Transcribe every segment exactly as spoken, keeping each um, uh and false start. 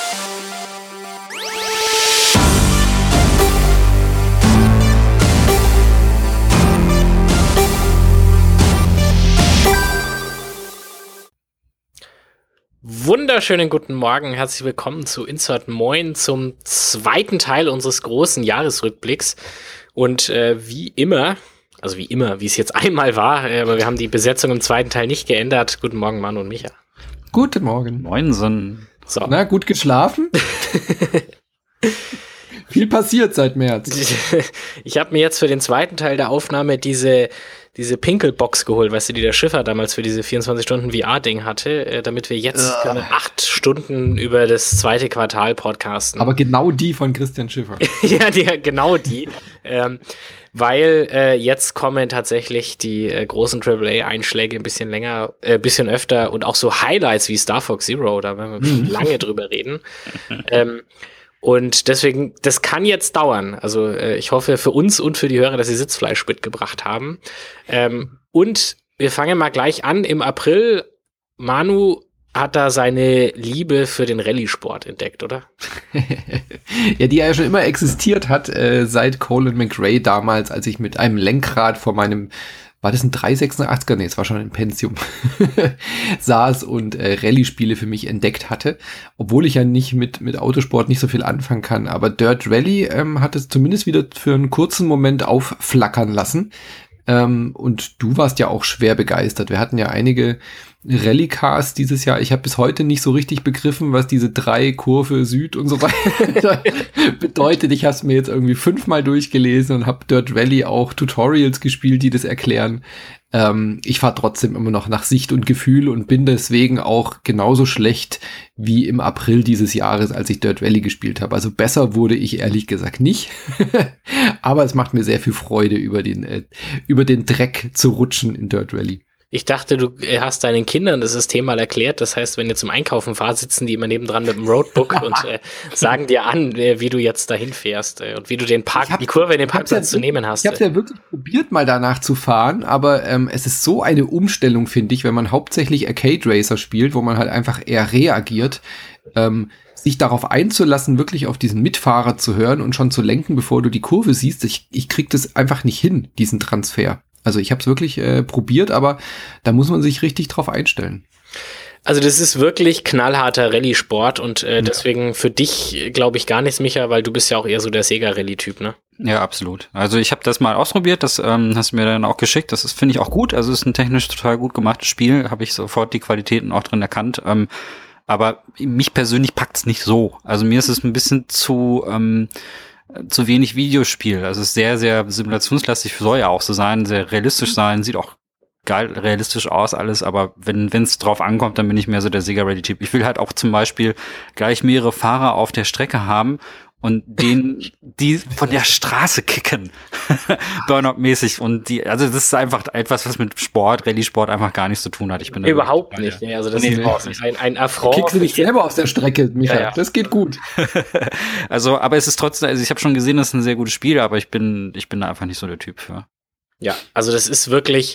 Wunderschönen guten Morgen, herzlich willkommen zu Insert Moin zum zweiten Teil unseres großen Jahresrückblicks. Und äh, wie immer, also wie immer, wie es jetzt einmal war, äh, aber wir haben die Besetzung im zweiten Teil nicht geändert. Guten Morgen, Manu und Micha. Guten Morgen. Moinsen. So. Na, gut geschlafen? Viel passiert seit März. Ich habe mir jetzt für den zweiten Teil der Aufnahme diese diese Pinkelbox geholt, weißt du, die der Schiffer damals für diese vierundzwanzig Stunden V R-Ding hatte, äh, damit wir jetzt uh. acht Stunden über das zweite Quartal podcasten. Aber genau die von Christian Schiffer. Ja, die, genau die. ähm, weil äh, jetzt kommen tatsächlich die äh, großen Triple A-Einschläge ein bisschen länger, ein äh, bisschen öfter und auch so Highlights wie Star Fox Zero, da werden wir mhm. lange drüber reden. ähm, Und deswegen, das kann jetzt dauern. Also äh, ich hoffe für uns und für die Hörer, dass sie Sitzfleisch mitgebracht haben. Ähm, und wir fangen mal gleich an. Im April, Manu hat da seine Liebe für den Rallye-Sport entdeckt, oder? Ja, die ja schon immer existiert hat, äh, seit Colin McRae damals, als ich mit einem Lenkrad vor meinem war das ein drei sechsundachtziger? Nee, es war schon ein Pentium. saß und äh, Rallye-Spiele für mich entdeckt hatte. Obwohl ich ja nicht mit mit Autosport nicht so viel anfangen kann. Aber Dirt Rally ähm, hat es zumindest wieder für einen kurzen Moment aufflackern lassen. Ähm, und du warst ja auch schwer begeistert. Wir hatten ja einige Rallycars dieses Jahr. Ich habe bis heute nicht so richtig begriffen, was diese drei Kurve Süd und so weiter bedeutet. Ich habe es mir jetzt irgendwie fünfmal durchgelesen und habe Dirt Rally auch Tutorials gespielt, die das erklären. Ähm, ich fahre trotzdem immer noch nach Sicht und Gefühl und bin deswegen auch genauso schlecht wie im April dieses Jahres, als ich Dirt Rally gespielt habe. Also besser wurde ich ehrlich gesagt nicht. Aber es macht mir sehr viel Freude, über den, äh, über den Dreck zu rutschen in Dirt Rally. Ich dachte, du hast deinen Kindern das System mal erklärt. Das heißt, wenn ihr zum Einkaufen fahrt, sitzen die immer nebendran mit dem Roadbook und äh, sagen dir an, äh, wie du jetzt dahin fährst äh, und wie du den Park, die Kurve in den Parkplatz ja, zu nehmen hast. Ich habe ja wirklich probiert, mal danach zu fahren, aber ähm, es ist so eine Umstellung, finde ich, wenn man hauptsächlich Arcade Racer spielt, wo man halt einfach eher reagiert, ähm, sich darauf einzulassen, wirklich auf diesen Mitfahrer zu hören und schon zu lenken, bevor du die Kurve siehst. Ich, ich krieg das einfach nicht hin, diesen Transfer. Also ich habe es wirklich äh, probiert, aber da muss man sich richtig drauf einstellen. Also das ist wirklich knallharter Rallye-Sport und äh, ja. deswegen für dich glaube ich gar nichts, Micha, weil du bist ja auch eher so der Sega-Rallye-Typ, ne? Ja, absolut. Also ich habe das mal ausprobiert, das ähm, hast du mir dann auch geschickt, das finde ich auch gut, also es ist ein technisch total gut gemachtes Spiel, habe ich sofort die Qualitäten auch drin erkannt, ähm, aber mich persönlich packt's nicht so. Also mir ist es ein bisschen zu... Ähm, zu wenig Videospiel. Also es ist sehr, sehr simulationslastig, soll ja auch so sein, sehr realistisch sein, sieht auch geil realistisch aus alles, aber wenn wenn es drauf ankommt, dann bin ich mehr so der Sega-Ready-Typ. Ich will halt auch zum Beispiel gleich mehrere Fahrer auf der Strecke haben und den, die von der Straße kicken. Burnout-mäßig. Und die, also das ist einfach etwas, was mit Sport, Rallye-Sport einfach gar nichts zu tun hat. Ich bin Überhaupt nicht. Ja. Also das nee, ist ein, ein Affront. Kickst du dich selber aus der Strecke, Michael. Ja, ja. Das geht gut. Also, aber es ist trotzdem, also ich habe schon gesehen, das ist ein sehr gutes Spiel, aber ich bin, ich bin da einfach nicht so der Typ für. Ja, also das ist wirklich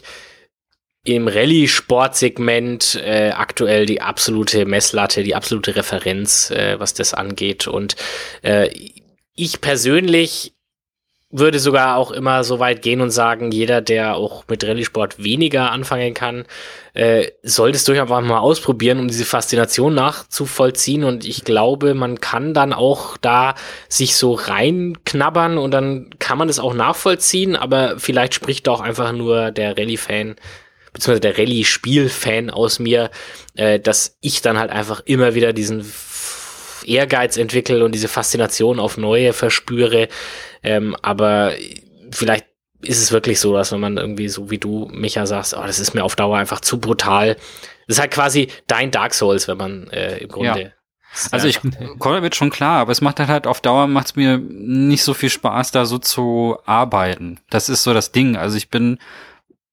im Rallye-Sport-Segment äh, aktuell die absolute Messlatte, die absolute Referenz, äh, was das angeht. Und äh, ich persönlich würde sogar auch immer so weit gehen und sagen, jeder, der auch mit Rallye-Sport weniger anfangen kann, äh, sollte es durchaus einfach mal ausprobieren, um diese Faszination nachzuvollziehen. Und ich glaube, man kann dann auch da sich so reinknabbern und dann kann man das auch nachvollziehen. Aber vielleicht spricht auch einfach nur der Rallye-Fan beziehungsweise der Rallye-Spiel-Fan aus mir, äh, dass ich dann halt einfach immer wieder diesen F- Ehrgeiz entwickle und diese Faszination auf Neue verspüre. Ähm, aber vielleicht ist es wirklich so, dass wenn man irgendwie so wie du, Micha, sagst, oh, das ist mir auf Dauer einfach zu brutal. Das ist halt quasi dein Dark Souls, wenn man äh, im Grunde... Ja. Also ich, Call wird schon klar, aber es macht halt, halt auf Dauer macht's mir nicht so viel Spaß, da so zu arbeiten. Das ist so das Ding. Also ich bin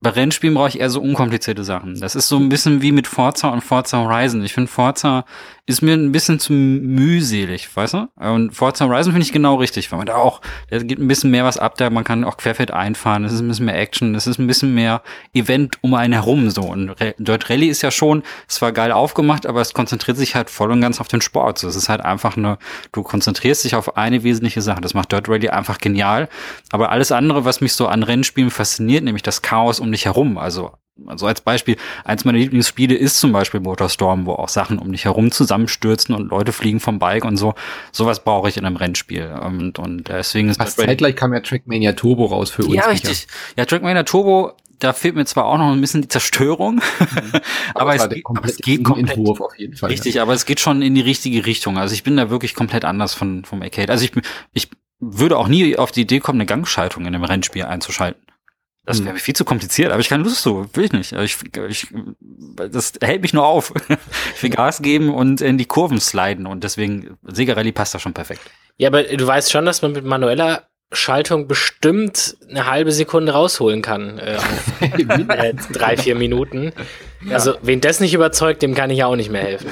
bei Rennspielen brauche ich eher so unkomplizierte Sachen. Das ist so ein bisschen wie mit Forza und Forza Horizon. Ich finde, Forza ist mir ein bisschen zu mühselig, weißt du? Und Forza Horizon finde ich genau richtig, weil man da auch, da geht ein bisschen mehr was ab, da man kann auch querfeld einfahren, es ist ein bisschen mehr Action, es ist ein bisschen mehr Event um einen herum, so. Und Dirt Rally ist ja schon, es war geil aufgemacht, aber es konzentriert sich halt voll und ganz auf den Sport. So, es ist halt einfach eine, du konzentrierst dich auf eine wesentliche Sache. Das macht Dirt Rally einfach genial. Aber alles andere, was mich so an Rennspielen fasziniert, nämlich das Chaos um dich herum, also Also als Beispiel, eins meiner Lieblingsspiele ist zum Beispiel Motorstorm, wo auch Sachen um dich herum zusammenstürzen und Leute fliegen vom Bike und so. Sowas brauche ich in einem Rennspiel. Und, und deswegen ist das zeitgleich kam ja Trackmania Turbo raus für uns. Ja, richtig. Ja, Trackmania Turbo, da fehlt mir zwar auch noch ein bisschen die Zerstörung, mhm. aber, aber, es geht, aber es geht komplett, Entwurf auf jeden Fall. Richtig, ja. Aber es geht schon in die richtige Richtung. Also ich bin da wirklich komplett anders von vom Arcade. Also ich, ich würde auch nie auf die Idee kommen, eine Gangschaltung in einem Rennspiel einzuschalten. Das wäre viel zu kompliziert, aber ich keine Lust so, will ich nicht. Ich, ich, das hält mich nur auf. Ich will Gas geben und in die Kurven sliden und deswegen, Sega Rally passt da schon perfekt. Ja, aber du weißt schon, dass man mit manueller Schaltung bestimmt eine halbe Sekunde rausholen kann. Äh, auf, äh, drei, vier Minuten. Ja. Also, wen das nicht überzeugt, dem kann ich ja auch nicht mehr helfen.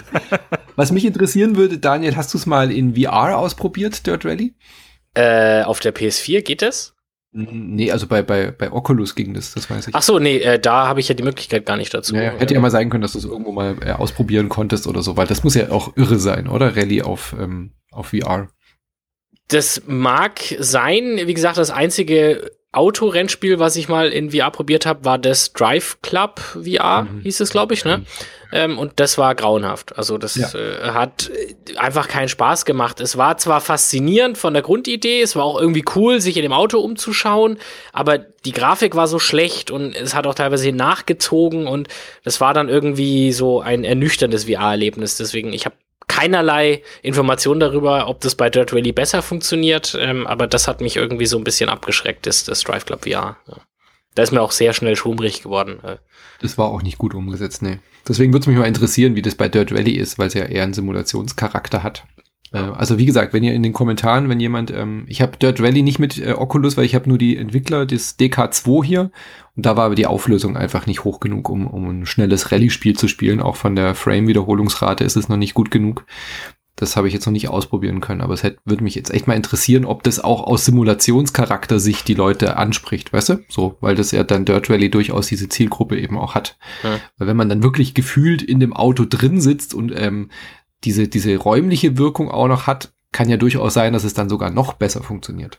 Was mich interessieren würde, Daniel, hast du es mal in V R ausprobiert, Dirt Rally? Äh, auf der P S vier geht das? Nee, also bei, bei, bei Oculus ging das, das weiß ich. Ach so, nee, äh, da habe ich ja die Möglichkeit gar nicht dazu. Ja, ja. Hätte ja mal sein können, dass du es irgendwo mal äh, ausprobieren konntest oder so, weil das muss ja auch irre sein, oder? Rallye auf, ähm, auf V R. Das mag sein. Wie gesagt, das einzige Autorennspiel, was ich mal in V R probiert habe, war das Drive Club V R, mhm. hieß es, glaube ich, ne? Mhm. Ähm, und das war grauenhaft. Also das ja. äh, hat einfach keinen Spaß gemacht. Es war zwar faszinierend von der Grundidee, es war auch irgendwie cool, sich in dem Auto umzuschauen, aber die Grafik war so schlecht und es hat auch teilweise nachgezogen und das war dann irgendwie so ein ernüchterndes V R-Erlebnis. Deswegen, ich habe keinerlei Informationen darüber, ob das bei Dirt Rally besser funktioniert, ähm, aber das hat mich irgendwie so ein bisschen abgeschreckt, das, das Drive Club V R. Ja. Da ist mir auch sehr schnell schummrig geworden. Das war auch nicht gut umgesetzt, nee. Deswegen würde es mich mal interessieren, wie das bei Dirt Rally ist, weil es ja eher einen Simulationscharakter hat. Äh, also wie gesagt, wenn ihr in den Kommentaren, wenn jemand, ähm, ich habe Dirt Rally nicht mit äh, Oculus, weil ich habe nur die Entwickler des D K zwei hier und da war aber die Auflösung einfach nicht hoch genug, um, um ein schnelles Rallye-Spiel zu spielen. Auch von der Frame-Wiederholungsrate ist es noch nicht gut genug. Das habe ich jetzt noch nicht ausprobieren können, aber es hätte, würde mich jetzt echt mal interessieren, ob das auch aus Simulationscharakter sich die Leute anspricht, weißt du? So, weil das ja dann Dirt Rally durchaus diese Zielgruppe eben auch hat. Ja. Weil wenn man dann wirklich gefühlt in dem Auto drin sitzt und ähm, diese, diese räumliche Wirkung auch noch hat, kann ja durchaus sein, dass es dann sogar noch besser funktioniert.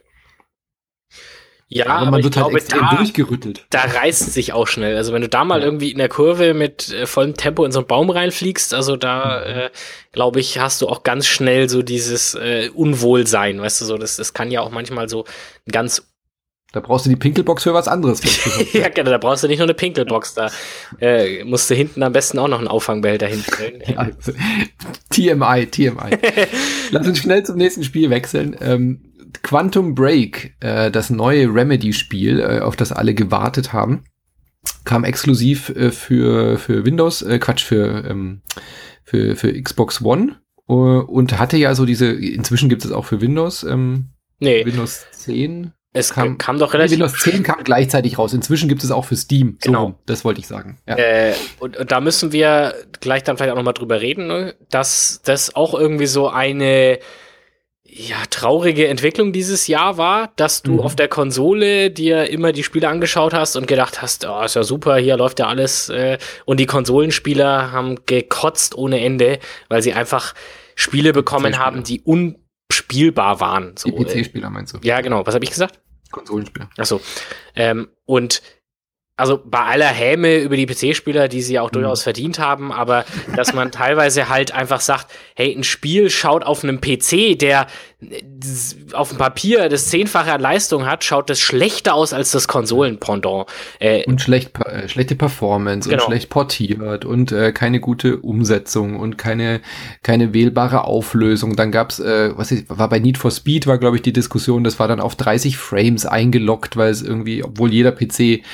Ja, aber man aber wird ich halt glaube, extrem da, durchgerüttelt. Da reißt es sich auch schnell. Also wenn du da mal ja. irgendwie in der Kurve mit äh, vollem Tempo in so einen Baum reinfliegst, also da, mhm. äh, glaube ich, hast du auch ganz schnell so dieses äh, Unwohlsein, weißt du, so, das, das kann ja auch manchmal so ganz Da brauchst du die Pinkelbox für was anderes. Ja, genau, da brauchst du nicht nur eine Pinkelbox, da äh, musst du hinten am besten auch noch einen Auffangbehälter hinstellen. Ja, also, T M I, T M I. Lass uns schnell zum nächsten Spiel wechseln. Ähm, Quantum Break, äh, das neue Remedy-Spiel, äh, auf das alle gewartet haben, kam exklusiv äh, für für Windows, äh, Quatsch, für ähm, für für Xbox One uh, und hatte ja so diese, inzwischen gibt es auch für Windows, ähm, nee. Windows zehn. Es kam, kam doch relativ... Windows zehn kam gleichzeitig raus. Inzwischen gibt es auch für Steam. So, genau. Das wollte ich sagen. Ja. Äh, und, und da müssen wir gleich dann vielleicht auch nochmal drüber reden, ne? Dass das auch irgendwie so eine ja, traurige Entwicklung dieses Jahr war, dass du mhm. auf der Konsole dir immer die Spiele angeschaut hast und gedacht hast, oh, ist ja super, hier läuft ja alles. Äh, und die Konsolenspieler haben gekotzt ohne Ende, weil sie einfach Spiele bekommen haben, die unspielbar waren. So, die P C-Spieler meinst du? Ja, genau. Was habe ich gesagt? Konsolenspieler. Achso. Ähm, und also bei aller Häme über die P C-Spieler, die sie ja auch mhm. durchaus verdient haben, aber dass man teilweise halt einfach sagt, hey, ein Spiel schaut auf einem P C, der auf dem Papier das Zehnfache an Leistung hat, schaut das schlechter aus als das Konsolenpendant. Äh, und schlecht, äh, schlechte Performance genau. und schlecht portiert und äh, keine gute Umsetzung und keine keine wählbare Auflösung. Dann gab's, äh, was ist, war bei Need for Speed, war glaube ich die Diskussion, das war dann auf dreißig Frames eingeloggt, weil es irgendwie, obwohl jeder P C das wahrscheinlich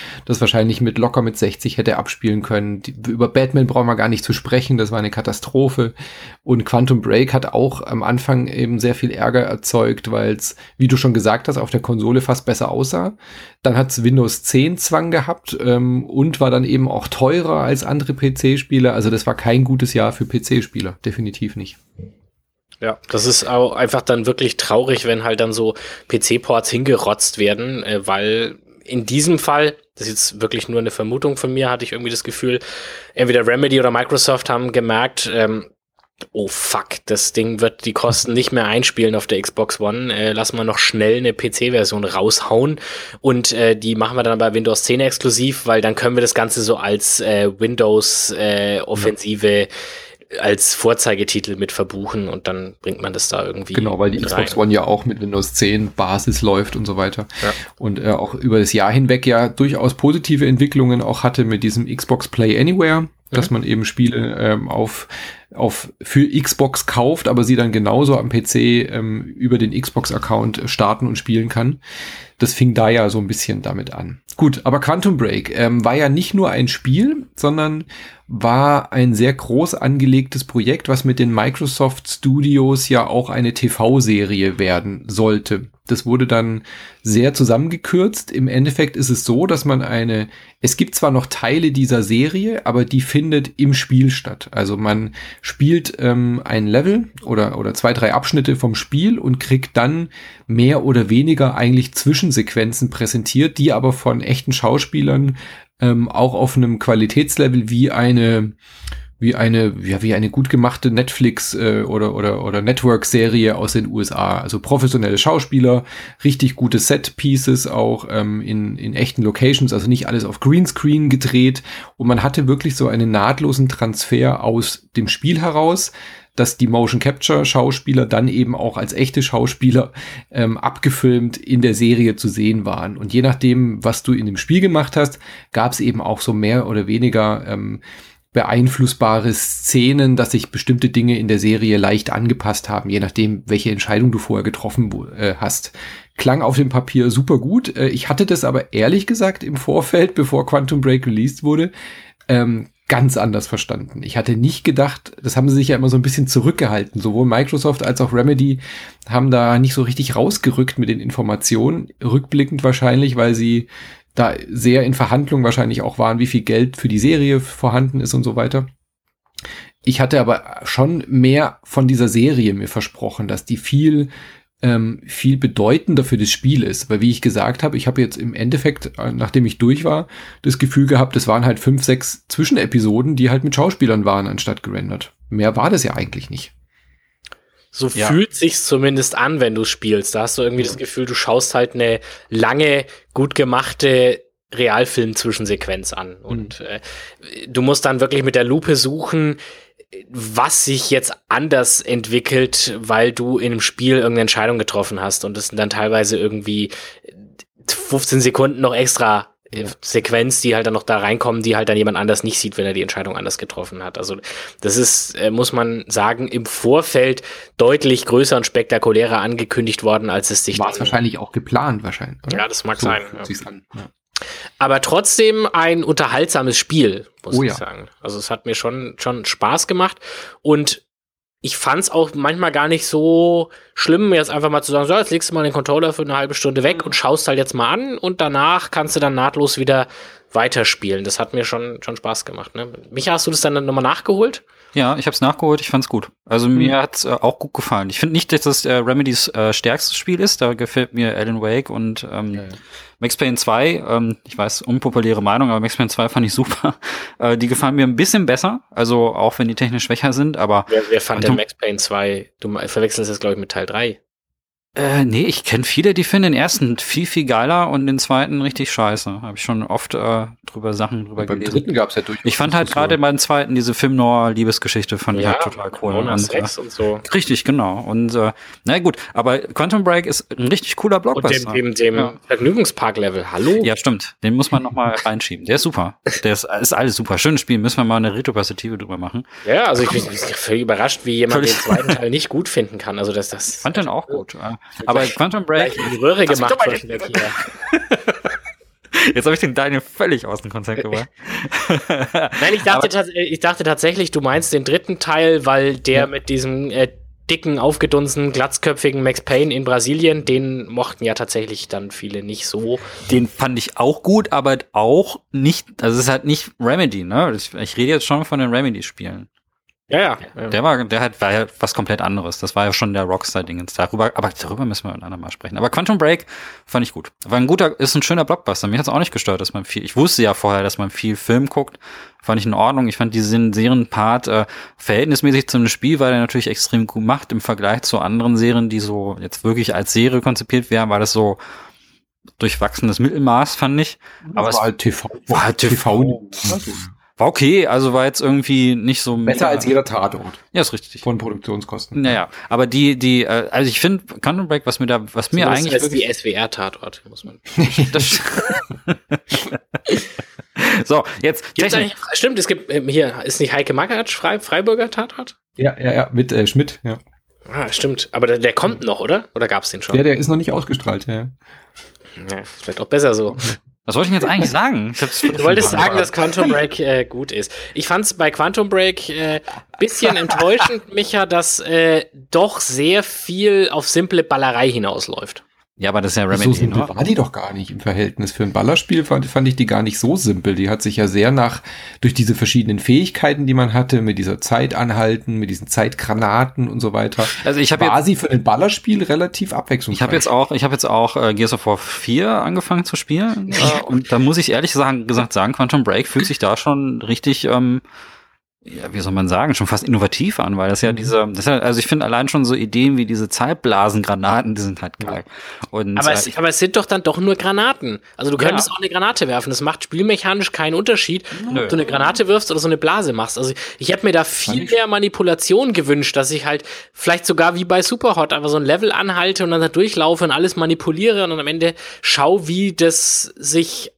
wahrscheinlich mit locker mit sechzig hätte abspielen können. Die, über Batman brauchen wir gar nicht zu sprechen, das war eine Katastrophe. Und Quantum Break hat auch am Anfang eben sehr viel Ärger erzeugt, weil es, wie du schon gesagt hast, auf der Konsole fast besser aussah. Dann hat es Windows zehn Zwang gehabt ähm, und war dann eben auch teurer als andere P C-Spiele. Also das war kein gutes Jahr für P C-Spieler, definitiv nicht. Ja, das ist auch einfach dann wirklich traurig, wenn halt dann so P C-Ports hingerotzt werden, äh, weil in diesem Fall, das ist jetzt wirklich nur eine Vermutung von mir, hatte ich irgendwie das Gefühl, entweder Remedy oder Microsoft haben gemerkt, ähm, oh fuck, das Ding wird die Kosten nicht mehr einspielen auf der Xbox One, äh, lassen wir noch schnell eine P C-Version raushauen und äh, die machen wir dann bei Windows zehn exklusiv, weil dann können wir das Ganze so als äh, Windows-Offensive äh, als Vorzeigetitel mit verbuchen und dann bringt man das da irgendwie. Genau, weil die Xbox One ja auch mit Windows zehn Basis läuft und so weiter. Ja. Und äh, auch über das Jahr hinweg ja durchaus positive Entwicklungen auch hatte mit diesem Xbox Play Anywhere, mhm. dass man eben Spiele ähm, auf auf für Xbox kauft, aber sie dann genauso am P C ähm, über den Xbox-Account starten und spielen kann. Das fing da ja so ein bisschen damit an. Gut, aber Quantum Break ähm, war ja nicht nur ein Spiel, sondern war ein sehr groß angelegtes Projekt, was mit den Microsoft Studios ja auch eine T V-Serie werden sollte. Das wurde dann sehr zusammengekürzt. Im Endeffekt ist es so, dass man eine, es gibt zwar noch Teile dieser Serie, aber die findet im Spiel statt. Also man spielt ähm, ein Level oder, oder zwei, drei Abschnitte vom Spiel und kriegt dann mehr oder weniger eigentlich Zwischensequenzen präsentiert, die aber von echten Schauspielern ähm, auch auf einem Qualitätslevel wie eine wie eine ja wie eine gut gemachte Netflix äh, oder oder oder Network-Serie aus den U S A, also professionelle Schauspieler, richtig gute Set-Pieces auch ähm, in in echten Locations, also nicht alles auf Greenscreen gedreht und man hatte wirklich so einen nahtlosen Transfer aus dem Spiel heraus, dass die Motion Capture Schauspieler dann eben auch als echte Schauspieler ähm, abgefilmt in der Serie zu sehen waren. Und je nachdem, was du in dem Spiel gemacht hast, gab es eben auch so mehr oder weniger ähm, beeinflussbare Szenen, dass sich bestimmte Dinge in der Serie leicht angepasst haben, je nachdem, welche Entscheidung du vorher getroffen äh, hast. Klang auf dem Papier super gut. Äh, ich hatte das aber ehrlich gesagt im Vorfeld, bevor Quantum Break released wurde, ähm, ganz anders verstanden. Ich hatte nicht gedacht, das haben sie sich ja immer so ein bisschen zurückgehalten. Sowohl Microsoft als auch Remedy haben da nicht so richtig rausgerückt mit den Informationen. Rückblickend wahrscheinlich, weil sie da sehr in Verhandlungen wahrscheinlich auch waren, wie viel Geld für die Serie vorhanden ist und so weiter. Ich hatte aber schon mehr von dieser Serie mir versprochen, dass die viel ähm, viel bedeutender für das Spiel ist. Weil wie ich gesagt habe, ich habe jetzt im Endeffekt, nachdem ich durch war, das Gefühl gehabt, es waren halt fünf, sechs Zwischenepisoden, die halt mit Schauspielern waren, anstatt gerendert. Mehr war das ja eigentlich nicht. So ja. Fühlt sich's zumindest an, wenn du spielst. Da hast du irgendwie ja. das Gefühl, du schaust halt eine lange, gut gemachte Realfilm-Zwischensequenz an. Mhm. Und äh, du musst dann wirklich mit der Lupe suchen, was sich jetzt anders entwickelt, weil du in einem Spiel irgendeine Entscheidung getroffen hast. Und das sind dann teilweise irgendwie fünfzehn Sekunden noch extra ja. Sequenz, die halt dann noch da reinkommen, die halt dann jemand anders nicht sieht, wenn er die Entscheidung anders getroffen hat. Also das ist, äh, muss man sagen, im Vorfeld deutlich größer und spektakulärer angekündigt worden, als es sich war es wahrscheinlich auch geplant, wahrscheinlich. Oder? Ja, das mag so sein. Ja. An. Ja. Aber trotzdem ein unterhaltsames Spiel, muss oh, ich ja. sagen. Also es hat mir schon schon Spaß gemacht und ich fand's auch manchmal gar nicht so schlimm, jetzt einfach mal zu sagen, so, jetzt legst du mal den Controller für eine halbe Stunde weg und schaust halt jetzt mal an und danach kannst du dann nahtlos wieder weiterspielen. Das hat mir schon schon Spaß gemacht. Ne? Micha, hast du das dann nochmal nachgeholt? Ja, ich habe es nachgeholt, ich fand's gut. Also mhm. mir hat's äh, auch gut gefallen. Ich finde nicht, dass das äh, Remedys äh, stärkstes Spiel ist. Da gefällt mir Alan Wake und ähm, ja, ja. Max Payne zwei, ähm, ich weiß, unpopuläre Meinung, aber Max Payne zwei fand ich super. Äh, die gefallen mir ein bisschen besser, also auch wenn die technisch schwächer sind, aber... Wer, wer fand denn Max Payne zwei? Du verwechselst das, glaube ich, mit Teil drei. Äh, nee, ich kenne viele, die finden den ersten viel, viel geiler und den zweiten richtig scheiße. Habe ich schon oft äh, drüber Sachen drüber beim gelesen. Beim dritten gab's ja durchaus. Ich fand halt gerade beim zweiten diese Film-Noir-Liebesgeschichte fand ja, ich halt total cool. Und, Rex und so. Richtig, genau. Und äh, na gut, aber Quantum Break ist ein richtig cooler Blockbuster. Und dem, dem, dem ja. Vergnügungspark-Level, hallo? Ja, stimmt. Den muss man noch mal reinschieben. Der ist super. Der ist, ist alles super. Schönes Spiel. Müssen wir mal eine Retroperspektive drüber machen. Ja, also ich bin völlig überrascht, wie jemand den zweiten Teil nicht gut finden kann. Also das, das. Ich fand den auch gut. Aber Quantum Break in die Röhre gemacht. Jetzt habe ich den Daniel völlig aus dem Konzept gebracht. Nein, ich dachte, tats- ich dachte tatsächlich, du meinst den dritten Teil, weil der ja. mit diesem äh, dicken, aufgedunsenen, glatzköpfigen Max Payne in Brasilien, den mochten ja tatsächlich dann viele nicht so. Den fand ich auch gut, aber auch nicht, also es ist halt nicht Remedy, ne? Ich, ich rede jetzt schon von den Remedy-Spielen. Ja, ja. Der war, der hat, war ja was komplett anderes. Das war ja schon der Rockstar-Dingens. Darüber, aber darüber müssen wir ein andermal sprechen. Aber Quantum Break fand ich gut. War ein guter, ist ein schöner Blockbuster. Mir hat's auch nicht gestört, dass man viel, ich wusste ja vorher, dass man viel Film guckt. Fand ich in Ordnung. Ich fand diesen Serienpart, äh, verhältnismäßig zu einem Spiel, war der natürlich extrem gut gemacht. Im Vergleich zu anderen Serien, die so jetzt wirklich als Serie konzipiert wären, war das so durchwachsenes Mittelmaß, fand ich. Aber war es halt T V. War halt T V. War okay, also war jetzt irgendwie nicht so besser als jeder Tatort. Ja, ist richtig. Von Produktionskosten. Naja, aber die, die, äh, also ich finde Quantum Break, was mir da, was mir eigentlich das ist wie S W R-Tatort, muss man. das so, jetzt. Stimmt, es gibt ähm, hier, ist nicht Heike Makatsch Frei, Freiburger Tatort? Ja, ja, ja, mit äh, Schmidt, ja. Ah, stimmt. Aber der, der kommt noch, oder? Oder gab's den schon? Ja, der ist noch nicht ausgestrahlt, ja. Ja, vielleicht auch besser so. Was wollte ich denn jetzt eigentlich sagen? Ich hab's du wolltest sagen, dass Quantum Break äh, gut ist. Ich fand's bei Quantum Break äh, bisschen enttäuschend, Micha, dass äh, doch sehr viel auf simple Ballerei hinausläuft. Ja, aber das ist ja Remedy, so simpel war die doch gar nicht im Verhältnis. Für ein Ballerspiel fand, fand ich die gar nicht so simpel. Die hat sich ja sehr nach, durch diese verschiedenen Fähigkeiten, die man hatte, mit dieser Zeit anhalten, mit diesen Zeitgranaten und so weiter. Also ich habe war jetzt, sie für ein Ballerspiel relativ abwechslungsreich. Ich habe jetzt auch, ich habe jetzt auch äh, Gears of War vier angefangen zu spielen. äh, und da muss ich ehrlich sagen, gesagt sagen, Quantum Break fühlt sich da schon richtig, ähm, ja, wie soll man sagen, schon fast innovativ an, weil das ja diese, das ist ja, also ich finde allein schon so Ideen wie diese Zeitblasengranaten, die sind halt geil. Und, aber, äh, es, aber es sind doch dann doch nur Granaten. Also du könntest ja auch eine Granate werfen. Das macht spielmechanisch keinen Unterschied, Nö. ob du eine Granate wirfst oder so eine Blase machst. Also ich hätte mir da viel mehr Manipulation gewünscht, dass ich halt vielleicht sogar wie bei Superhot einfach so ein Level anhalte und dann da durchlaufe und alles manipuliere und dann am Ende schau, wie das sich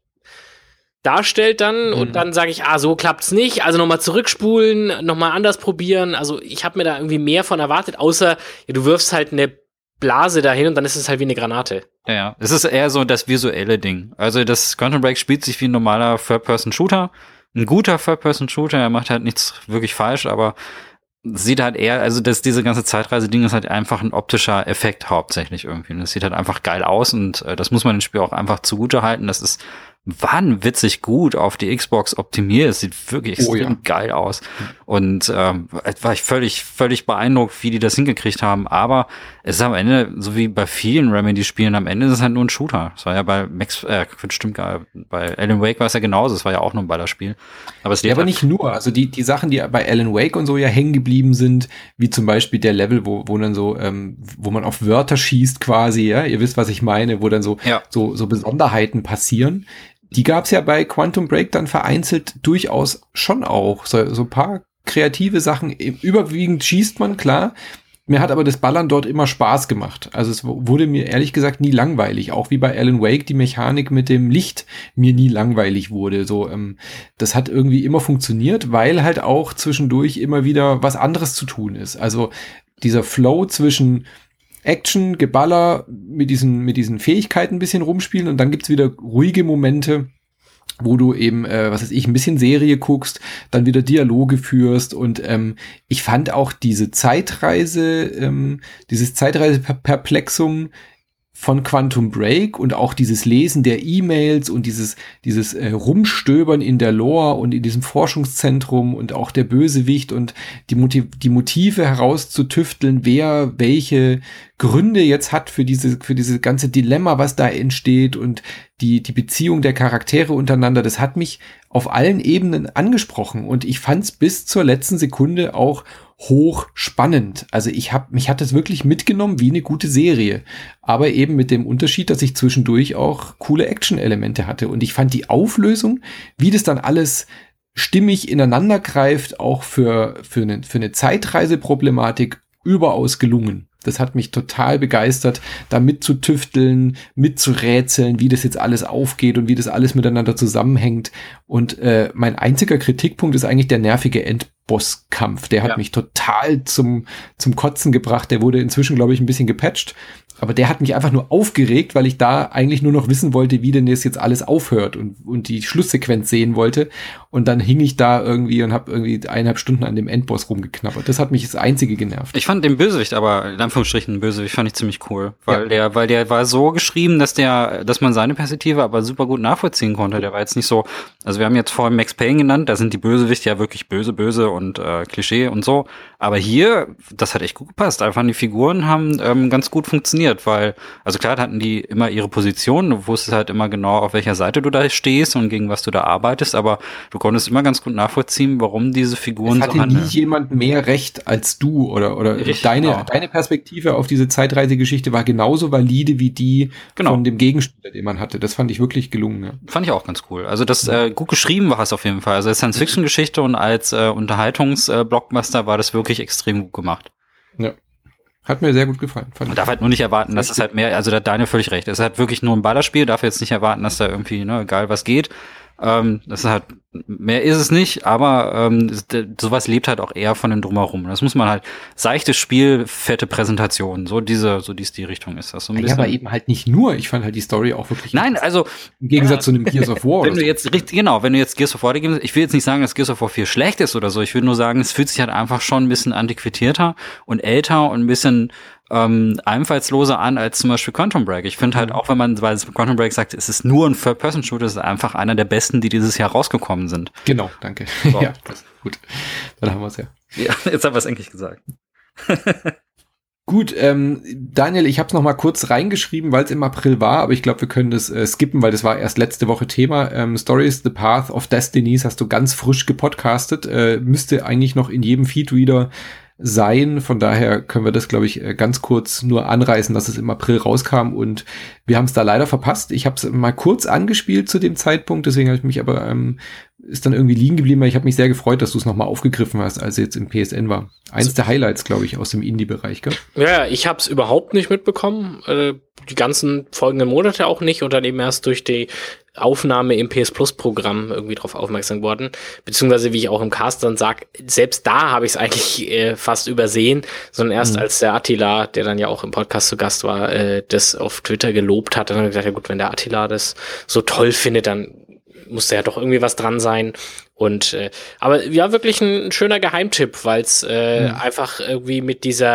darstellt dann mhm. und dann sage ich, ah, so klappt's nicht, also nochmal zurückspulen, nochmal anders probieren. Also ich habe mir da irgendwie mehr von erwartet, außer ja, du wirfst halt eine Blase dahin und dann ist es halt wie eine Granate. Ja, ja. Es ist eher so das visuelle Ding. Also das Quantum Break spielt sich wie ein normaler Third-Person-Shooter. Ein guter Third-Person-Shooter, er macht halt nichts wirklich falsch, aber sieht halt eher, also das, diese ganze Zeitreise-Ding ist halt einfach ein optischer Effekt hauptsächlich irgendwie. Und das sieht halt einfach geil aus und äh, das muss man dem Spiel auch einfach zugute halten. Das ist wahnwitzig gut auf die Xbox optimiert. Es sieht wirklich extrem oh, ja. geil aus. Und ähm, war ich völlig, völlig beeindruckt, wie die das hingekriegt haben. Aber es ist am Ende, so wie bei vielen Remedy-Spielen, am Ende ist es halt nur ein Shooter. Es war ja bei Max, äh, stimmt gar, bei Alan Wake war es ja genauso. Es war ja auch nur ein Ballerspiel. Aber es ja, aber nicht nur. Also die die Sachen, die bei Alan Wake und so ja hängen geblieben sind, wie zum Beispiel der Level, wo wo dann so, ähm, wo man auf Wörter schießt quasi, ja, ihr wisst, was ich meine, wo dann so ja. so so Besonderheiten passieren. Die gab's ja bei Quantum Break dann vereinzelt durchaus schon auch. So, so ein paar kreative Sachen. Überwiegend schießt man, klar. Mir hat aber das Ballern dort immer Spaß gemacht. Also es wurde mir ehrlich gesagt nie langweilig. Auch wie bei Alan Wake die Mechanik mit dem Licht mir nie langweilig wurde. So, ähm, das hat irgendwie immer funktioniert, weil halt auch zwischendurch immer wieder was anderes zu tun ist. Also dieser Flow zwischen Action, Geballer, mit diesen, mit diesen Fähigkeiten ein bisschen rumspielen und dann gibt's wieder ruhige Momente, wo du eben, äh, was weiß ich, ein bisschen Serie guckst, dann wieder Dialoge führst und ähm, ich fand auch diese Zeitreise, ähm, dieses Zeitreise-Perplexum von Quantum Break und auch dieses Lesen der E-Mails und dieses dieses äh, Rumstöbern in der Lore und in diesem Forschungszentrum und auch der Bösewicht und die, Motiv- die Motive herauszutüfteln, wer welche Gründe jetzt hat für diese für diese ganze Dilemma, was da entsteht und die die Beziehung der Charaktere untereinander, das hat mich auf allen Ebenen angesprochen und ich fand's bis zur letzten Sekunde auch hoch spannend. Also ich habe mich hat das wirklich mitgenommen wie eine gute Serie, aber eben mit dem Unterschied, dass ich zwischendurch auch coole Action-Elemente hatte und ich fand die Auflösung, wie das dann alles stimmig ineinander greift, auch für für eine für eine Zeitreiseproblematik überaus gelungen. Das hat mich total begeistert, da mitzutüfteln, mitzurätseln, wie das jetzt alles aufgeht und wie das alles miteinander zusammenhängt. Und äh, mein einziger Kritikpunkt ist eigentlich der nervige End- Endbosskampf. Der hat Ja. mich total zum, zum Kotzen gebracht. Der wurde inzwischen, glaube ich, ein bisschen gepatcht. Aber der hat mich einfach nur aufgeregt, weil ich da eigentlich nur noch wissen wollte, wie denn das jetzt alles aufhört und, und die Schlusssequenz sehen wollte. Und dann hing ich da irgendwie und habe irgendwie eineinhalb Stunden an dem Endboss rumgeknabbert. Das hat mich das Einzige genervt. Ich fand den Bösewicht aber, in Anführungsstrichen Bösewicht, fand ich ziemlich cool. Weil Ja. der, weil der war so geschrieben, dass der, dass man seine Perspektive aber super gut nachvollziehen konnte. Der war jetzt nicht so, also wir haben jetzt vorhin Max Payne genannt, da sind die Bösewichte ja wirklich böse, böse und äh, Klischee und so. Aber hier, das hat echt gut gepasst. Einfach die Figuren haben ähm, ganz gut funktioniert, weil, also klar hatten die immer ihre Position, du wusstest halt immer genau, auf welcher Seite du da stehst und gegen was du da arbeitest, aber du konntest immer ganz gut nachvollziehen, warum diese Figuren Es so hatte handeln. nie jemand mehr Recht als du oder, oder Richtig, deine, genau. deine Perspektive auf diese Zeitreisegeschichte war genauso valide wie die Genau. von dem Gegenspieler, den man hatte. Das fand ich wirklich gelungen. Ja. Fand ich auch ganz cool. Also das äh, gut geschrieben war es auf jeden Fall. Also als Science-Fiction-Geschichte und als äh, Unterhaltungs-Blockbuster war das wirklich extrem gut gemacht. Ja. Hat mir sehr gut gefallen. Fand Man ich. darf halt nur nicht erwarten, dass es halt mehr, also da hat Daniel völlig recht. Es ist halt wirklich nur ein Ballerspiel, darf jetzt nicht erwarten, dass da irgendwie, ne, egal was geht. Ähm, das ist halt, mehr ist es nicht, aber ähm, sowas lebt halt auch eher von dem Drumherum. Das muss man halt, seichtes Spiel, fette Präsentation, so diese, so dies die Richtung ist das. So ein Ja, bisschen. aber eben halt nicht nur. Ich fand halt die Story auch wirklich. Nein, also Im Gegensatz ja, zu einem Gears of War. wenn oder du so. jetzt richtig, genau, wenn du jetzt Gears of War gibst, ich will jetzt nicht sagen, dass Gears of War vier schlecht ist oder so, ich will nur sagen, es fühlt sich halt einfach schon ein bisschen antiquierter und älter und ein bisschen ähm, einfallsloser an als zum Beispiel Quantum Break. Ich finde halt auch, wenn man, weil Quantum Break sagt, es ist nur ein Third-Person-Shooter, es ist einfach einer der besten, die dieses Jahr rausgekommen sind. Genau, danke. So. Ja, das ist gut. Dann haben wir es ja. Ja, jetzt haben wir es endlich gesagt. Gut, ähm, Daniel, ich habe es noch mal kurz reingeschrieben, weil es im April war, aber ich glaube, wir können das äh, skippen, weil das war erst letzte Woche Thema. Ähm, Stories, The Path of Destinies hast du ganz frisch gepodcastet, äh, müsste eigentlich noch in jedem Feedreader sein. Von daher können wir das, glaube ich, ganz kurz nur anreißen, dass es im April rauskam und wir haben es da leider verpasst. Ich habe es mal kurz angespielt zu dem Zeitpunkt, deswegen habe ich mich aber ähm, ist dann irgendwie liegen geblieben, weil ich habe mich sehr gefreut, dass du es nochmal aufgegriffen hast, als es jetzt im P S N war. Eins der Highlights, glaube ich, aus dem Indie-Bereich, gell? Ja, ich habe es überhaupt nicht mitbekommen, äh, die ganzen folgenden Monate auch nicht und dann eben erst durch die Aufnahme im P S Plus Programm irgendwie drauf aufmerksam geworden, beziehungsweise wie ich auch im Cast dann sag, selbst da habe ich es eigentlich äh, fast übersehen, sondern erst Mhm. als der Attila, der dann ja auch im Podcast zu Gast war, äh, das auf Twitter gelobt hat, dann habe ich gesagt, ja gut, wenn der Attila das so toll findet, dann muss da ja doch irgendwie was dran sein. Und äh, aber ja, wirklich ein schöner Geheimtipp, weil es äh, Mhm. einfach irgendwie mit dieser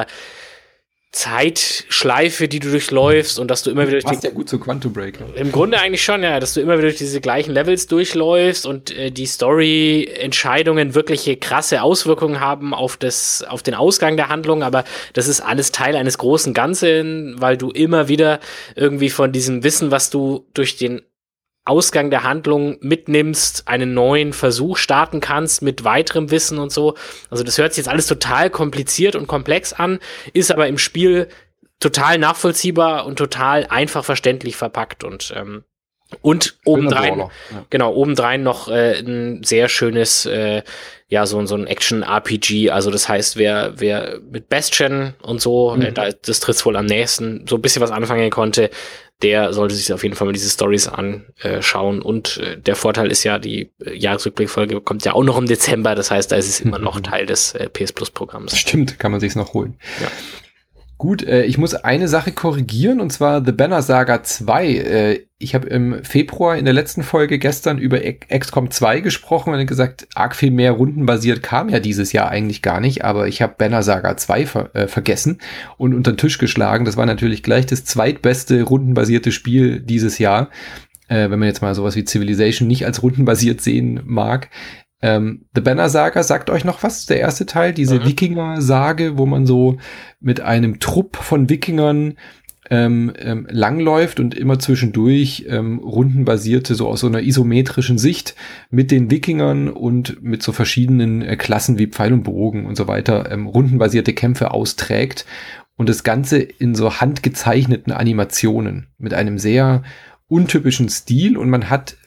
Zeitschleife, die du durchläufst und dass du immer wieder durch Passt die ja gut zu Quantum Break. Ja. im Grunde eigentlich schon, ja, dass du immer wieder durch diese gleichen Levels durchläufst und äh, die Story-Entscheidungen wirkliche krasse Auswirkungen haben auf das, auf den Ausgang der Handlung, aber das ist alles Teil eines großen Ganzen, weil du immer wieder irgendwie von diesem Wissen, was du durch den Ausgang der Handlung mitnimmst, einen neuen Versuch starten kannst mit weiterem Wissen und so. Also das hört sich jetzt alles total kompliziert und komplex an, ist aber im Spiel total nachvollziehbar und total einfach verständlich verpackt und ähm, und obendrein, Brawler, ja. genau, obendrein noch äh, ein sehr schönes, äh, ja, so, so ein Action-R P G, also das heißt, wer, wer mit Bastion und so, Mhm. äh, da, das tritt's wohl am nächsten, so ein bisschen was anfangen konnte, der sollte sich auf jeden Fall mal diese Stories anschauen und äh, der Vorteil ist ja, die äh, Jahresrückblickfolge kommt ja auch noch im Dezember, das heißt, da ist es immer noch Teil des äh, P S Plus Programms. Stimmt, kann man sich's noch holen. Ja. Gut, äh, ich muss eine Sache korrigieren, und zwar The Banner Saga zwei. Äh, ich habe im Februar in der letzten Folge gestern über X COM zwei gesprochen und gesagt, arg viel mehr rundenbasiert kam ja dieses Jahr eigentlich gar nicht, aber ich habe Banner Saga zwei ver äh, vergessen und unter den Tisch geschlagen. Das war natürlich gleich das zweitbeste rundenbasierte Spiel dieses Jahr, äh, wenn man jetzt mal sowas wie Civilization nicht als rundenbasiert sehen mag. Ähm, The Banner Saga sagt euch noch was, der erste Teil, diese Mhm. Wikinger-Sage, wo man so mit einem Trupp von Wikingern ähm, ähm, langläuft und immer zwischendurch ähm, rundenbasierte, so aus so einer isometrischen Sicht mit den Wikingern und mit so verschiedenen äh, Klassen wie Pfeil und Bogen und so weiter ähm, rundenbasierte Kämpfe austrägt und das Ganze in so handgezeichneten Animationen mit einem sehr untypischen Stil und man hat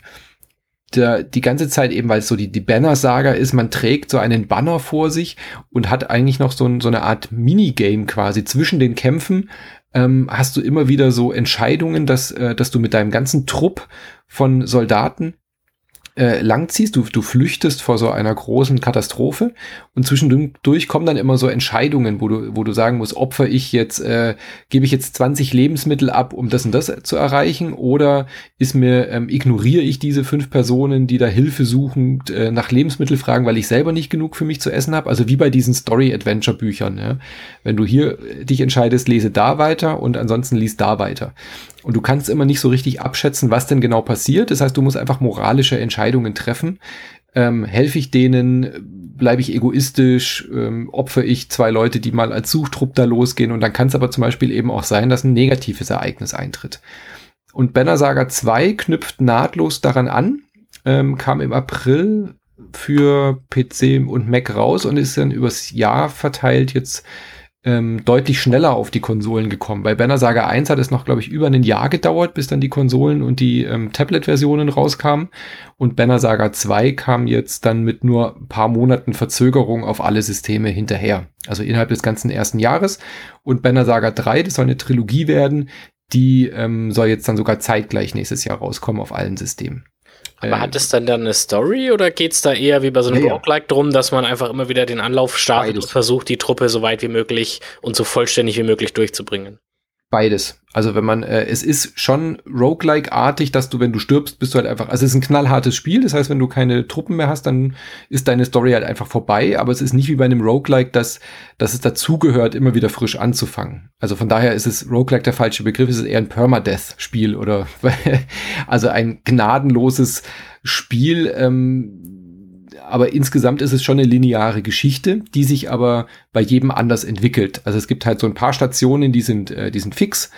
Der, die ganze Zeit eben, weil es so die, die Banner-Saga ist, man trägt so einen Banner vor sich und hat eigentlich noch so, ein, so eine Art Minigame quasi zwischen den Kämpfen. Ähm, hast du immer wieder so Entscheidungen, dass, äh, dass du mit deinem ganzen Trupp von Soldaten äh, langziehst. Du, du flüchtest vor so einer großen Katastrophe und zwischendurch kommen dann immer so Entscheidungen, wo du, wo du sagen musst, opfer ich jetzt, äh, gebe ich jetzt zwanzig Lebensmittel ab, um das und das zu erreichen, oder ist mir, ähm, ignoriere ich diese fünf Personen, die da Hilfe suchend äh, nach Lebensmittel fragen, weil ich selber nicht genug für mich zu essen habe. Also wie bei diesen Story-Adventure-Büchern. Ja? Wenn du hier dich entscheidest, lese da weiter und ansonsten lies da weiter. Und du kannst immer nicht so richtig abschätzen, was denn genau passiert. Das heißt, du musst einfach moralische Entscheidungen treffen. Ähm, helfe ich denen? Bleibe ich egoistisch? Ähm, opfere ich zwei Leute, die mal als Suchtrupp da losgehen? Und dann kann es aber zum Beispiel eben auch sein, dass ein negatives Ereignis eintritt. Und Banner Saga zwei knüpft nahtlos daran an, ähm, kam im April für P C und Mac raus und ist dann übers Jahr verteilt jetzt Ähm, deutlich schneller auf die Konsolen gekommen. Bei Banner Saga eins hat es noch, glaube ich, über ein Jahr gedauert, bis dann die Konsolen und die ähm, Tablet-Versionen rauskamen. Und Banner Saga zwei kam jetzt dann mit nur ein paar Monaten Verzögerung auf alle Systeme hinterher. Also innerhalb des ganzen ersten Jahres. Und Banner Saga drei, das soll eine Trilogie werden, die ähm, soll jetzt dann sogar zeitgleich nächstes Jahr rauskommen auf allen Systemen. Aber hat es dann dann eine Story oder geht's da eher wie bei so einem ja, Roguelike drum, dass man einfach immer wieder den Anlauf startet Beides. und versucht, die Truppe so weit wie möglich und so vollständig wie möglich durchzubringen? Beides. Also wenn man, äh, es ist schon Roguelike-artig, dass du, wenn du stirbst, bist du halt einfach, also es ist ein knallhartes Spiel, das heißt, wenn du keine Truppen mehr hast, dann ist deine Story halt einfach vorbei, aber es ist nicht wie bei einem Roguelike, dass, dass es dazugehört, immer wieder frisch anzufangen. Also von daher ist es, Roguelike der falsche Begriff, es ist eher ein Permadeath-Spiel oder, also ein gnadenloses Spiel, ähm, aber insgesamt ist es schon eine lineare Geschichte, die sich aber bei jedem anders entwickelt. Also es gibt halt so ein paar Stationen, die sind, äh, die sind fix,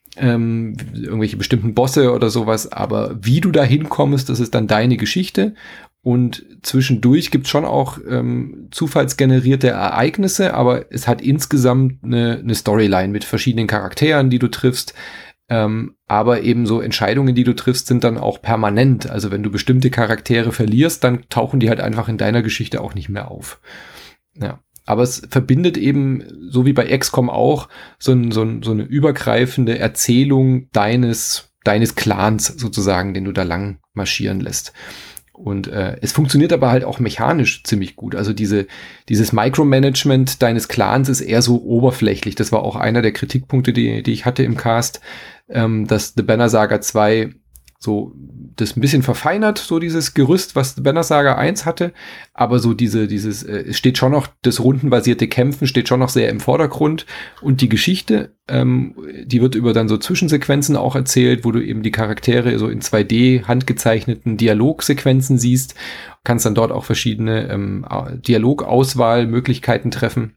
ähm, irgendwelche bestimmten Bosse oder sowas, aber wie du da hinkommst, das ist dann deine Geschichte. Und zwischendurch gibt es schon auch ähm, zufallsgenerierte Ereignisse, aber es hat insgesamt eine, eine Storyline mit verschiedenen Charakteren, die du triffst. Ähm, aber eben so Entscheidungen, die du triffst, sind dann auch permanent. Also wenn du bestimmte Charaktere verlierst, dann tauchen die halt einfach in deiner Geschichte auch nicht mehr auf. Ja. Aber es verbindet eben, so wie bei X COM auch, so, ein, so, ein, so eine übergreifende Erzählung deines, deines Clans sozusagen, den du da lang marschieren lässt. Und äh, es funktioniert aber halt auch mechanisch ziemlich gut. Also diese dieses Micromanagement deines Clans ist eher so oberflächlich. Das war auch einer der Kritikpunkte, die, die ich hatte im Cast, ähm, dass The Banner Saga zwei so das ein bisschen verfeinert, so dieses Gerüst, was The Banner Saga eins hatte. Aber so diese dieses äh, es steht schon noch, das rundenbasierte Kämpfen steht schon noch sehr im Vordergrund. Und die Geschichte, ähm, die wird über dann so Zwischensequenzen auch erzählt, wo du eben die Charaktere so in zwei D handgezeichneten Dialogsequenzen siehst. Kannst dann dort auch verschiedene ähm, Dialogauswahlmöglichkeiten treffen.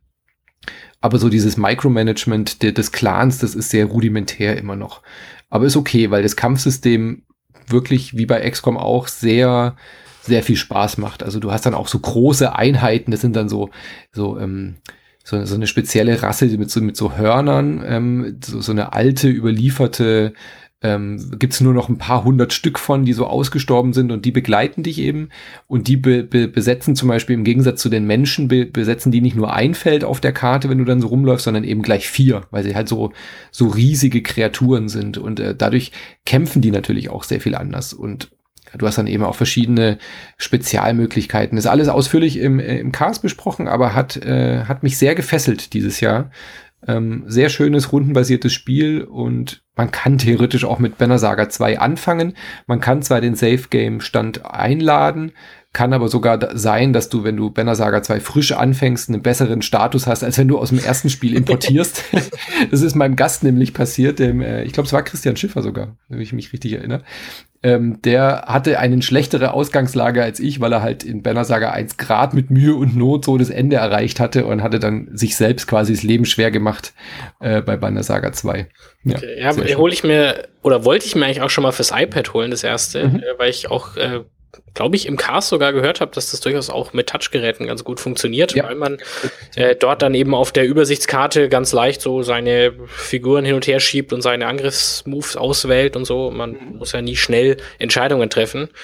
Aber so dieses Micromanagement de- des Clans, das ist sehr rudimentär immer noch. Aber ist okay, weil das Kampfsystem wirklich, wie bei X COM auch, sehr, sehr viel Spaß macht. Also du hast dann auch so große Einheiten, das sind dann so, so, ähm, so, so eine spezielle Rasse mit so, mit so Hörnern, ähm, so, so eine alte, überlieferte, ähm, gibt's nur noch ein paar hundert Stück von, die so ausgestorben sind und die begleiten dich eben und die be, be, besetzen zum Beispiel im Gegensatz zu den Menschen, be, besetzen die nicht nur ein Feld auf der Karte, wenn du dann so rumläufst, sondern eben gleich vier, weil sie halt so, so riesige Kreaturen sind und äh, dadurch kämpfen die natürlich auch sehr viel anders und du hast dann eben auch verschiedene Spezialmöglichkeiten. Das ist alles ausführlich im, äh, im Cast besprochen, aber hat, äh, hat mich sehr gefesselt dieses Jahr. Ähm, sehr schönes, rundenbasiertes Spiel und man kann theoretisch auch mit Banner Saga zwei anfangen. Man kann zwar den Safe-Game-Stand einladen, kann aber sogar da sein, dass du, wenn du Banner Saga zwei frisch anfängst, einen besseren Status hast, als wenn du aus dem ersten Spiel importierst. Das ist meinem Gast nämlich passiert, dem, äh, ich glaube, es war Christian Schiffer sogar, wenn ich mich richtig erinnere. Ähm, der hatte eine schlechtere Ausgangslage als ich, weil er halt in Banner Saga eins Grad mit Mühe und Not so das Ende erreicht hatte und hatte dann sich selbst quasi das Leben schwer gemacht äh, bei Banner Saga zwei. Ja, okay, ja hole ich mir, oder wollte ich mir eigentlich auch schon mal fürs iPad holen, das erste, mhm. äh, weil ich auch, äh, glaube ich, im Cast sogar gehört habe, dass das durchaus auch mit Touchgeräten ganz gut funktioniert, ja. weil man äh, dort dann eben auf der Übersichtskarte ganz leicht so seine Figuren hin und her schiebt und seine Angriffsmoves auswählt und so. Man mhm. muss ja nie schnell Entscheidungen treffen.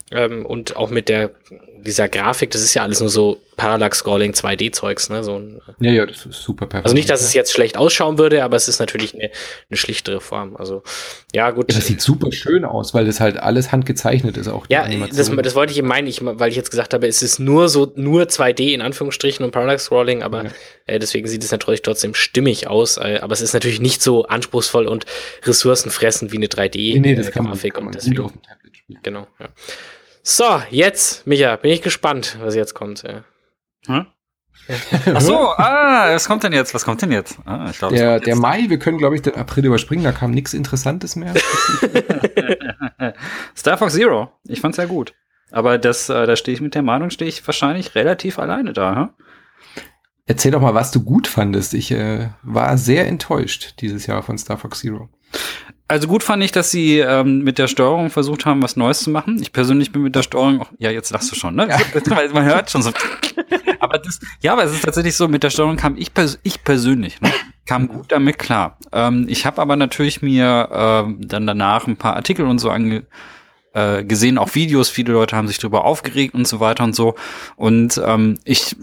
Ähm, und auch mit der dieser Grafik, das ist ja alles nur so Parallax-Scrolling zwei D-Zeugs, ne? So ein, ja, ja, das ist super perfekt. Also nicht, dass es jetzt schlecht ausschauen würde, aber es ist natürlich eine, eine schlichtere Form. Also, ja, gut. Ja, das sieht super schön aus, weil das halt alles handgezeichnet ist auch. Ja, das, das wollte ich eben meinen, ich, weil ich jetzt gesagt habe, es ist nur so, nur zwei D in Anführungsstrichen und Parallax-Scrolling, aber ja. äh, deswegen sieht es natürlich trotzdem stimmig aus, äh, aber es ist natürlich nicht so anspruchsvoll und ressourcenfressend wie eine drei D-Grafik. Nee, nee, das kann man, kann man deswegen, gut auf dem Tablet spielen. Genau, ja. So, jetzt, Micha, bin ich gespannt, was jetzt kommt. Ja. Hm? Ach so, ah, was kommt denn jetzt? Was kommt denn jetzt? Ah, ich glaub, der der Mai, wir können, glaube ich, den April überspringen, da kam nichts Interessantes mehr. Star Fox Zero, ich fand's ja gut. Aber das, äh, da stehe ich mit der Meinung, stehe ich wahrscheinlich relativ alleine da. Hm? Erzähl doch mal, was du gut fandest. Ich äh, war sehr enttäuscht dieses Jahr von Star Fox Zero. Also gut fand ich, dass sie ähm, mit der Steuerung versucht haben, was Neues zu machen. Ich persönlich bin mit der Steuerung auch, ja, jetzt lachst du schon, ne? Ja. Man hört schon so. aber das, ja, aber es ist tatsächlich so, mit der Steuerung kam ich, pers- ich persönlich, ne, kam gut damit klar. Ähm, ich habe aber natürlich mir ähm, dann danach ein paar Artikel und so ange äh, gesehen, auch Videos, viele Leute haben sich darüber aufgeregt und so weiter und so. Und ähm, ich,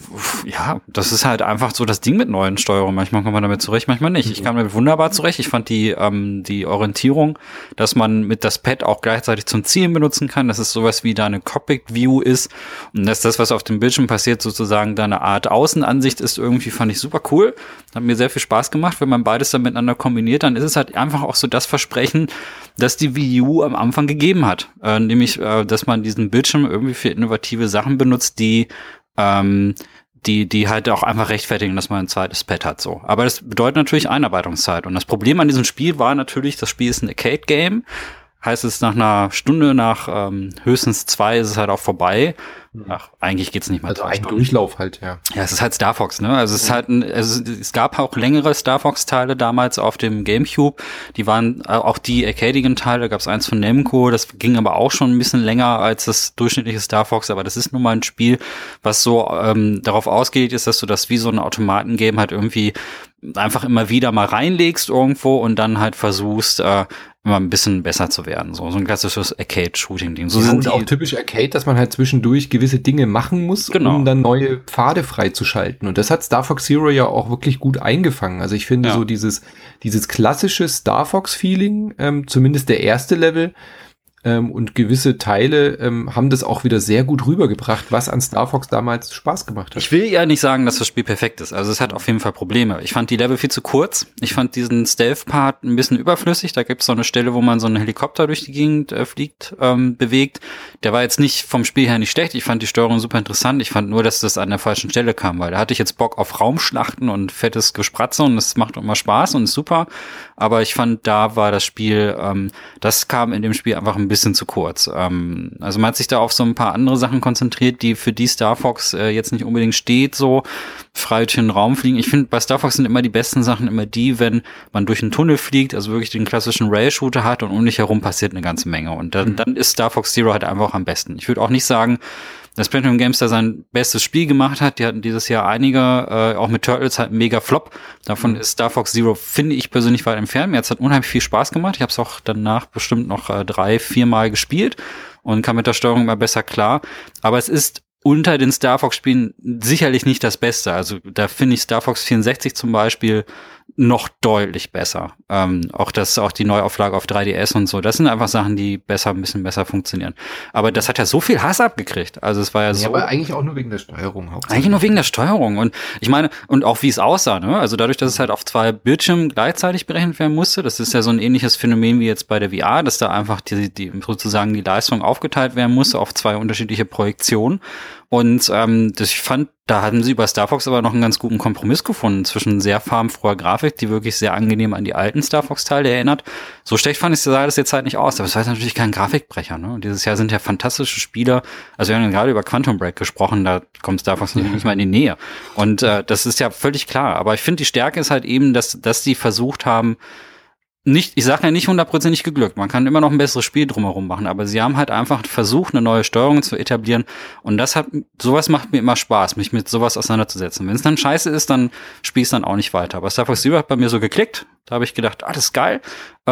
ja, das ist halt einfach so das Ding mit neuen Steuerungen. Manchmal kommt man damit zurecht, manchmal nicht. Ich kam damit wunderbar zurecht. Ich fand die ähm, die Orientierung, dass man mit das Pad auch gleichzeitig zum Zielen benutzen kann, dass es sowas wie da eine Cockpit-View ist und dass das, was auf dem Bildschirm passiert, sozusagen da eine Art Außenansicht ist, irgendwie fand ich super cool. Hat mir sehr viel Spaß gemacht. Wenn man beides dann miteinander kombiniert, dann ist es halt einfach auch so das Versprechen, dass die Wii U am Anfang gegeben hat. Äh, nämlich, äh, dass man diesen Bildschirm irgendwie für innovative Sachen benutzt, die ähm, die die halt auch einfach rechtfertigen, dass man ein zweites Pad hat. So. Aber das bedeutet natürlich Einarbeitungszeit. Und das Problem an diesem Spiel war natürlich, das Spiel ist ein Arcade-Game. Heißt es, nach einer Stunde, nach ähm, höchstens zwei ist es halt auch vorbei. Ach, eigentlich geht's nicht mal. Also ein Durchlauf halt, ja. Ja, es ist halt Star Fox, ne? Also es ist halt ein, also es gab auch längere Star Fox Teile damals auf dem GameCube. Die waren auch die arcadigen Teile, da gab es eins von Namco, das ging aber auch schon ein bisschen länger als das durchschnittliche Star Fox, aber das ist nun mal ein Spiel, was so ähm, darauf ausgelegt ist, dass du das wie so ein Automatengame halt irgendwie einfach immer wieder mal reinlegst irgendwo und dann halt versuchst, äh, immer ein bisschen besser zu werden. So, so ein klassisches Arcade-Shooting-Ding. So ja, sind und die auch typisch Arcade, dass man halt zwischendurch gewisse Dinge machen muss, genau. um dann neue Pfade freizuschalten. Und das hat Star Fox Zero ja auch wirklich gut eingefangen. Also ich finde ja. so dieses dieses klassische Star Fox-Feeling, ähm, zumindest der erste Level, Ähm, und gewisse Teile ähm, haben das auch wieder sehr gut rübergebracht, was an Star Fox damals Spaß gemacht hat. Ich will ja nicht sagen, dass das Spiel perfekt ist. Also es hat auf jeden Fall Probleme. Ich fand die Level viel zu kurz. Ich fand diesen Stealth-Part ein bisschen überflüssig. Da gibt es so eine Stelle, wo man so einen Helikopter durch die Gegend äh, fliegt, ähm, bewegt. Der war jetzt nicht vom Spiel her nicht schlecht. Ich fand die Steuerung super interessant. Ich fand nur, dass das an der falschen Stelle kam, weil da hatte ich jetzt Bock auf Raumschlachten und fettes Gespratze und das macht immer Spaß und ist super. Aber ich fand, da war das Spiel, ähm, das kam in dem Spiel einfach ein bisschen zu kurz. Ähm, also man hat sich da auf so ein paar andere Sachen konzentriert, die für die Star Fox äh, jetzt nicht unbedingt steht, so frei durch den Raum fliegen. Ich finde, bei Star Fox sind immer die besten Sachen immer die, wenn man durch einen Tunnel fliegt, also wirklich den klassischen Rail-Shooter hat und um dich herum passiert eine ganze Menge. Und dann, mhm. dann ist Star Fox Zero halt einfach am besten. Ich würde auch nicht sagen, dass Platinum Games da sein bestes Spiel gemacht hat. Die hatten dieses Jahr einige, äh, auch mit Turtles halt einen mega Flop. Davon mhm. ist Star Fox Zero, finde ich persönlich, weit entfernt. Mir hat es halt unheimlich viel Spaß gemacht. Ich habe es auch danach bestimmt noch äh, drei, vier Mal gespielt und kam mit der Steuerung immer besser klar. Aber es ist unter den Star Fox-Spielen sicherlich nicht das Beste. Also da finde ich Star Fox vierundsechzig zum Beispiel noch deutlich besser. Ähm, auch das, auch die Neuauflage auf drei D S und so. Das sind einfach Sachen, die besser, ein bisschen besser funktionieren. Aber das hat ja so viel Hass abgekriegt. Also es war ja, ja so. Aber eigentlich auch nur wegen der Steuerung. Eigentlich nur wegen der Steuerung. Und ich meine, und auch wie es aussah, ne? Also dadurch, dass es halt auf zwei Bildschirmen gleichzeitig berechnet werden musste, das ist ja so ein ähnliches Phänomen wie jetzt bei der V R, dass da einfach die, die sozusagen die Leistung aufgeteilt werden musste auf zwei unterschiedliche Projektionen. Und ähm, das, ich fand, da hatten sie über Star Fox aber noch einen ganz guten Kompromiss gefunden zwischen sehr farbenfroher Grafik, die wirklich sehr angenehm an die alten Star Fox-Teile erinnert. So schlecht fand ich, sah das jetzt halt nicht aus, aber es war natürlich kein Grafikbrecher. Ne? Und dieses Jahr sind ja fantastische Spieler, also wir haben ja gerade über Quantum Break gesprochen, da kommt Star Fox ja. nicht mal in die Nähe. Und äh, das ist ja völlig klar. Aber ich finde, die Stärke ist halt eben, dass dass die versucht haben, nicht, ich sage ja nicht hundertprozentig geglückt. Man kann immer noch ein besseres Spiel drumherum machen, aber sie haben halt einfach versucht, eine neue Steuerung zu etablieren. Und das hat, sowas macht mir immer Spaß, mich mit sowas auseinanderzusetzen. Wenn es dann scheiße ist, dann spiel ich es dann auch nicht weiter. Aber Star Fox Zero hat bei mir so geklickt. Da habe ich gedacht, ah, das ist geil. Ähm,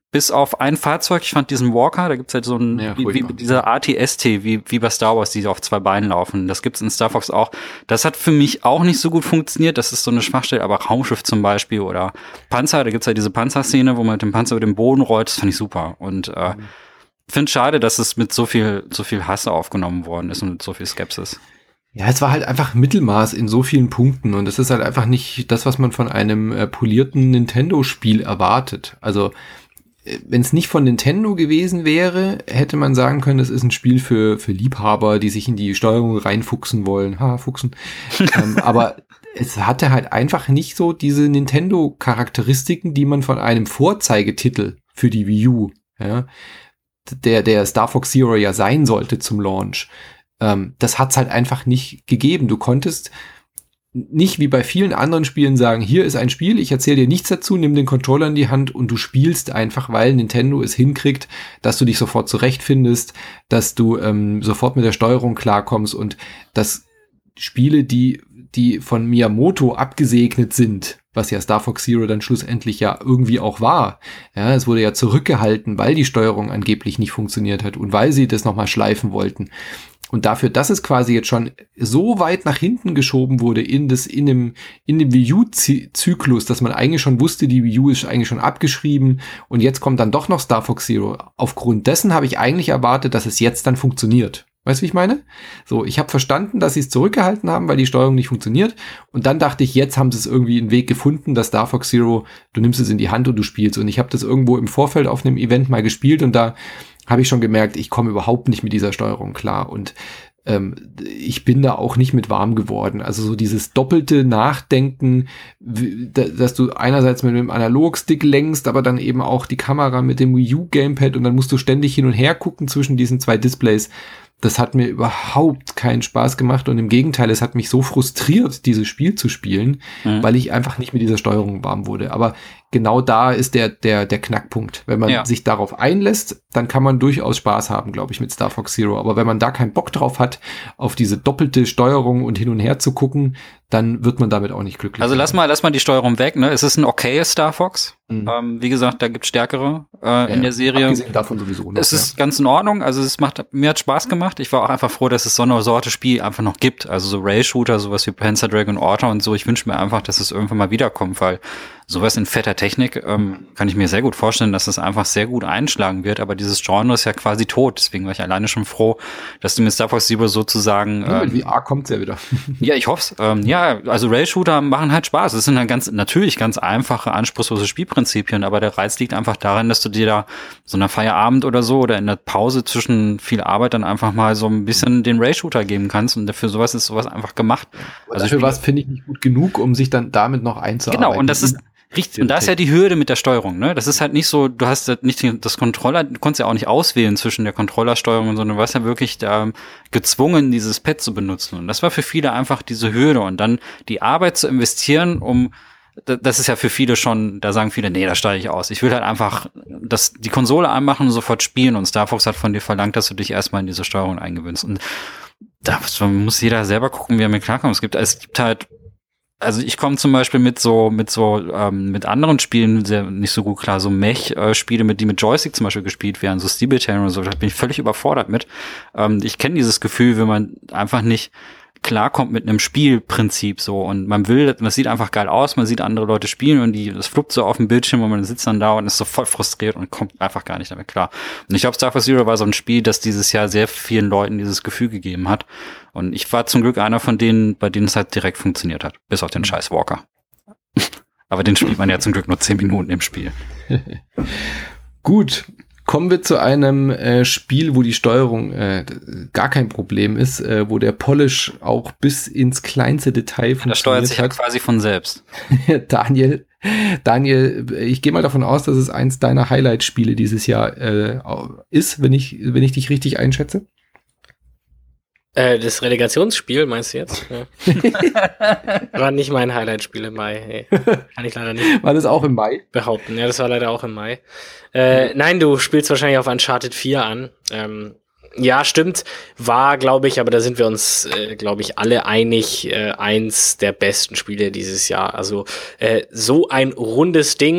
bis auf ein Fahrzeug, ich fand diesen Walker, da gibt's halt so ein, ja, wie, wie dieser A T S T, wie, wie bei Star Wars, die auf zwei Beinen laufen. Das gibt's in Star Fox auch. Das hat für mich auch nicht so gut funktioniert. Das ist so eine Schwachstelle, aber Raumschiff zum Beispiel oder Panzer, da gibt's halt diese Panzerszene, wo man mit dem Panzer über den Boden rollt. Das fand ich super. Und äh, mhm. finde schade, dass es mit so viel, so viel Hass aufgenommen worden ist und mit so viel Skepsis. Ja, es war halt einfach Mittelmaß in so vielen Punkten und es ist halt einfach nicht das, was man von einem äh, polierten Nintendo-Spiel erwartet. Also wenn es nicht von Nintendo gewesen wäre, hätte man sagen können, das ist ein Spiel für für Liebhaber, die sich in die Steuerung reinfuchsen wollen. Ha, fuchsen. ähm, aber es hatte halt einfach nicht so diese Nintendo-Charakteristiken, die man von einem Vorzeigetitel für die Wii U, ja, der der Star Fox Zero ja sein sollte zum Launch. Ähm, das hat's halt einfach nicht gegeben. Du konntest nicht wie bei vielen anderen Spielen sagen, hier ist ein Spiel, ich erzähle dir nichts dazu, nimm den Controller in die Hand und du spielst einfach, weil Nintendo es hinkriegt, dass du dich sofort zurechtfindest, dass du ähm, sofort mit der Steuerung klarkommst und dass Spiele, die die von Miyamoto abgesegnet sind, was ja Star Fox Zero dann schlussendlich ja irgendwie auch war. Ja, es wurde ja zurückgehalten, weil die Steuerung angeblich nicht funktioniert hat und weil sie das nochmal schleifen wollten. Und dafür, dass es quasi jetzt schon so weit nach hinten geschoben wurde in das, in dem, in dem Wii U-Zyklus, dass man eigentlich schon wusste, die Wii U ist eigentlich schon abgeschrieben und jetzt kommt dann doch noch Star Fox Zero. Aufgrund dessen habe ich eigentlich erwartet, dass es jetzt dann funktioniert. Weißt du, wie ich meine? So, ich habe verstanden, dass sie es zurückgehalten haben, weil die Steuerung nicht funktioniert. Und dann dachte ich, jetzt haben sie es irgendwie einen Weg gefunden, dass Star Fox Zero, du nimmst es in die Hand und du spielst. Und ich habe das irgendwo im Vorfeld auf einem Event mal gespielt und da habe ich schon gemerkt, ich komme überhaupt nicht mit dieser Steuerung klar und ähm, ich bin da auch nicht mit warm geworden. Also so dieses doppelte Nachdenken, dass du einerseits mit dem Analogstick lenkst, aber dann eben auch die Kamera mit dem Wii U Gamepad und dann musst du ständig hin und her gucken zwischen diesen zwei Displays. Das hat mir überhaupt keinen Spaß gemacht und im Gegenteil, es hat mich so frustriert, dieses Spiel zu spielen, mhm. weil ich einfach nicht mit dieser Steuerung warm wurde. Aber genau da ist der der der Knackpunkt. Wenn man ja. sich darauf einlässt, dann kann man durchaus Spaß haben, glaube ich, mit Star Fox Zero. Aber wenn man da keinen Bock drauf hat, auf diese doppelte Steuerung und hin und her zu gucken, dann wird man damit auch nicht glücklich. Also lass mal, lass mal die Steuerung weg, ne? Es ist ein okayes Star Fox. Mhm. Ähm, wie gesagt, da gibt's stärkere äh, ja, in der Serie. Abgesehen davon sowieso noch, es ist ja. ganz in Ordnung. Also es macht, mir hat Spaß gemacht. Ich war auch einfach froh, dass es so eine Sorte Spiel einfach noch gibt. Also so Rail-Shooter, sowas wie Panzer Dragoon Order und so. Ich wünsche mir einfach, dass es irgendwann mal wiederkommt, weil sowas in fetter Technik ähm, kann ich mir sehr gut vorstellen, dass das einfach sehr gut einschlagen wird. Aber dieses Genre ist ja quasi tot. Deswegen war ich alleine schon froh, dass du mit Star Fox Zero sozusagen ja, mit ähm, V R kommt's ja wieder. Ja, ich hoff's. Ähm, ja, also Rail-Shooter machen halt Spaß. Es sind dann ganz natürlich ganz einfache, anspruchslose Spielprinzipien, aber der Reiz liegt einfach darin, dass du dir da so einer Feierabend oder so oder in der Pause zwischen viel Arbeit dann einfach mal so ein bisschen den Rail-Shooter geben kannst und dafür sowas ist sowas einfach gemacht. Also dafür was finde ich nicht gut genug, um sich dann damit noch einzuarbeiten. Genau, und das ist richtig, und da ist ja die Hürde mit der Steuerung, ne? Das ist halt nicht so, du hast halt nicht das Controller, du konntest ja auch nicht auswählen zwischen der Controllersteuerung, sondern du warst ja wirklich da gezwungen, dieses Pad zu benutzen. Und das war für viele einfach diese Hürde. Und dann die Arbeit zu investieren, um, das ist ja für viele schon, da sagen viele, nee, da steige ich aus. Ich will halt einfach das, die Konsole anmachen und sofort spielen. Und Star Fox hat von dir verlangt, dass du dich erstmal in diese Steuerung eingewöhnst. Und da muss jeder selber gucken, wie er mit klarkommt. Es gibt, es gibt halt, also ich komme zum Beispiel mit so mit so ähm, mit anderen Spielen sehr nicht so gut klar, so Mech-Spiele, mit die mit Joystick zum Beispiel gespielt werden, so Steel Battalion oder so, da bin ich völlig überfordert mit. Ähm, ich kenne dieses Gefühl, wenn man einfach nicht klarkommt mit einem Spielprinzip so und man will, das sieht einfach geil aus, man sieht andere Leute spielen und die, das fluppt so auf dem Bildschirm und man sitzt dann da und ist so voll frustriert und kommt einfach gar nicht damit klar. Und ich glaube, Star Fox Zero war so ein Spiel, das dieses Jahr sehr vielen Leuten dieses Gefühl gegeben hat und ich war zum Glück einer von denen, bei denen es halt direkt funktioniert hat, bis auf den scheiß Walker. Aber den spielt man ja zum Glück nur zehn Minuten im Spiel. Gut. Kommen wir zu einem äh, Spiel, wo die Steuerung äh, gar kein Problem ist, äh, wo der Polish auch bis ins kleinste Detail funktioniert. Das steuert sich ja quasi von selbst. Daniel, Daniel, ich gehe mal davon aus, dass es eins deiner Highlight-Spiele dieses Jahr äh, ist, wenn ich, wenn ich dich richtig einschätze. Äh, das Relegationsspiel, meinst du jetzt? Ja. War nicht mein Highlight-Spiel im Mai. Hey. Kann ich leider nicht. War das auch im Mai? Behaupten. Ja, das war leider auch im Mai. Äh, nein, du spielst wahrscheinlich auf Uncharted vier an. Ähm, ja, stimmt. War, glaube ich, aber da sind wir uns, äh, glaube ich, alle einig, äh, eins der besten Spiele dieses Jahr. Also äh, so ein rundes Ding.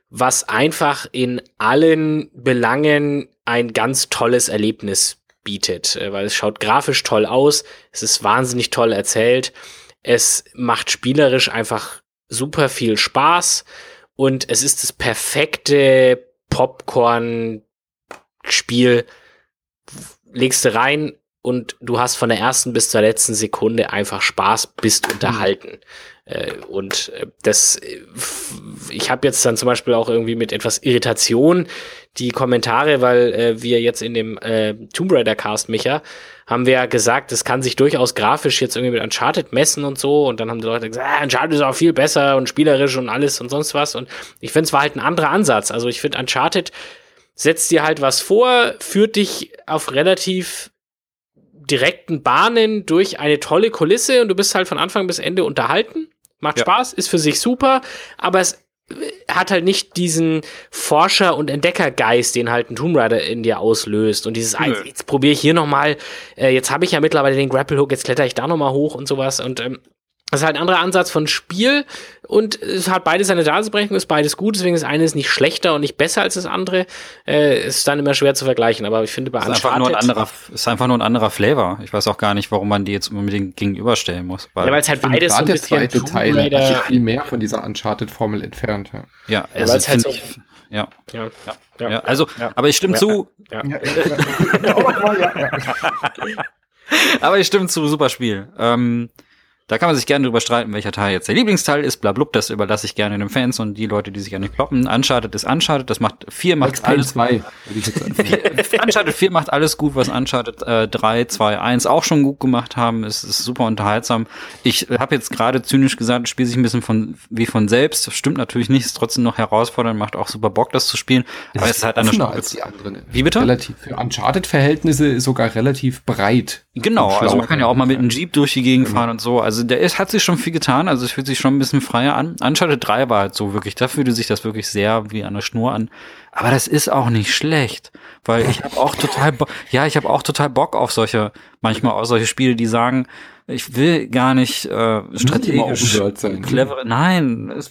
was einfach in allen Belangen ein ganz tolles Erlebnis bietet, weil es schaut grafisch toll aus, es ist wahnsinnig toll erzählt, es macht spielerisch einfach super viel Spaß und es ist das perfekte Popcorn-Spiel. Legst du rein und du hast von der ersten bis zur letzten Sekunde einfach Spaß, bist unterhalten. Mhm. Und das, ich habe jetzt dann zum Beispiel auch irgendwie mit etwas Irritation die Kommentare, weil äh, wir jetzt in dem äh, Tomb Raider Cast, Micha, haben wir ja gesagt, das kann sich durchaus grafisch jetzt irgendwie mit Uncharted messen und so, und dann haben die Leute gesagt, ah, Uncharted ist auch viel besser und spielerisch und alles und sonst was, und ich finde, es war halt ein anderer Ansatz. Also ich finde, Uncharted setzt dir halt was vor, führt dich auf relativ direkten Bahnen durch eine tolle Kulisse und du bist halt von Anfang bis Ende unterhalten. Macht ja Spaß, ist für sich super, aber es hat halt nicht diesen Forscher- und Entdeckergeist, den halt ein Tomb Raider in dir auslöst. Und dieses, ah, jetzt, jetzt probiere ich hier nochmal, äh, jetzt habe ich ja mittlerweile den Grapple Hook, jetzt kletter ich da nochmal hoch und sowas. Und ähm, das ist halt ein anderer Ansatz von Spiel und es hat beides seine Daseinsberechtigung, ist beides gut, deswegen ist das eine ist nicht schlechter und nicht besser als das andere. Äh, ist dann immer schwer zu vergleichen, aber ich finde bei Uncharted... Ist einfach nur ein anderer, ist einfach nur ein anderer Flavor. Ich weiß auch gar nicht, warum man die jetzt unbedingt gegenüberstellen muss. Weil ja, es halt beides so ein bisschen... Der zweite Teil hat sich viel mehr von dieser Uncharted-Formel entfernt. Ja, ja, also ja, halt so ich, ja. Ja, ja, ja, ja, also, ja, aber ich stimme ja, zu... Ja. Ja. Aber ich stimme zu, super Spiel. Ähm, Da kann man sich gerne drüber streiten, welcher Teil jetzt der Lieblingsteil ist, blablub, das überlasse ich gerne den Fans und die Leute, die sich ja nicht kloppen. Uncharted ist Uncharted, das macht vier macht alles zwei. Uncharted vier macht alles gut, was Uncharted äh, drei, zwei, eins auch schon gut gemacht haben. Es ist super unterhaltsam. Ich habe jetzt gerade zynisch gesagt, es spielt sich ein bisschen von wie von selbst. Das stimmt natürlich nicht, ist trotzdem noch herausfordernd, macht auch super Bock, das zu spielen. Das aber es ist halt eine Stunde als die anderen. Wie bitte? Relativ für Uncharted-Verhältnisse sogar relativ breit. Genau, also man kann ja auch mal mit einem Jeep durch die Gegend fahren und so. Also der ist, hat sich schon viel getan, also es fühlt sich schon ein bisschen freier an. Uncharted drei war halt so wirklich, da fühlte sich das wirklich sehr wie an der Schnur an. Aber das ist auch nicht schlecht, weil ich habe auch total, Bo- ja, ich habe auch total Bock auf solche, manchmal auch solche Spiele, die sagen, ich will gar nicht äh, strategisch clever, nein, es,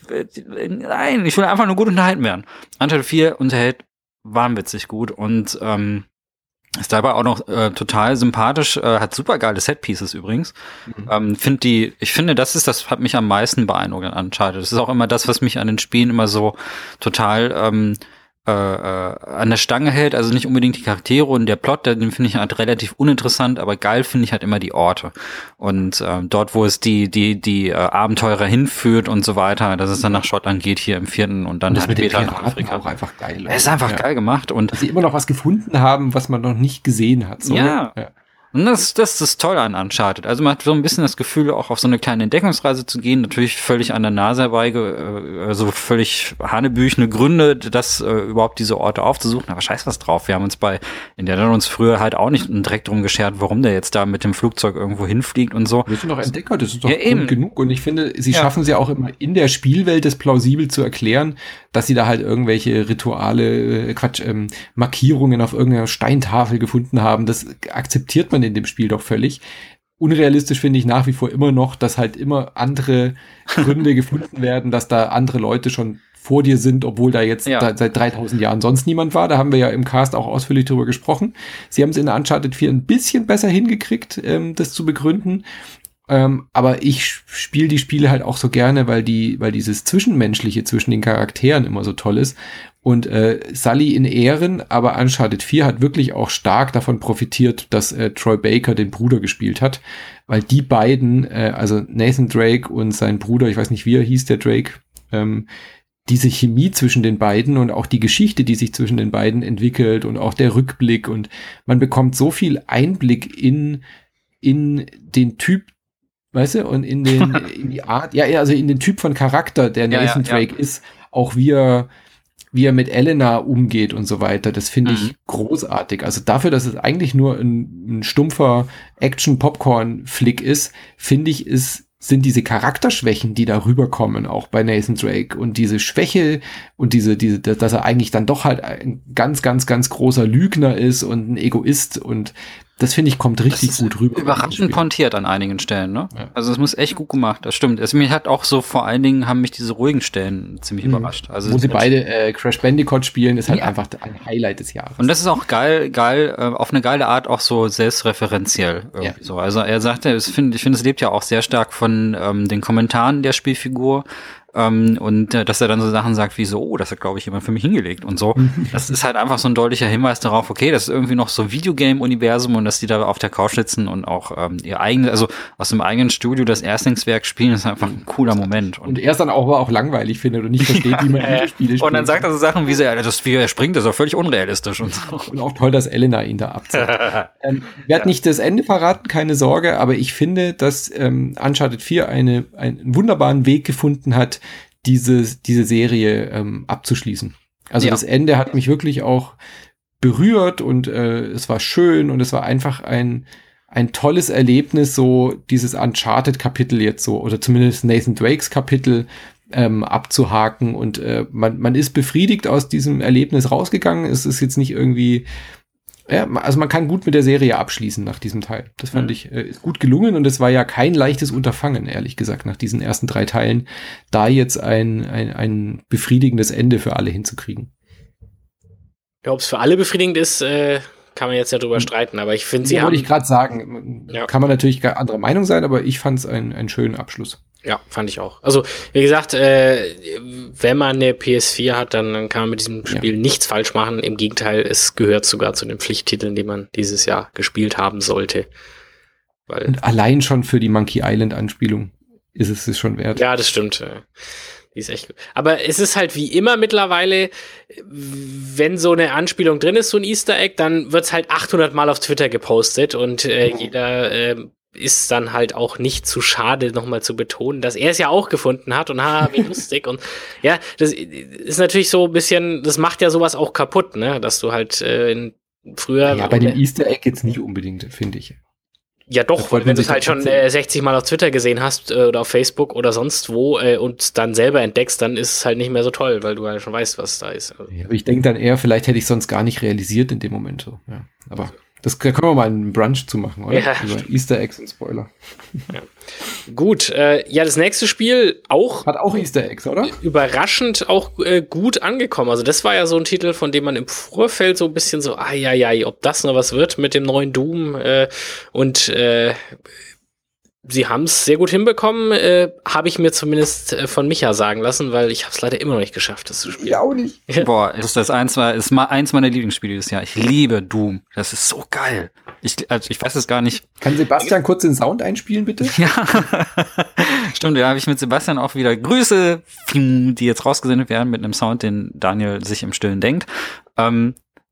nein, ich will einfach nur gut unterhalten werden. Uncharted vier unterhält wahnwitzig gut und ähm, ist dabei auch noch äh, total sympathisch, äh, hat super geile Setpieces übrigens. Mhm. Ähm, find die, ich finde, das ist, das hat mich am meisten beeindruckt an Uncharted. Das ist auch immer das, was mich an den Spielen immer so total ähm, äh, äh, an der Stange hält. Also nicht unbedingt die Charaktere und der Plot, den finde ich halt relativ uninteressant, aber geil finde ich halt immer die Orte. Und äh, dort, wo es die die die äh, Abenteurer hinführt und so weiter, dass es dann nach Schottland geht hier im vierten und dann und das halt mit später nach Afrika. Auch einfach geil. Es ist einfach ja. geil gemacht und dass sie immer noch was gefunden haben, was man noch nicht gesehen hat. So, ja. ja. Und das, das ist das Tolle an Uncharted. Also man hat so ein bisschen das Gefühl, auch auf so eine kleine Entdeckungsreise zu gehen. Natürlich völlig an der Nase herbei, äh, also völlig hanebüchene Gründe, das äh, überhaupt diese Orte aufzusuchen. Aber scheiß was drauf. Wir haben uns bei Indiana Jones früher halt auch nicht direkt drum geschert, warum der jetzt da mit dem Flugzeug irgendwo hinfliegt und so. Wir sind doch Entdecker, das ist doch ja, eben. genug. Und ich finde, sie ja. schaffen es ja auch immer in der Spielwelt, das plausibel zu erklären, dass sie da halt irgendwelche Rituale, äh, Quatsch, ähm, Markierungen auf irgendeiner Steintafel gefunden haben. Das akzeptiert man in dem Spiel doch völlig. Unrealistisch finde ich nach wie vor immer noch, dass halt immer andere Gründe gefunden werden, dass da andere Leute schon vor dir sind, obwohl da jetzt ja. da seit dreitausend Jahren sonst niemand war. Da haben wir ja im Cast auch ausführlich drüber gesprochen. Sie haben es in Uncharted vier ein bisschen besser hingekriegt, ähm, das zu begründen. Ähm, aber ich spiele die Spiele halt auch so gerne, weil die, weil dieses Zwischenmenschliche zwischen den Charakteren immer so toll ist. Und äh, Sully in Ehren, aber Uncharted vier hat wirklich auch stark davon profitiert, dass äh, Troy Baker den Bruder gespielt hat, weil die beiden, äh, also Nathan Drake und sein Bruder, ich weiß nicht, wie er hieß, der Drake, ähm, diese Chemie zwischen den beiden und auch die Geschichte, die sich zwischen den beiden entwickelt und auch der Rückblick, und man bekommt so viel Einblick in in den Typ, weißt du, und in den in die Art, ja, also in den Typ von Charakter, der Nathan ja, ja, Drake ja. ist, auch wie er wie er mit Elena umgeht und so weiter, das finde mhm. ich großartig. Also dafür, dass es eigentlich nur ein, ein stumpfer Action-Popcorn-Flick ist, finde ich, ist, sind diese Charakterschwächen, die da rüberkommen, auch bei Nathan Drake, und diese Schwäche und diese, diese, dass er eigentlich dann doch halt ein ganz, ganz, ganz großer Lügner ist und ein Egoist, und Das finde ich, kommt richtig gut rüber. Überraschend pontiert an einigen Stellen, ne? Ja. Also es muss echt gut gemacht, das stimmt. Also mich hat auch so vor allen Dingen, haben mich diese ruhigen Stellen ziemlich mhm. überrascht. Also wo sie beide äh, Crash Bandicoot spielen, ist halt ja. einfach ein Highlight des Jahres. Und das ist auch geil, geil, äh, auf eine geile Art auch so selbstreferenziell. Irgendwie ja. so. Also er sagte, ich finde, ich finde, es lebt ja auch sehr stark von ähm, den Kommentaren der Spielfigur. Um, und äh, dass er dann so Sachen sagt wie so, oh, das hat, glaube ich, jemand für mich hingelegt und so. Das ist halt einfach so ein deutlicher Hinweis darauf, okay, das ist irgendwie noch so Videogame-Universum und dass die da auf der Couch sitzen und auch ähm, ihr eigenes, also aus dem eigenen Studio das Erstlingswerk spielen, ist einfach ein cooler Moment. Und, und er es dann auch, aber auch langweilig findet und nicht versteht, ja, wie man Videospiele spielt. Und dann sagt er so Sachen wie so, ja, das, wie er springt, das ist auch völlig unrealistisch und so. Und auch toll, dass Elena ihn da abzeigt. ähm, ich werde ja. nicht das Ende verraten, keine Sorge, aber ich finde, dass ähm, Uncharted vier eine, einen wunderbaren Weg gefunden hat, diese, diese Serie ähm, abzuschließen. Also ja. das Ende hat mich wirklich auch berührt und äh, es war schön und es war einfach ein, ein tolles Erlebnis, so dieses Uncharted-Kapitel jetzt so, oder zumindest Nathan Drakes Kapitel ähm, abzuhaken und äh, man, man ist befriedigt aus diesem Erlebnis rausgegangen. Es ist jetzt nicht irgendwie Ja, also man kann gut mit der Serie abschließen nach diesem Teil. Das fand mhm. ich äh, ist gut gelungen und es war ja kein leichtes Unterfangen, ehrlich gesagt, nach diesen ersten drei Teilen, da jetzt ein, ein, ein befriedigendes Ende für alle hinzukriegen. Ja, ob es für alle befriedigend ist, äh, kann man jetzt ja drüber streiten, aber ich finde, sie ja, haben... wollte ich gerade sagen, ja. kann man natürlich gar anderer Meinung sein, aber ich fand es ein, einen schönen Abschluss. Ja, fand ich auch. Also, wie gesagt, äh, wenn man eine P S vier hat, dann, dann kann man mit diesem Spiel ja. nichts falsch machen. Im Gegenteil, es gehört sogar zu den Pflichttiteln, die man dieses Jahr gespielt haben sollte. Weil Und allein schon für die Monkey Island-Anspielung ist es es schon wert. Ja, das stimmt. Die ist echt gut. Aber es ist halt wie immer mittlerweile, wenn so eine Anspielung drin ist, so ein Easter Egg, dann wird's halt achthundert Mal auf Twitter gepostet und äh, oh. jeder äh, ist dann halt auch nicht zu schade, nochmal zu betonen, dass er es ja auch gefunden hat und ha, wie lustig. Und ja, das ist natürlich so ein bisschen, das macht ja sowas auch kaputt, ne, dass du halt äh, in früher... Ja, bei dem Easter Egg jetzt nicht unbedingt, finde ich. Ja doch, weil wenn du es halt schon äh, sechzig Mal auf Twitter gesehen hast äh, oder auf Facebook oder sonst wo äh, und dann selber entdeckst, dann ist es halt nicht mehr so toll, weil du halt schon weißt, was da ist. Also. Ja, aber ich denke dann eher, vielleicht hätte ich sonst gar nicht realisiert in dem Moment so. Ja, aber das können wir mal einen Brunch zu machen, oder? Ja. Über Easter Eggs und Spoiler. Ja. Gut, äh, ja, das nächste Spiel auch... Hat auch Easter Eggs, oder? Überraschend auch äh, gut angekommen. Also das war ja so ein Titel, von dem man im Vorfeld so ein bisschen so, ai, ai, ai, ob das noch was wird mit dem neuen Doom. Äh, und äh, sie haben es sehr gut hinbekommen, äh, habe ich mir zumindest äh, von Micha sagen lassen, weil ich habe es leider immer noch nicht geschafft, das zu spielen. Ja, auch nicht. Boah, ist das eins, ist mal eins meiner Lieblingsspiele dieses Jahr. Ich liebe Doom. Das ist so geil. Ich, also ich weiß es gar nicht. Kann Sebastian kurz den Sound einspielen, bitte? Ja, stimmt. Da habe ich mit Sebastian auch wieder Grüße, die jetzt rausgesendet werden mit einem Sound, den Daniel sich im Stillen denkt. Ähm,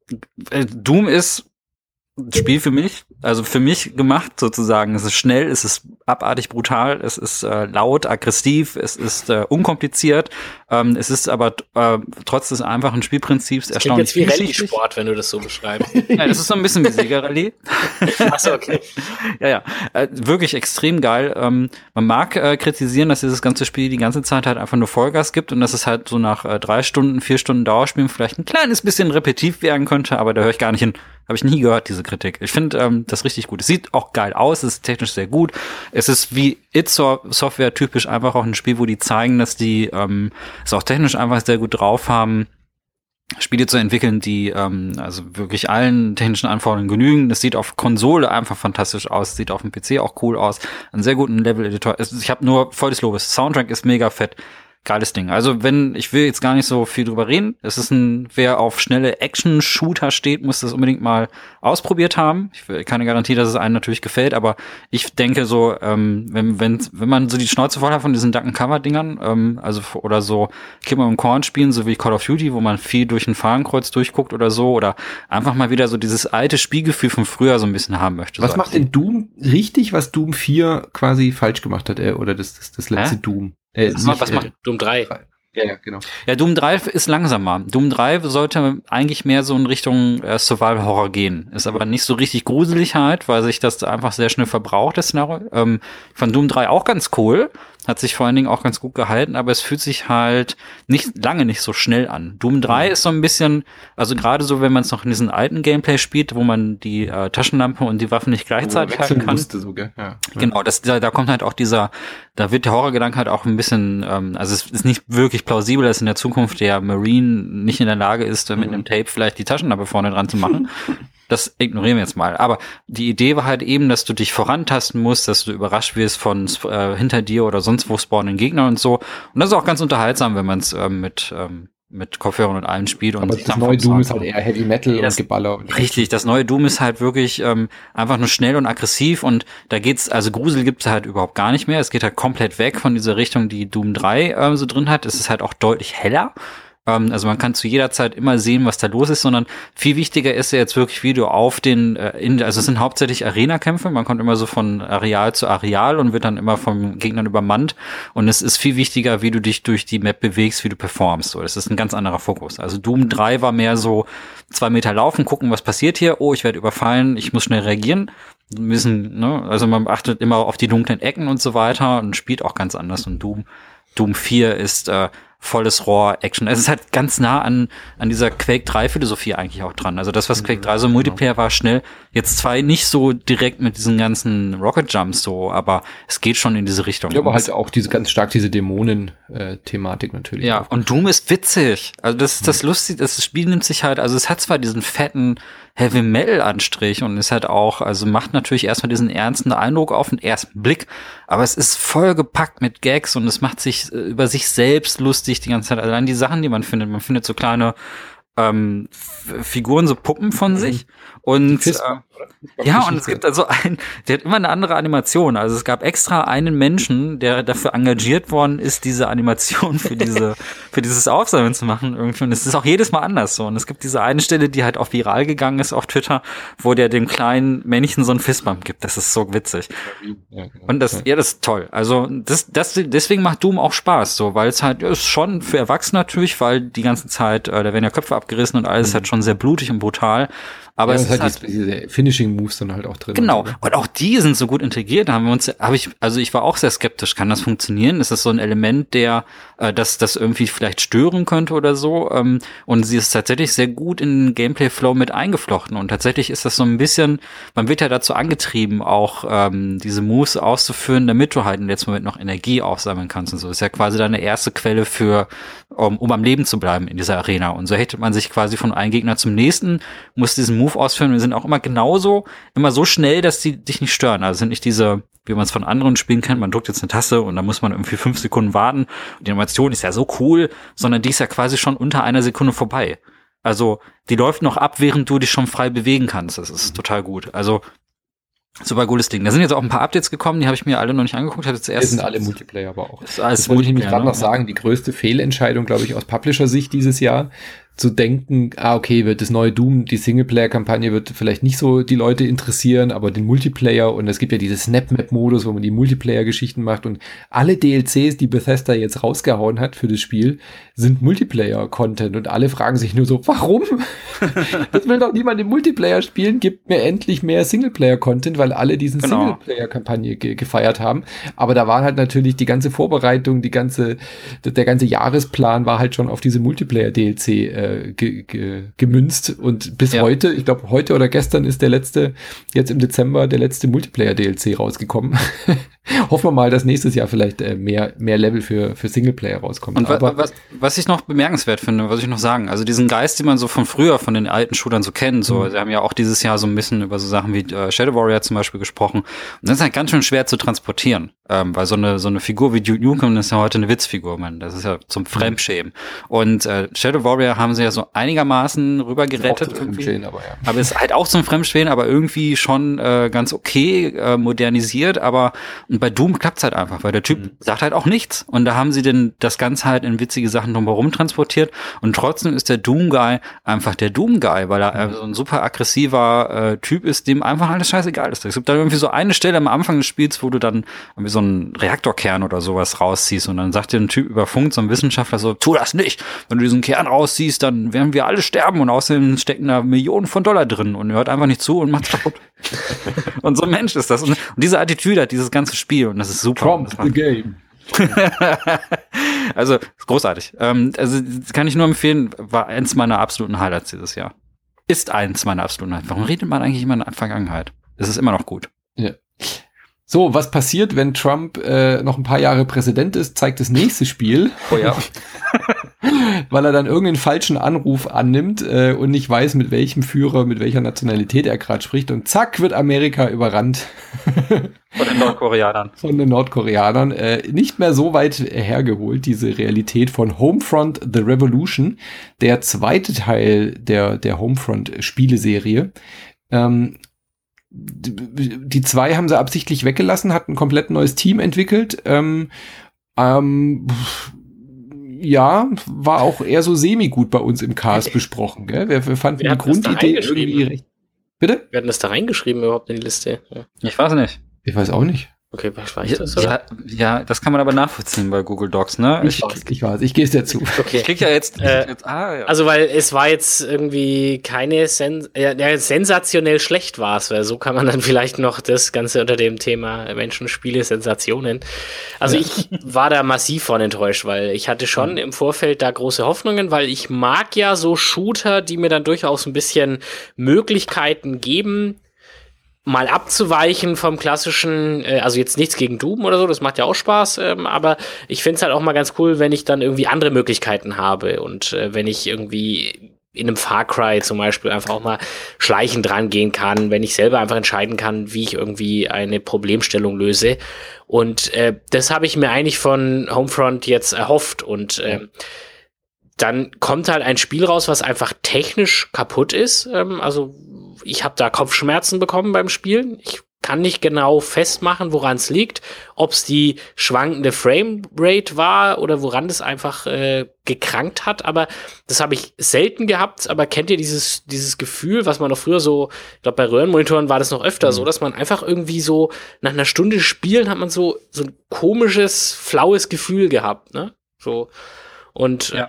Doom ist ein Spiel für mich, also für mich gemacht sozusagen. Es ist schnell, es ist abartig brutal, es ist äh, laut, aggressiv, es ist äh, unkompliziert, ähm, es ist aber äh, trotz des einfachen Spielprinzips das erstaunlich klingt jetzt wie Rallye-Sport, wenn du das so beschreibst. Ja, das ist so ein bisschen wie Sega-Rallye. Achso, okay. Ja, ja, äh, wirklich extrem geil. Ähm, man mag äh, kritisieren, dass dieses ganze Spiel die ganze Zeit halt einfach nur Vollgas gibt und dass es halt so nach äh, drei Stunden, vier Stunden Dauerspielen vielleicht ein kleines bisschen repetitiv werden könnte, aber da höre ich gar nicht hin. Habe ich nie gehört, diese Kritik. Ich finde ähm, das richtig gut. Es sieht auch geil aus, es ist technisch sehr gut. Es ist wie id Software typisch einfach auch ein Spiel, wo die zeigen, dass die ähm, es auch technisch einfach sehr gut drauf haben, Spiele zu entwickeln, die ähm, also wirklich allen technischen Anforderungen genügen. Das sieht auf Konsole einfach fantastisch aus, sieht auf dem P C auch cool aus. Einen sehr guten Level-Editor. Ich habe nur volles Lobes. Soundtrack ist mega fett. Geiles Ding. Also wenn, ich will jetzt gar nicht so viel drüber reden. Es ist ein, wer auf schnelle Action-Shooter steht, muss das unbedingt mal ausprobiert haben. Ich will keine Garantie, dass es einem natürlich gefällt, aber ich denke so, ähm, wenn, wenn, wenn man so die Schnauze voll hat von diesen Duck-and-Cover-Dingern, ähm, also, oder so Kimmer und Korn spielen, so wie Call of Duty, wo man viel durch ein Fahnenkreuz durchguckt oder so, oder einfach mal wieder so dieses alte Spielgefühl von früher so ein bisschen haben möchte. Was so macht denn Doom richtig, was Doom vier quasi falsch gemacht hat, äh, oder das, das, das letzte Hä? Doom? Äh, was, nicht, was macht äh, Doom drei? Ja, ja, genau. Ja, Doom drei ist langsamer. Doom drei sollte eigentlich mehr so in Richtung äh, Survival-Horror gehen. Ist aber nicht so richtig gruselig halt, weil sich das einfach sehr schnell verbraucht, das Szenario. Ähm, von Doom drei auch ganz cool. hat sich vor allen Dingen auch ganz gut gehalten, aber es fühlt sich halt nicht lange nicht so schnell an. Doom drei ist so ein bisschen, also gerade so, wenn man es noch in diesen alten Gameplay spielt, wo man die äh, Taschenlampe und die Waffen nicht gleichzeitig halten kann. So, ja. Genau, das, da, da kommt halt auch dieser, da wird der Horrorgedanke halt auch ein bisschen, ähm, also es ist nicht wirklich plausibel, dass in der Zukunft der Marine nicht in der Lage ist, mit mhm. einem Tape vielleicht die Taschenlampe vorne dran zu machen. Das ignorieren wir jetzt mal. Aber die Idee war halt eben, dass du dich vorantasten musst, dass du überrascht wirst von äh, hinter dir oder sonst wo spawnenden Gegnern und so. Und das ist auch ganz unterhaltsam, wenn man es ähm, mit ähm, mit Kopfhörern und allem spielt. Aber und das neue Doom ist halt eher Heavy Metal das, und Geballer. Und richtig, das neue Doom ist halt wirklich ähm, einfach nur schnell und aggressiv und da geht's, also Grusel gibt's halt überhaupt gar nicht mehr. Es geht halt komplett weg von dieser Richtung, die Doom drei ähm, so drin hat. Es ist halt auch deutlich heller. Also man kann zu jeder Zeit immer sehen, was da los ist, sondern viel wichtiger ist ja jetzt wirklich, wie du auf den, äh, in, also es sind hauptsächlich Arena-Kämpfe, man kommt immer so von Areal zu Areal und wird dann immer vom Gegnern übermannt und es ist viel wichtiger, wie du dich durch die Map bewegst, wie du performst. So, das ist ein ganz anderer Fokus. Also Doom drei war mehr so zwei Meter laufen, gucken, was passiert hier, oh, ich werde überfallen, ich muss schnell reagieren. Müssen, ne, also man achtet immer auf die dunklen Ecken und so weiter und spielt auch ganz anders und Doom, Doom vier ist, äh, volles Rohr, Action. Es ist halt ganz nah an an dieser Quake drei Philosophie eigentlich auch dran. Also das, was Quake drei so Multiplayer war, schnell. Jetzt zwar nicht so direkt mit diesen ganzen Rocket Jumps so, aber es geht schon in diese Richtung. Ja, aber halt auch diese ganz stark diese Dämonen-Thematik natürlich. Ja, und Doom ist witzig. Also das ist das Lustige, das Spiel nimmt sich halt, also es hat zwar diesen fetten Heavy Metal Anstrich und ist halt auch, also macht natürlich erstmal diesen ernsten Eindruck auf den ersten Blick, aber es ist voll gepackt mit Gags und es macht sich äh, über sich selbst lustig die ganze Zeit. Allein die Sachen, die man findet, man findet so kleine ähm, Figuren, so Puppen von mhm. sich und äh, ja, und es gibt also einen, der hat immer eine andere Animation. Also es gab extra einen Menschen, der dafür engagiert worden ist, diese Animation für diese, für dieses Aufsammeln zu machen irgendwie. Und es ist auch jedes Mal anders so. Und es gibt diese eine Stelle, die halt auch viral gegangen ist auf Twitter, wo der dem kleinen Männchen so einen Fistbump gibt. Das ist so witzig. Und das, ja, das ist toll. Also das, das, deswegen macht Doom auch Spaß, so, weil es halt ja, ist schon für Erwachsene natürlich, weil die ganze Zeit, äh, da werden ja Köpfe abgerissen und alles mhm. halt schon sehr blutig und brutal. Aber ja, es ist halt, halt diese Finishing-Moves dann halt auch drin. Genau. Und, so, und auch die sind so gut integriert. Da haben wir uns, habe ich, also ich war auch sehr skeptisch. Kann das funktionieren? Ist das so ein Element, der, äh, das, das irgendwie vielleicht stören könnte oder so? Ähm, und sie ist tatsächlich sehr gut in den Gameplay-Flow mit eingeflochten. Und tatsächlich ist das so ein bisschen, man wird ja dazu angetrieben, auch ähm, diese Moves auszuführen, damit du halt im letzten Moment noch Energie aufsammeln kannst und so. Das ist ja quasi deine erste Quelle für, um, um am Leben zu bleiben in dieser Arena. Und so hätte man sich quasi von einem Gegner zum nächsten, muss diesen Move ausführen. Wir sind auch immer genauso, immer so schnell, dass die dich nicht stören. Also sind nicht diese, wie man es von anderen Spielen kennt, man drückt jetzt eine Taste und dann muss man irgendwie fünf Sekunden warten. Und die Animation ist ja so cool, sondern die ist ja quasi schon unter einer Sekunde vorbei. Also die läuft noch ab, während du dich schon frei bewegen kannst. Das ist total gut. Also super cooles Ding. Da sind jetzt auch ein paar Updates gekommen, die habe ich mir alle noch nicht angeguckt. Hatte zuerst. Das sind alle Multiplayer aber auch. Das, das wollte ich nämlich gerade noch sagen, die größte Fehlentscheidung, glaube ich, aus Publisher-Sicht dieses Jahr, zu denken, ah, okay, wird das neue Doom, die Singleplayer-Kampagne wird vielleicht nicht so die Leute interessieren, aber den Multiplayer, und es gibt ja diese Snap-Map-Modus, wo man die Multiplayer-Geschichten macht, und alle D L Cs, die Bethesda jetzt rausgehauen hat für das Spiel, sind Multiplayer-Content, und alle fragen sich nur so, warum? Das will doch niemand im Multiplayer spielen, gibt mir endlich mehr Singleplayer-Content, weil alle diesen genau. Singleplayer-Kampagne ge- gefeiert haben, aber da war halt natürlich die ganze Vorbereitung, die ganze, der ganze Jahresplan war halt schon auf diese Multiplayer-D L C äh, Ge, ge, gemünzt, und bis ja. heute, ich glaube heute oder gestern ist der letzte, jetzt im Dezember, der letzte Multiplayer-D L C rausgekommen. Hoffen wir mal, dass nächstes Jahr vielleicht äh, mehr mehr Level für für Singleplayer rauskommt. Und Aber was, was ich noch bemerkenswert finde, was ich noch sagen, also diesen Geist, den man so von früher, von den alten Shootern so kennt, so, mhm. sie haben ja auch dieses Jahr so ein bisschen über so Sachen wie äh, Shadow Warrior zum Beispiel gesprochen, und das ist halt ganz schön schwer zu transportieren, ähm, weil so eine so eine Figur wie Duke Nukem ist ja heute eine Witzfigur, man, das ist ja zum Fremdschämen. Mhm. Und äh, Shadow Warrior haben sie ja so einigermaßen rüber gerettet, irgendwie. Aber, ja. aber ist halt auch zum Fremdschämen, aber irgendwie schon äh, ganz okay äh, modernisiert, aber und bei Doom klappt's halt einfach, weil der Typ mhm. sagt halt auch nichts. Und da haben sie denn das Ganze halt in witzige Sachen drumherum transportiert. Und trotzdem ist der Doom-Guy einfach der Doom-Guy, weil er mhm. so ein super aggressiver äh, Typ ist, dem einfach alles scheißegal ist. Es gibt da irgendwie so eine Stelle am Anfang des Spiels, wo du dann irgendwie so einen Reaktorkern oder sowas rausziehst. Und dann sagt dir ein Typ über Funk, so ein Wissenschaftler so, tu das nicht. Wenn du diesen Kern rausziehst, dann werden wir alle sterben. Und außerdem stecken da Millionen von Dollar drin. Und er hört einfach nicht zu und macht's kaputt. Und so ein Mensch ist das. Und, und diese Attitüde hat dieses ganze Spiel, und das ist super. Trump the game. Also, großartig. Ähm, also, das kann ich nur empfehlen, war eins meiner absoluten Highlights dieses Jahr. Ist eins meiner absoluten Highlights. Warum redet man eigentlich immer in der Vergangenheit? Es ist immer noch gut. Ja. So, was passiert, wenn Trump äh, noch ein paar Jahre Präsident ist, zeigt das nächste Spiel. Oh ja. Weil er dann irgendeinen falschen Anruf annimmt äh, und nicht weiß, mit welchem Führer, mit welcher Nationalität er gerade spricht. Und zack, wird Amerika überrannt. Von den Nordkoreanern. Von den Nordkoreanern. Äh, nicht mehr so weit hergeholt, diese Realität von Homefront The Revolution. Der zweite Teil der, der Homefront-Spieleserie. Ähm, Die zwei haben sie absichtlich weggelassen, hat ein komplett neues Team entwickelt. Ähm, ähm, ja, war auch eher so semi-gut bei uns im Cast besprochen. Gell? Wir, wir fanden wir die Grundidee irgendwie recht. Bitte? Wir hatten das da reingeschrieben überhaupt in die Liste. Ja. Ich weiß nicht. Ich weiß auch nicht. Okay, was war ich das, oder? Ja, ja, das kann man aber nachvollziehen bei Google Docs, ne? Ich, ich weiß, ich weiß, ich gehe es dir zu. Okay. Ich krieg ja jetzt, äh, jetzt ah, ja. Also, weil es war jetzt irgendwie keine Sen ja, ja, sensationell schlecht war es, weil so kann man dann vielleicht noch das Ganze unter dem Thema Menschen, Spiele, Sensationen. Also, ja. Ich war da massiv von enttäuscht, weil ich hatte schon mhm. im Vorfeld da große Hoffnungen, weil ich mag ja so Shooter, die mir dann durchaus ein bisschen Möglichkeiten geben, mal abzuweichen vom klassischen, äh, also jetzt nichts gegen Doom oder so, das macht ja auch Spaß, ähm, aber ich find's halt auch mal ganz cool, wenn ich dann irgendwie andere Möglichkeiten habe und äh, wenn ich irgendwie in einem Far Cry zum Beispiel einfach auch mal schleichend rangehen kann, wenn ich selber einfach entscheiden kann, wie ich irgendwie eine Problemstellung löse. Und äh, das habe ich mir eigentlich von Homefront jetzt erhofft und äh, dann kommt halt ein Spiel raus, was einfach technisch kaputt ist, ähm, also ich habe da Kopfschmerzen bekommen beim Spielen. Ich kann nicht genau festmachen, woran es liegt. Ob es die schwankende Framerate war oder woran das einfach äh, gekrankt hat. Aber das habe ich selten gehabt. Aber kennt ihr dieses dieses Gefühl, was man noch früher so, ich glaube bei Röhrenmonitoren war das noch öfter mhm. so, dass man einfach irgendwie so nach einer Stunde Spielen hat man so so ein komisches, flaues Gefühl gehabt, ne? So. Und ja.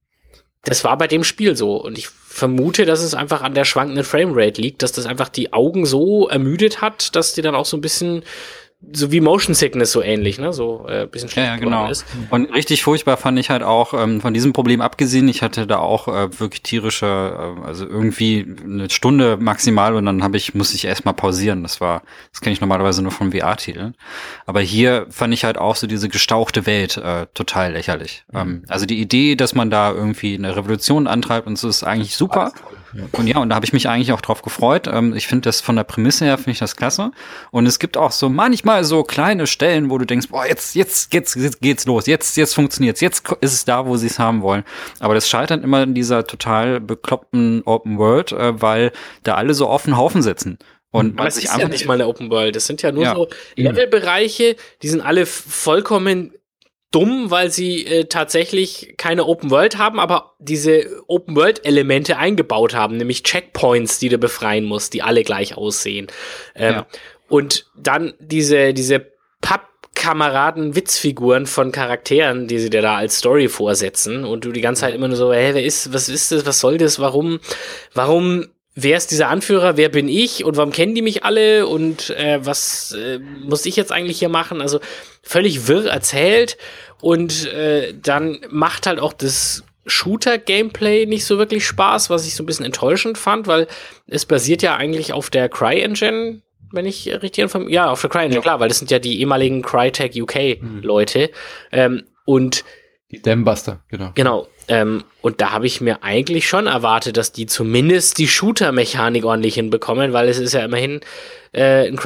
Das war bei dem Spiel so. Und ich vermute, dass es einfach an der schwankenden Framerate liegt, dass das einfach die Augen so ermüdet hat, dass die dann auch so ein bisschen, so wie Motion Sickness so ähnlich, ne, so äh, ein bisschen schlecht ja, ja, genau. ist. Und richtig furchtbar fand ich halt auch, ähm, von diesem Problem abgesehen, ich hatte da auch äh, wirklich tierische, äh, also irgendwie eine Stunde maximal und dann habe ich, muss ich erstmal pausieren. Das war, das kenne ich normalerweise nur von V R-Titeln. Aber hier fand ich halt auch so diese gestauchte Welt äh, total lächerlich. Mhm. Ähm, also die Idee, dass man da irgendwie eine Revolution antreibt und so, ist eigentlich super. Ja. Und ja, und da habe ich mich eigentlich auch drauf gefreut. Ähm, ich finde das von der Prämisse her, finde ich das klasse. Und es gibt auch so manchmal so kleine Stellen, wo du denkst, boah, jetzt, jetzt, jetzt, jetzt geht's los, jetzt, jetzt funktioniert's, jetzt ist es da, wo sie es haben wollen. Aber das scheitert immer in dieser total bekloppten Open World, äh, weil da alle so auf den Haufen sitzen. Und aber es ist ja nicht mal eine Open World. Das sind ja nur ja. so Levelbereiche, die sind alle vollkommen dumm, weil sie äh, tatsächlich keine Open World haben, aber diese Open World Elemente eingebaut haben, nämlich Checkpoints, die du befreien musst, die alle gleich aussehen. Ähm, ja. Und dann diese diese Pappkameraden Witzfiguren von Charakteren, die sie dir da als Story vorsetzen und du die ganze Zeit immer nur so, hä, wer ist, was ist das, was soll das, warum, warum wer ist dieser Anführer, wer bin ich und warum kennen die mich alle und äh, was äh, muss ich jetzt eigentlich hier machen? Also völlig wirr erzählt und äh, dann macht halt auch das Shooter-Gameplay nicht so wirklich Spaß, was ich so ein bisschen enttäuschend fand, weil es basiert ja eigentlich auf der Cry-Engine, wenn ich richtig informiert, ja, auf der Cry-Engine, ja. Klar, weil das sind ja die ehemaligen Crytek U K-Leute mhm. ähm, und die Dambuster, genau. Genau. Ähm, und da habe ich mir eigentlich schon erwartet, dass die zumindest die Shooter-Mechanik ordentlich hinbekommen, weil es ist ja immerhin äh, ein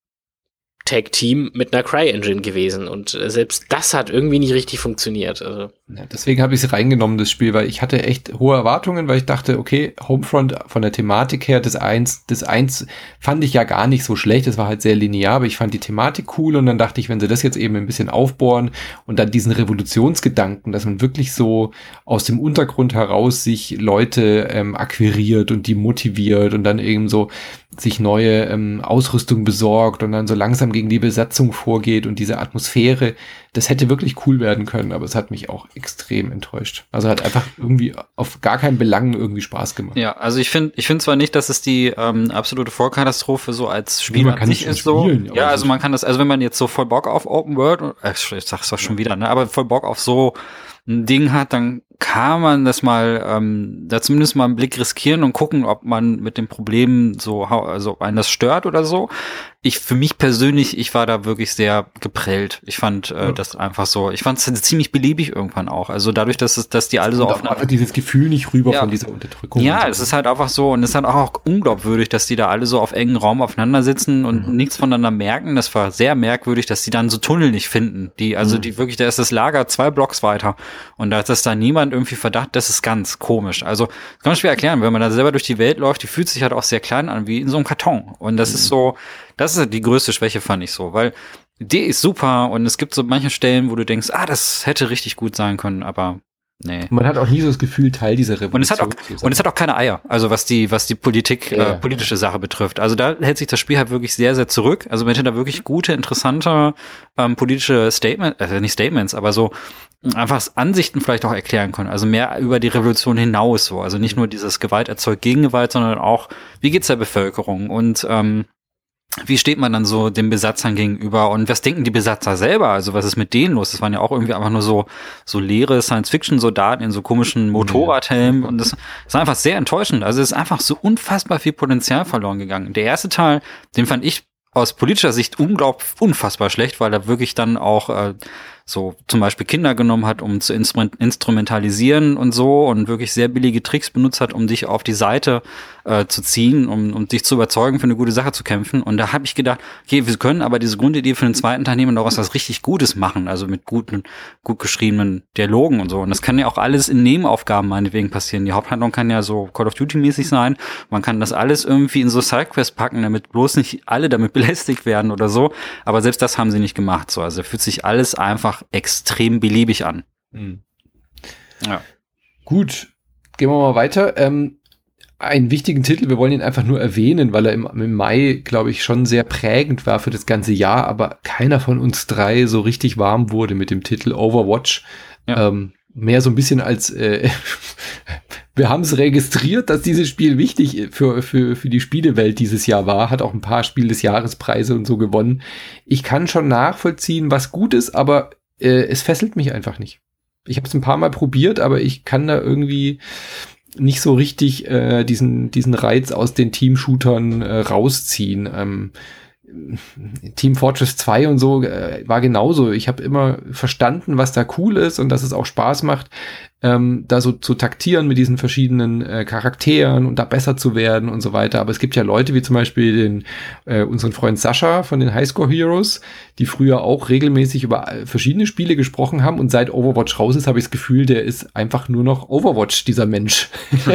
Crytek-Team mit einer Cry-Engine gewesen. Und äh, selbst das hat irgendwie nicht richtig funktioniert. Also. Ja, deswegen habe ich es reingenommen, das Spiel, weil ich hatte echt hohe Erwartungen, weil ich dachte, okay, Homefront von der Thematik her, das eins, das eins fand ich ja gar nicht so schlecht, das war halt sehr linear, aber ich fand die Thematik cool und dann dachte ich, wenn sie das jetzt eben ein bisschen aufbohren und dann diesen Revolutionsgedanken, dass man wirklich so aus dem Untergrund heraus sich Leute ähm, akquiriert und die motiviert und dann eben so sich neue ähm, Ausrüstung besorgt und dann so langsam gegen die Besatzung vorgeht und diese Atmosphäre, das hätte wirklich cool werden können, aber es hat mich auch extrem enttäuscht. Also hat einfach irgendwie auf gar keinen Belang irgendwie Spaß gemacht. Ja, also ich finde ich finde zwar nicht, dass es die ähm, absolute Vollkatastrophe so als Spiel man an kann sich es ist so. spielen, Ja, also man kann das, also wenn man jetzt so voll Bock auf Open World, äh, ich sag's doch schon wieder, ne, aber voll Bock auf so ein Ding hat, dann kann man das mal, ähm, da zumindest mal einen Blick riskieren und gucken, ob man mit dem Problem so, also ob einen das stört oder so. Ich, für mich persönlich, ich war da wirklich sehr geprellt. Ich fand äh, ja. das einfach so, ich fand es ziemlich beliebig irgendwann auch. Also dadurch, dass es, dass die alle so auf einfach dieses Gefühl nicht rüber ja. von dieser Unterdrückung. Ja, so. Es ist halt einfach so und es ist halt auch unglaubwürdig, dass die da alle so auf engen Raum aufeinander sitzen und mhm. nichts voneinander merken. Das war sehr merkwürdig, dass die dann so Tunnel nicht finden. Die, also mhm. die wirklich, da ist das Lager zwei Blocks weiter und da ist das da niemand irgendwie Verdacht, das ist ganz komisch. Also, das kann man schwer erklären, wenn man da selber durch die Welt läuft, die fühlt sich halt auch sehr klein an, wie in so einem Karton. Und das mhm. ist so, das ist die größte Schwäche, fand ich so, weil die ist super und es gibt so manche Stellen, wo du denkst, ah, das hätte richtig gut sein können, aber nee. Man hat auch nie so das Gefühl, Teil dieser Revolution und es hat auch, zu sein. Und es hat auch keine Eier, also was die, was die Politik, ja. äh, politische Sache betrifft. Also da hält sich das Spiel halt wirklich sehr, sehr zurück. Also man hätte da wirklich gute, interessante ähm, politische Statements, also nicht Statements, aber so einfach Ansichten vielleicht auch erklären können. Also mehr über die Revolution hinaus so. Also nicht nur dieses Gewalt erzeugt Gegengewalt, sondern auch, wie geht's der Bevölkerung und ähm, wie steht man dann so den Besatzern gegenüber und was denken die Besatzer selber? Also was ist mit denen los? Das waren ja auch irgendwie einfach nur so so leere Science-Fiction-Soldaten in so komischen Motorradhelmen und das ist einfach sehr enttäuschend. Also es ist einfach so unfassbar viel Potenzial verloren gegangen. Der erste Teil, den fand ich aus politischer Sicht unglaublich unfassbar schlecht, weil er wirklich dann auch äh, so zum Beispiel Kinder genommen hat, um zu instrument- instrumentalisieren und so und wirklich sehr billige Tricks benutzt hat, um dich auf die Seite äh, zu ziehen, um, um dich zu überzeugen, für eine gute Sache zu kämpfen. Und da habe ich gedacht, okay, wir können aber diese Grundidee für den zweiten Teil nehmen und daraus was richtig Gutes machen, also mit guten, gut geschriebenen Dialogen und so. Und das kann ja auch alles in Nebenaufgaben meinetwegen passieren. Die Haupthandlung kann ja so Call of Duty-mäßig sein. Man kann das alles irgendwie in so Sidequests packen, damit bloß nicht alle damit belästigt werden oder so. Aber selbst das haben sie nicht gemacht. So, also fühlt sich alles einfach extrem beliebig an. Mhm. Ja. Gut, gehen wir mal weiter. Ähm, einen wichtigen Titel, wir wollen ihn einfach nur erwähnen, weil er im, im Mai, glaube ich, schon sehr prägend war für das ganze Jahr, aber keiner von uns drei so richtig warm wurde mit dem Titel Overwatch. Ja. Ähm, mehr so ein bisschen als äh, wir haben es registriert, dass dieses Spiel wichtig für, für, für die Spielewelt dieses Jahr war, hat auch ein paar Spiel des Jahrespreise und so gewonnen. Ich kann schon nachvollziehen, was gut ist, aber äh, es fesselt mich einfach nicht. Ich habe es ein paar Mal probiert, aber ich kann da irgendwie nicht so richtig äh, diesen, diesen Reiz aus den Team-Shootern äh, rausziehen. Ähm, Team Fortress zwei und so äh, war genauso. Ich habe immer verstanden, was da cool ist und dass es auch Spaß macht, ähm, da so zu taktieren mit diesen verschiedenen äh, Charakteren und da besser zu werden und so weiter. Aber es gibt ja Leute wie zum Beispiel den äh, unseren Freund Sascha von den Highscore Heroes, die früher auch regelmäßig über verschiedene Spiele gesprochen haben und seit Overwatch raus ist, habe ich das Gefühl, der ist einfach nur noch Overwatch, dieser Mensch.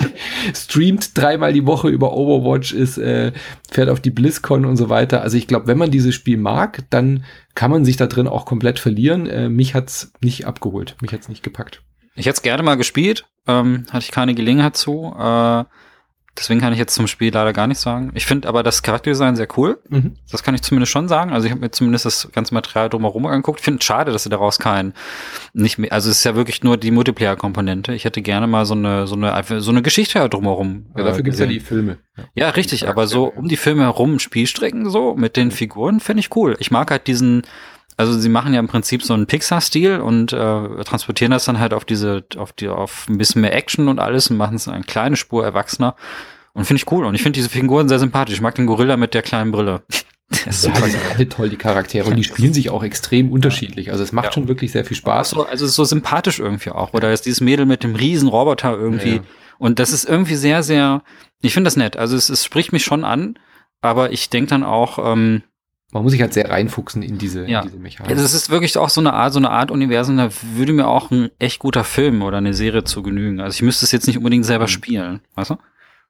Streamt dreimal die Woche über Overwatch, ist äh, fährt auf die BlizzCon und so weiter. Also ich glaube, wenn man dieses Spiel mag, dann kann man sich da drin auch komplett verlieren. Äh, mich hat's nicht abgeholt, mich hat's nicht gepackt. Ich hätte es gerne mal gespielt, ähm, hatte ich keine Gelegenheit zu. Äh, deswegen kann ich jetzt zum Spiel leider gar nichts sagen. Ich finde aber das Charakterdesign sehr cool. Mhm. Das kann ich zumindest schon sagen. Also ich habe mir zumindest das ganze Material drumherum angeguckt. Ich finde es schade, dass sie daraus kein nicht mehr. Also es ist ja wirklich nur die Multiplayer-Komponente. Ich hätte gerne mal so eine so eine so eine Geschichte drumherum. Ja, dafür äh, gibt's ja die Filme. Ja, ja richtig. Aber so um die Filme herum Spielstrecken so mit den Figuren finde ich cool. Ich mag halt diesen. Also sie machen ja im Prinzip so einen Pixar-Stil und äh, transportieren das dann halt auf diese, auf die, auf ein bisschen mehr Action und alles und machen es eine kleine Spur erwachsener. Und finde ich cool. Und ich finde diese Figuren sehr sympathisch. Ich mag den Gorilla mit der kleinen Brille. Der ist super. Ja, die sind alle toll, die Charaktere. Und die spielen sich auch extrem unterschiedlich. Also es macht ja. schon wirklich sehr viel Spaß. So, also es ist so sympathisch irgendwie auch. Oder ist dieses Mädel mit dem riesen Roboter irgendwie. Ja. Und das ist irgendwie sehr, sehr, ich finde das nett. Also es, es spricht mich schon an. Aber ich denke dann auch, ähm, man muss sich halt sehr reinfuchsen in diese, ja. in diese Mechanik. Also es ist wirklich auch so eine Art, so eine Art Universum, da würde mir auch ein echt guter Film oder eine Serie zu genügen. Also ich müsste es jetzt nicht unbedingt selber spielen, weißt du?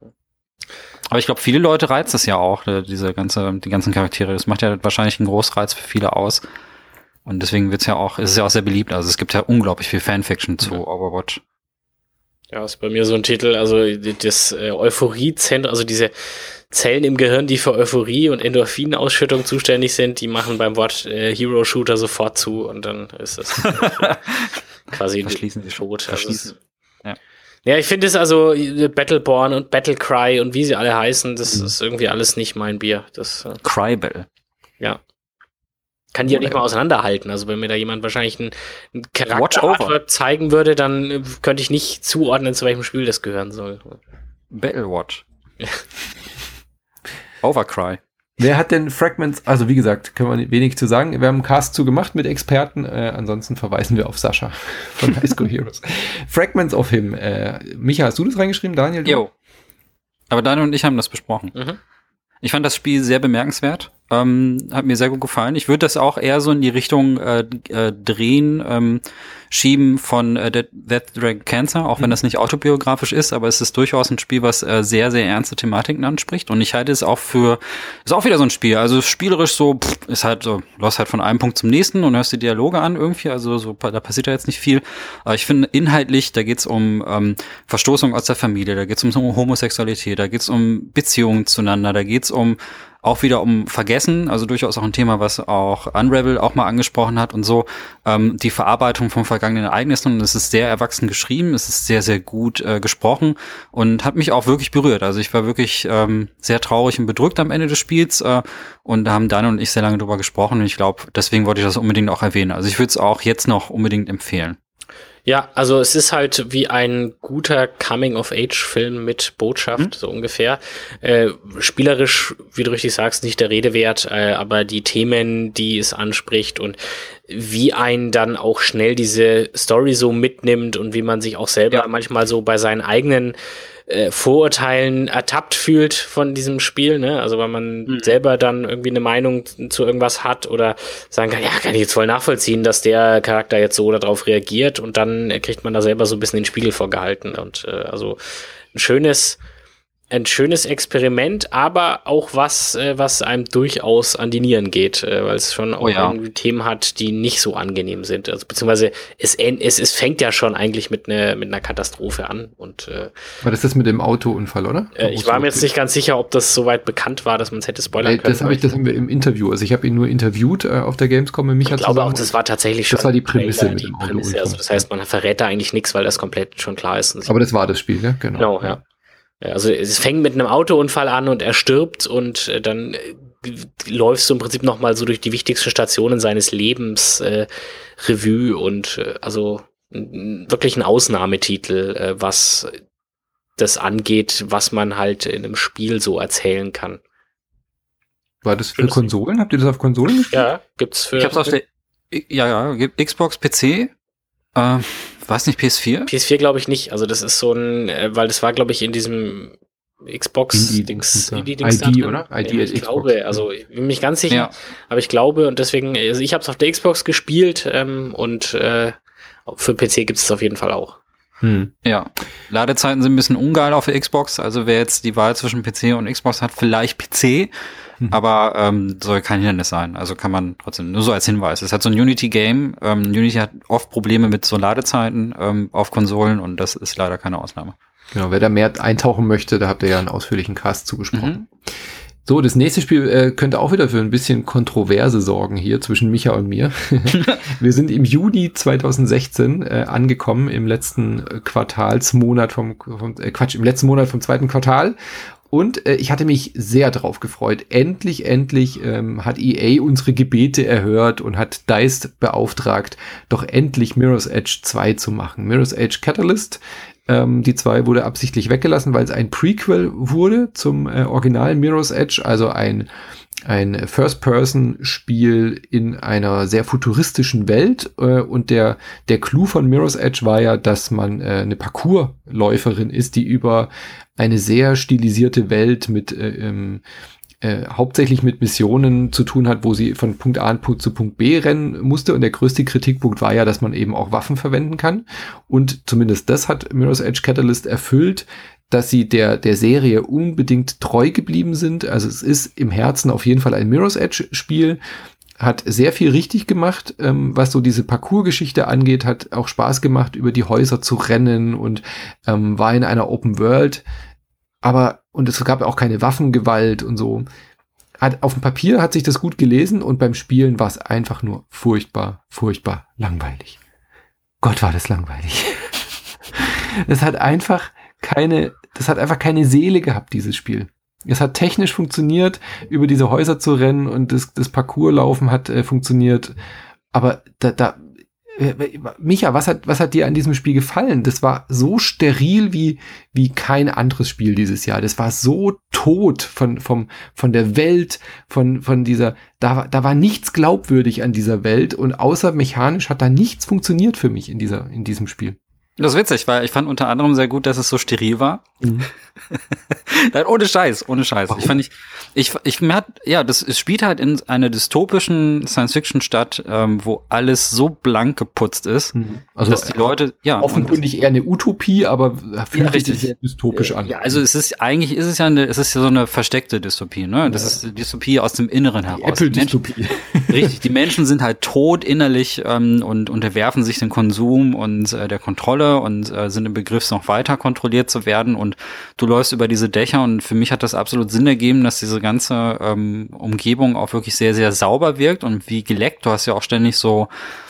Aber ich glaube, viele Leute reizt das ja auch, diese ganze, die ganzen Charaktere. Das macht ja wahrscheinlich einen Großreiz für viele aus. Und deswegen wird's ja auch, ist es ja auch sehr beliebt. Also es gibt ja unglaublich viel Fanfiction zu ja. Overwatch. Ja, ist bei mir so ein Titel, also das äh, Euphoriezentrum, also diese Zellen im Gehirn, die für Euphorie und Endorphinausschüttung zuständig sind, die machen beim Wort äh, Hero-Shooter sofort zu und dann ist das äh, quasi Verschließen die tot. Verschließen. Also, ja. ja, ich finde es also Battleborn und Battlecry und wie sie alle heißen, das mhm. ist irgendwie alles nicht mein Bier. Das äh, Crybell. Ja. Kann die ja nicht mal auseinanderhalten. Also wenn mir da jemand wahrscheinlich einen, einen Charakter zeigen würde, dann äh, könnte ich nicht zuordnen, zu welchem Spiel das gehören soll. Battlewatch. Overcry. Wer hat denn Fragments, also wie gesagt, können wir wenig zu sagen. Wir haben einen Cast zu gemacht mit Experten, äh, ansonsten verweisen wir auf Sascha von High School Heroes. Fragments of Him. Äh, Micha, hast du das reingeschrieben, Daniel? Jo. Aber Daniel und ich haben das besprochen. Mhm. Ich fand das Spiel sehr bemerkenswert. Ähm, hat mir sehr gut gefallen. Ich würde das auch eher so in die Richtung äh, äh, drehen, ähm, schieben von äh, Death, Death Dragon Cancer, auch wenn das nicht autobiografisch ist, aber es ist durchaus ein Spiel, was äh, sehr, sehr ernste Thematiken anspricht. Und ich halte es auch für, ist auch wieder so ein Spiel, also spielerisch so, pff, ist halt so, läufst halt von einem Punkt zum nächsten und hörst die Dialoge an irgendwie, also so, da passiert ja jetzt nicht viel. Aber ich finde inhaltlich, da geht's um ähm, Verstoßung aus der Familie, da geht's um Homosexualität, da geht's um Beziehungen zueinander, da geht's um auch wieder um Vergessen, also durchaus auch ein Thema, was auch Unravel auch mal angesprochen hat und so, ähm, die Verarbeitung von vergangenen Ereignissen, und es ist sehr erwachsen geschrieben, es ist sehr, sehr gut äh, gesprochen und hat mich auch wirklich berührt. Also ich war wirklich ähm, sehr traurig und bedrückt am Ende des Spiels äh, und da haben Dan und ich sehr lange drüber gesprochen und ich glaube, deswegen wollte ich das unbedingt auch erwähnen. Also ich würde es auch jetzt noch unbedingt empfehlen. Ja, also es ist halt wie ein guter Coming-of-Age-Film mit Botschaft, mhm. so ungefähr. Äh, spielerisch, wie du richtig sagst, nicht der Rede wert, äh, aber die Themen, die es anspricht und wie einen dann auch schnell diese Story so mitnimmt und wie man sich auch selber ja. manchmal so bei seinen eigenen äh, Vorurteilen ertappt fühlt von diesem Spiel, ne? Also weil man mhm. selber dann irgendwie eine Meinung zu irgendwas hat oder sagen kann, ja, kann ich jetzt voll nachvollziehen, dass der Charakter jetzt so darauf reagiert und dann kriegt man da selber so ein bisschen den Spiegel vorgehalten und äh, also ein schönes ein schönes Experiment, aber auch was, äh, was einem durchaus an die Nieren geht, äh, weil es schon auch oh ja. irgendwie Themen hat, die nicht so angenehm sind. Also beziehungsweise es, es, es fängt ja schon eigentlich mit einer mit einer Katastrophe an. Und äh, war das das mit dem Autounfall, oder? Äh, ich war mir jetzt nicht ganz sicher, ob das soweit bekannt war, dass man es hätte spoilern äh, können. Das habe ich, das haben wir im Interview. Also ich habe ihn nur interviewt äh, auf der Gamescom mit Micha. Ich glaube auch, das war tatsächlich schon. Das war die Prämisse mit die dem Prämisse. Also das heißt, man verrät da eigentlich nichts, weil das komplett schon klar ist. Aber das war das Spiel, ja, genau. Genau, ja. Also es fängt mit einem Autounfall an und er stirbt und äh, dann äh, läufst du im Prinzip noch mal so durch die wichtigsten Stationen seines Lebens äh, Revue und äh, also n- wirklich ein Ausnahmetitel, äh, was das angeht, was man halt in einem Spiel so erzählen kann. War das für Konsolen? Habt ihr das auf Konsolen gespielt? Ja, gibt's für... Ich hab's auf der... Ja, ja, Xbox, P C... Äh, weiß nicht, P S vier? P S vier glaube ich nicht. Also das ist so ein, äh, weil das war glaube ich in diesem Xbox-Dings, I D, oder? I D ja, ich glaube, also ich bin mich ganz sicher, ja. aber ich glaube und deswegen, also ich habe es auf der Xbox gespielt ähm, und äh, für P C gibt es auf jeden Fall auch. Hm. Ja, Ladezeiten sind ein bisschen ungeil auf der Xbox, also wer jetzt die Wahl zwischen P C und Xbox hat, vielleicht P C. Aber ähm, soll kein Hindernis sein. Also kann man trotzdem, nur so als Hinweis. Es hat so ein Unity-Game. Ähm, Unity hat oft Probleme mit so Ladezeiten ähm, auf Konsolen und das ist leider keine Ausnahme. Genau, wer da mehr eintauchen möchte, da habt ihr ja einen ausführlichen Cast zugesprochen. Mhm. So, das nächste Spiel äh, könnte auch wieder für ein bisschen Kontroverse sorgen hier zwischen Micha und mir. Wir sind im Juni zwanzig sechzehn äh, angekommen, im letzten Quartalsmonat vom, vom äh, Quatsch, im letzten Monat vom zweiten Quartal. Und äh, ich hatte mich sehr drauf gefreut. Endlich, endlich ähm, hat E A unsere Gebete erhört und hat DICE beauftragt, doch endlich Mirror's Edge zwei zu machen. Mirror's Edge Catalyst, ähm, die zwei wurde absichtlich weggelassen, weil es ein Prequel wurde zum äh, originalen Mirror's Edge, also ein ein First-Person-Spiel in einer sehr futuristischen Welt äh, und der der Clou von Mirror's Edge war ja, dass man äh, eine Parkourläuferin ist, die über eine sehr stilisierte Welt mit äh, ähm, äh, hauptsächlich mit Missionen zu tun hat, wo sie von Punkt A an Punkt zu Punkt B rennen musste und der größte Kritikpunkt war ja, dass man eben auch Waffen verwenden kann und zumindest das hat Mirror's Edge Catalyst erfüllt, dass sie der der Serie unbedingt treu geblieben sind. Also es ist im Herzen auf jeden Fall ein Mirror's Edge Spiel, hat sehr viel richtig gemacht, ähm, was so diese Parcours-Geschichte angeht, hat auch Spaß gemacht, über die Häuser zu rennen und ähm, war in einer Open World. Aber, und es gab auch keine Waffengewalt und so. Hat, auf dem Papier hat sich das gut gelesen und beim Spielen war es einfach nur furchtbar, furchtbar langweilig. Gott, war das langweilig. Das hat einfach keine, das hat einfach keine Seele gehabt, dieses Spiel. Es hat technisch funktioniert, über diese Häuser zu rennen und das, das Parcourslaufen hat äh, funktioniert. Aber da, da, äh, Micha, was hat, was hat dir an diesem Spiel gefallen? Das war so steril wie, wie kein anderes Spiel dieses Jahr. Das war so tot von, vom, von der Welt, von, von dieser, da, da war nichts glaubwürdig an dieser Welt und außer mechanisch hat da nichts funktioniert für mich in dieser, in diesem Spiel. Das ist witzig, weil ich fand unter anderem sehr gut, dass es so steril war. Mhm. Nein, ohne Scheiß, ohne Scheiß. Warum? Ich fand ich, ich, ich mir hat, ja, das es spielt halt in einer dystopischen Science-Fiction-Stadt, ähm, wo alles so blank geputzt ist, mhm. also dass die Leute, ja, offenkundig eher eine Utopie, aber fühlt sich ja, sehr dystopisch an. Ja, also es ist eigentlich ist es ja eine, es ist ja so eine versteckte Dystopie, ne? Das ja. ist die Dystopie aus dem Inneren heraus. Apple-Dystopie. Richtig, die Menschen sind halt tot innerlich ähm, und unterwerfen sich dem Konsum und äh, der Kontrolle und äh, sind im Begriff, noch weiter kontrolliert zu werden und du läufst über diese Dächer und für mich hat das absolut Sinn ergeben, dass diese ganze ähm, Umgebung auch wirklich sehr, sehr sauber wirkt und wie geleckt. Du hast ja auch ständig so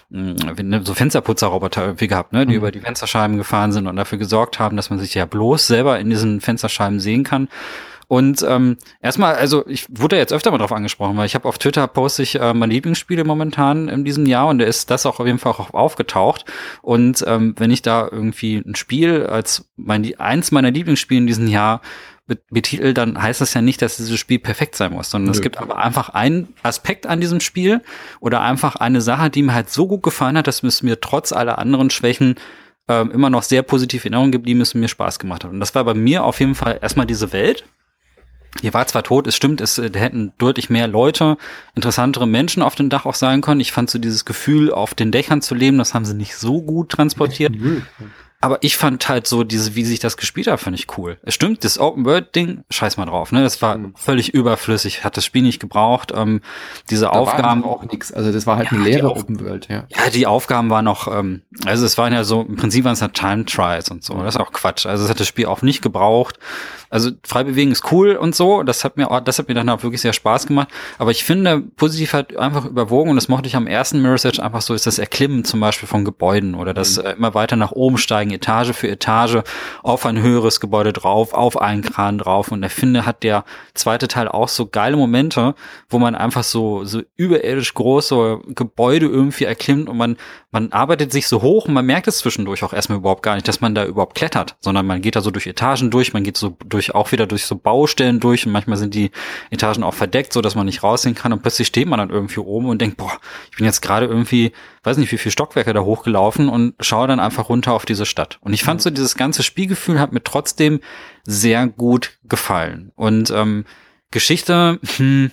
so Fensterputzerroboter irgendwie gehabt, ne, die mhm. über die Fensterscheiben gefahren sind und dafür gesorgt haben, dass man sich ja bloß selber in diesen Fensterscheiben sehen kann. Und ähm, erstmal, also ich wurde jetzt öfter mal drauf angesprochen, weil ich habe auf Twitter poste ich äh, meine Lieblingsspiele momentan in diesem Jahr und da ist das auch auf jeden Fall auch aufgetaucht. Und ähm, wenn ich da irgendwie ein Spiel als mein eins meiner Lieblingsspiele in diesem Jahr betitelt, dann heißt das ja nicht, dass dieses Spiel perfekt sein muss, sondern Nö. es gibt aber einfach einen Aspekt an diesem Spiel oder einfach eine Sache, die mir halt so gut gefallen hat, dass es mir trotz aller anderen Schwächen ähm, immer noch sehr positiv in Erinnerung geblieben ist und mir Spaß gemacht hat. Und das war bei mir auf jeden Fall erstmal diese Welt. Hier war zwar tot, es stimmt, es da hätten deutlich mehr Leute, interessantere Menschen auf dem Dach auch sein können. Ich fand so dieses Gefühl, auf den Dächern zu leben, das haben sie nicht so gut transportiert. Aber ich fand halt so, diese, wie sich das gespielt hat, fand ich cool. Es stimmt, das Open-World-Ding, scheiß mal drauf, ne? Das war mhm. völlig überflüssig, hat das Spiel nicht gebraucht. Ähm, diese da Aufgaben. War auch nix. Also das war halt ja, eine leere Open-World, ja. Ja, die Aufgaben waren noch, ähm, also es waren ja so, im Prinzip waren es ja Time-Trials und so. Mhm. Das ist auch Quatsch. Also es hat das Spiel auch nicht gebraucht. Also frei bewegen ist cool und so. Das hat mir auch, das hat mir dann auch wirklich sehr Spaß gemacht. Aber ich finde, positiv hat einfach überwogen und das mochte ich am ersten Mirror's Edge einfach so, ist das Erklimmen zum Beispiel von Gebäuden oder das mhm. äh, immer weiter nach oben steigen, Etage für Etage, auf ein höheres Gebäude drauf, auf einen Kran drauf. Und ich finde, hat der zweite Teil auch so geile Momente, wo man einfach so, so überirdisch große Gebäude irgendwie erklimmt und man, man arbeitet sich so hoch und man merkt es zwischendurch auch erstmal überhaupt gar nicht, dass man da überhaupt klettert, sondern man geht da so durch Etagen durch, man geht so durch auch wieder durch so Baustellen durch und manchmal sind die Etagen auch verdeckt, so dass man nicht raussehen kann und plötzlich steht man dann irgendwie oben und denkt, boah, ich bin jetzt gerade irgendwie, weiß nicht, wie viele Stockwerke da hochgelaufen und schaue dann einfach runter auf diese Stadt. Und ich fand so, dieses ganze Spielgefühl hat mir trotzdem sehr gut gefallen. Und ähm, Geschichte, hm,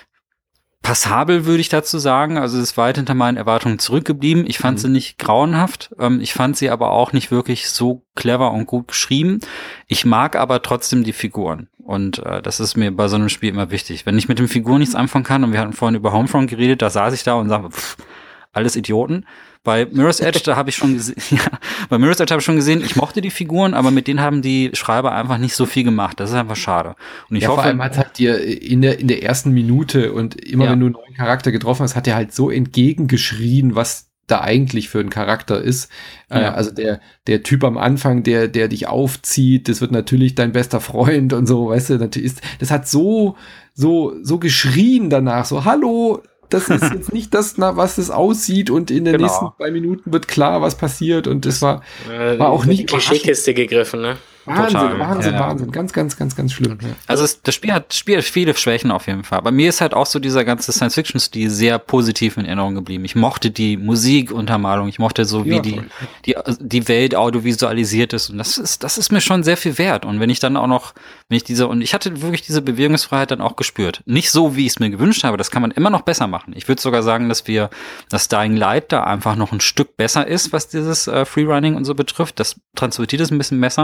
passabel würde ich dazu sagen, also es ist weit hinter meinen Erwartungen zurückgeblieben. Ich fand mhm. sie nicht grauenhaft, ähm, ich fand sie aber auch nicht wirklich so clever und gut geschrieben. Ich mag aber trotzdem die Figuren und äh, das ist mir bei so einem Spiel immer wichtig. Wenn ich mit den Figuren nichts anfangen kann und wir hatten vorhin über Homefront geredet, da saß ich da und sagte, pff, alles Idioten. Bei Mirror's Edge, da habe ich schon gesehen, ja, bei Mirror's Edge habe ich schon gesehen, ich mochte die Figuren, aber mit denen haben die Schreiber einfach nicht so viel gemacht. Das ist einfach schade. Und ich ja, hoffe, vor allem hat halt dir in der in der ersten Minute und immer ja. wenn du einen neuen Charakter getroffen hast, hat er halt so entgegengeschrien, was da eigentlich für ein Charakter ist. Ja. Äh, also der der Typ am Anfang, der der dich aufzieht, das wird natürlich dein bester Freund und so, weißt du, natürlich ist, das hat so so so geschrien danach, so hallo. Das ist jetzt nicht das, na, was es aussieht und in den genau. nächsten zwei Minuten wird klar, was passiert und das war, äh, war auch nicht in die Klischeekiste gegriffen, ne? Wahnsinn, Total. Wahnsinn, ja. Wahnsinn. Ganz, ganz, ganz, ganz schlimm. Ja. Also es, das Spiel hat, Spiel hat viele Schwächen auf jeden Fall. Bei mir ist halt auch so dieser ganze Science-Fiction-Stil sehr positiv in Erinnerung geblieben. Ich mochte die Musikuntermalung, ich mochte so, wie ja, die, die, die Welt audiovisualisiert ist. Und das ist, das ist mir schon sehr viel wert. Und wenn ich dann auch noch, wenn ich diese, und ich hatte wirklich diese Bewegungsfreiheit dann auch gespürt. Nicht so, wie ich es mir gewünscht habe, das kann man immer noch besser machen. Ich würde sogar sagen, dass wir, dass Dying Light da einfach noch ein Stück besser ist, was dieses äh, Freerunning und so betrifft. Das transportiert es ein bisschen besser.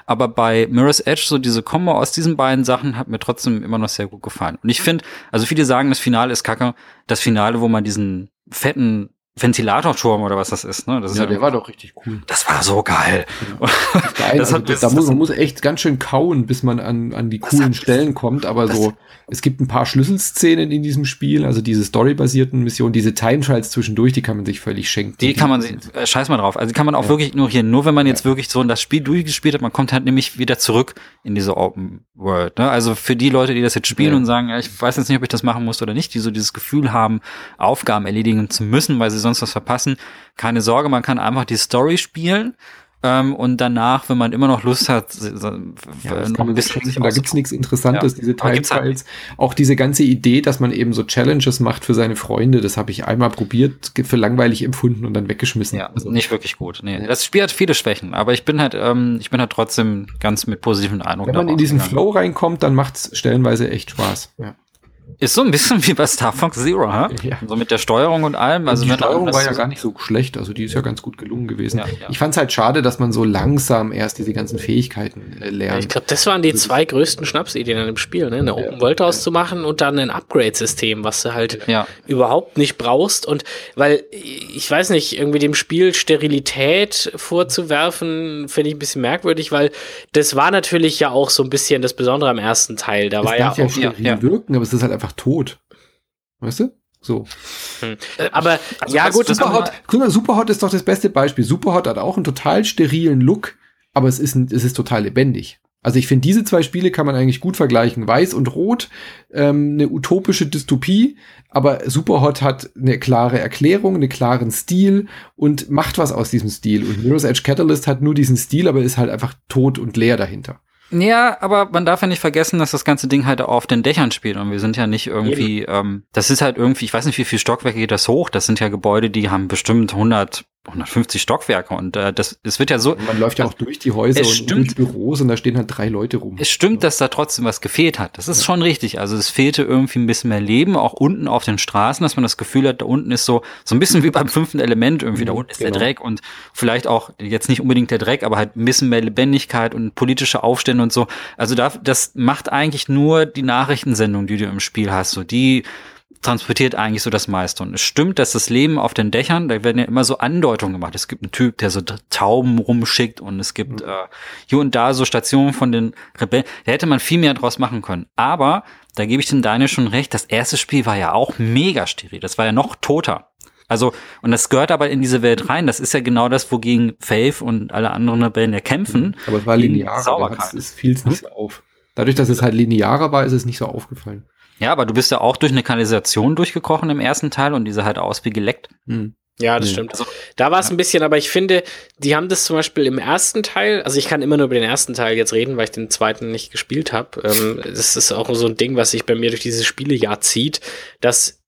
aber bei Mirror's Edge so diese Kombo aus diesen beiden Sachen hat mir trotzdem immer noch sehr gut gefallen. Und ich finde, also viele sagen, das Finale ist kacke, das Finale, wo man diesen fetten Ventilatorturm oder was das ist, ne? Das ist ja, ja, der war doch richtig cool. Das war so geil. Ja. Geil. Das Also, hat, da das, muss, das, man muss echt ganz schön kauen, bis man an, an die coolen hat, Stellen kommt, aber so, es gibt ein paar Schlüsselszenen in diesem Spiel, also diese storybasierten Missionen, diese Time Trials zwischendurch, die kann man sich völlig schenken. Die kann man sich, äh, scheiß mal drauf, also die kann man auch ja. wirklich ignorieren, nur wenn man jetzt ja. wirklich so das Spiel durchgespielt hat, man kommt halt nämlich wieder zurück in diese Open World, ne? Also für die Leute, die das jetzt spielen ja. und sagen, ja, ich weiß jetzt nicht, ob ich das machen muss oder nicht, die so dieses Gefühl haben, Aufgaben erledigen zu müssen, weil sie sonst was verpassen, keine Sorge, man kann einfach die Story spielen ähm, und danach, wenn man immer noch Lust hat, so, ja, noch ein bisschen sich da gibt's nichts Interessantes, ja. diese Time Trials. Halt auch diese ganze Idee, dass man eben so Challenges macht für seine Freunde, das habe ich einmal probiert, für langweilig empfunden und dann weggeschmissen. Ja, also nicht wirklich gut. Nee, das Spiel hat viele Schwächen, aber ich bin halt, ähm, ich bin halt trotzdem ganz mit positiven Eindruck. Wenn man in diesen Flow reinkommt, dann macht's stellenweise echt Spaß. Ja. Ist so ein bisschen wie bei Star Fox Zero, ha? Ja. So mit der Steuerung und allem. Also die wenn Steuerung war ja so gar nicht so schlecht, also die ist ja ganz gut gelungen gewesen. Ja, ja. Ich fand's halt schade, dass man so langsam erst diese ganzen Fähigkeiten äh, lernt. Ich glaube, das waren die zwei größten Schnapsideen an dem Spiel, ne? Eine Open World draus zu machen und dann ein Upgrade-System, was du halt ja. überhaupt nicht brauchst. Und weil, ich weiß nicht, irgendwie dem Spiel Sterilität vorzuwerfen, finde ich ein bisschen merkwürdig, weil das war natürlich ja auch so ein bisschen das Besondere am ersten Teil. Da es war ja darf ja auch steril ja. wirken, aber es ist halt einfach tot. Weißt du? So. Hm. Aber, also ja was, gut. Superhot, guck mal, Superhot ist doch das beste Beispiel. Superhot hat auch einen total sterilen Look, aber es ist, ein, es ist total lebendig. Also ich finde, diese zwei Spiele kann man eigentlich gut vergleichen. Weiß und Rot, ähm, eine utopische Dystopie, aber Superhot hat eine klare Erklärung, einen klaren Stil und macht was aus diesem Stil. Und Mirror's Edge Catalyst hat nur diesen Stil, aber ist halt einfach tot und leer dahinter. Ja, aber man darf ja nicht vergessen, dass das ganze Ding halt auf den Dächern spielt und wir sind ja nicht irgendwie, ähm, das ist halt irgendwie, ich weiß nicht, wie viele Stockwerke geht das hoch, das sind ja Gebäude, die haben bestimmt hundert, hundertfünfzig Stockwerke und äh, das, es wird ja so. Man läuft ja auch durch die Häuser und stimmt, durch Büros und da stehen halt drei Leute rum. Es stimmt, dass da trotzdem was gefehlt hat. Das ist ja. schon richtig. Also es fehlte irgendwie ein bisschen mehr Leben, auch unten auf den Straßen, dass man das Gefühl hat, da unten ist so, so ein bisschen wie beim fünften Element irgendwie, da unten ist genau. der Dreck und vielleicht auch jetzt nicht unbedingt der Dreck, aber halt ein bisschen mehr Lebendigkeit und politische Aufstände und so. Also da, das macht eigentlich nur die Nachrichtensendung, die du im Spiel hast, so die transportiert eigentlich so das meiste. Und es stimmt, dass das Leben auf den Dächern, da werden ja immer so Andeutungen gemacht. Es gibt einen Typ, der so Tauben rumschickt und es gibt mhm. äh, hier und da so Stationen von den Rebellen. Da hätte man viel mehr draus machen können. Aber, da gebe ich den Daniel schon recht, das erste Spiel war ja auch mega steril. Das war ja noch toter. Also, und das gehört aber in diese Welt rein. Das ist ja genau das, wogegen Faith und alle anderen Rebellen ja kämpfen. Aber es war linearer, es fiel es nicht so auf. Dadurch, dass es halt linearer war, ist es nicht so aufgefallen. Ja, aber du bist ja auch durch eine Kanalisation durchgekrochen im ersten Teil und die sah halt aus wie geleckt. Hm. Ja, das ja. stimmt. Also, da war es ein bisschen, aber ich finde, die haben das zum Beispiel im ersten Teil, also ich kann immer nur über den ersten Teil jetzt reden, weil ich den zweiten nicht gespielt habe. Ähm, das ist auch so ein Ding, was sich bei mir durch dieses Spielejahr zieht, dass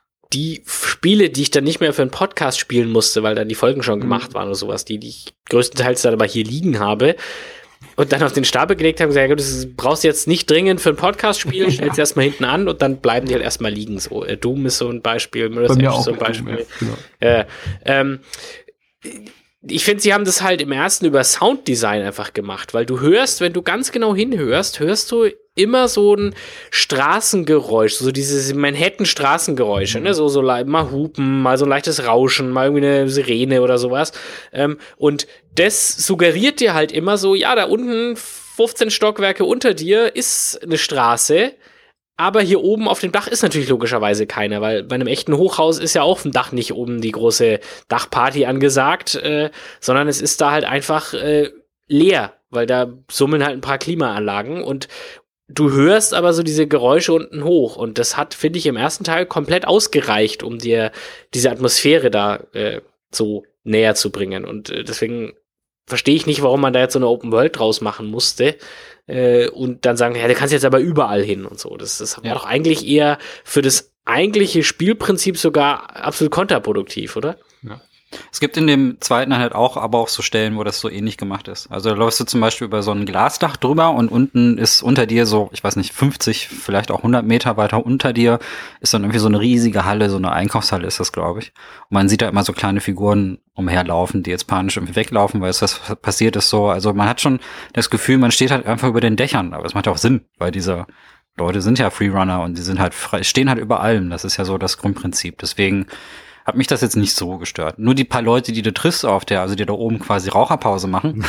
die Spiele, die ich dann nicht mehr für einen Podcast spielen musste, weil dann die Folgen schon gemacht waren oder sowas, die, die ich größtenteils dann aber hier liegen habe, und dann auf den Stapel gelegt haben und gesagt, das brauchst du jetzt nicht dringend für ein Podcast-Spiel, stellst ja. erstmal hinten an und dann bleiben die halt erstmal liegen. So, äh, Doom ist so ein Beispiel, Mirror's Edge ist so ein Beispiel. Doom, ja, genau. äh, ähm, ich finde, sie haben das halt im ersten über Sounddesign einfach gemacht, weil du hörst, wenn du ganz genau hinhörst, hörst du immer so ein Straßengeräusch, so diese Manhattan-Straßengeräusche, mhm. ne, so, so mal Hupen, mal so ein leichtes Rauschen, mal irgendwie eine Sirene oder sowas. Ähm, und das suggeriert dir halt immer so, ja, da unten fünfzehn Stockwerke unter dir ist eine Straße, aber hier oben auf dem Dach ist natürlich logischerweise keiner, weil bei einem echten Hochhaus ist ja auch auf dem Dach nicht oben die große Dachparty angesagt, äh, sondern es ist da halt einfach äh, leer, weil da summeln halt ein paar Klimaanlagen und du hörst aber so diese Geräusche unten hoch und das hat, finde ich, im ersten Teil komplett ausgereicht, um dir diese Atmosphäre da äh, so näher zu bringen und äh, deswegen verstehe ich nicht, warum man da jetzt so eine Open World draus machen musste äh, und dann sagen, ja, du kannst jetzt aber überall hin und so. Das, das war ja. doch eigentlich eher für das eigentliche Spielprinzip sogar absolut kontraproduktiv, oder? Ja. Es gibt in dem zweiten halt auch, aber auch so Stellen, wo das so ähnlich gemacht ist. Also da läufst du zum Beispiel über so ein Glasdach drüber und unten ist unter dir so, ich weiß nicht, fünfzig, vielleicht auch hundert Meter weiter unter dir ist dann irgendwie so eine riesige Halle, so eine Einkaufshalle ist das, glaube ich. Und man sieht da immer so kleine Figuren umherlaufen, die jetzt panisch irgendwie weglaufen, weil es was passiert ist so. Also man hat schon das Gefühl, man steht halt einfach über den Dächern, aber es macht ja auch Sinn, weil diese Leute sind ja Freerunner und die sind halt frei, stehen halt über allem. Das ist ja so das Grundprinzip. Deswegen hat mich das jetzt nicht so gestört. Nur die paar Leute, die du triffst auf der, also die da oben quasi Raucherpause machen,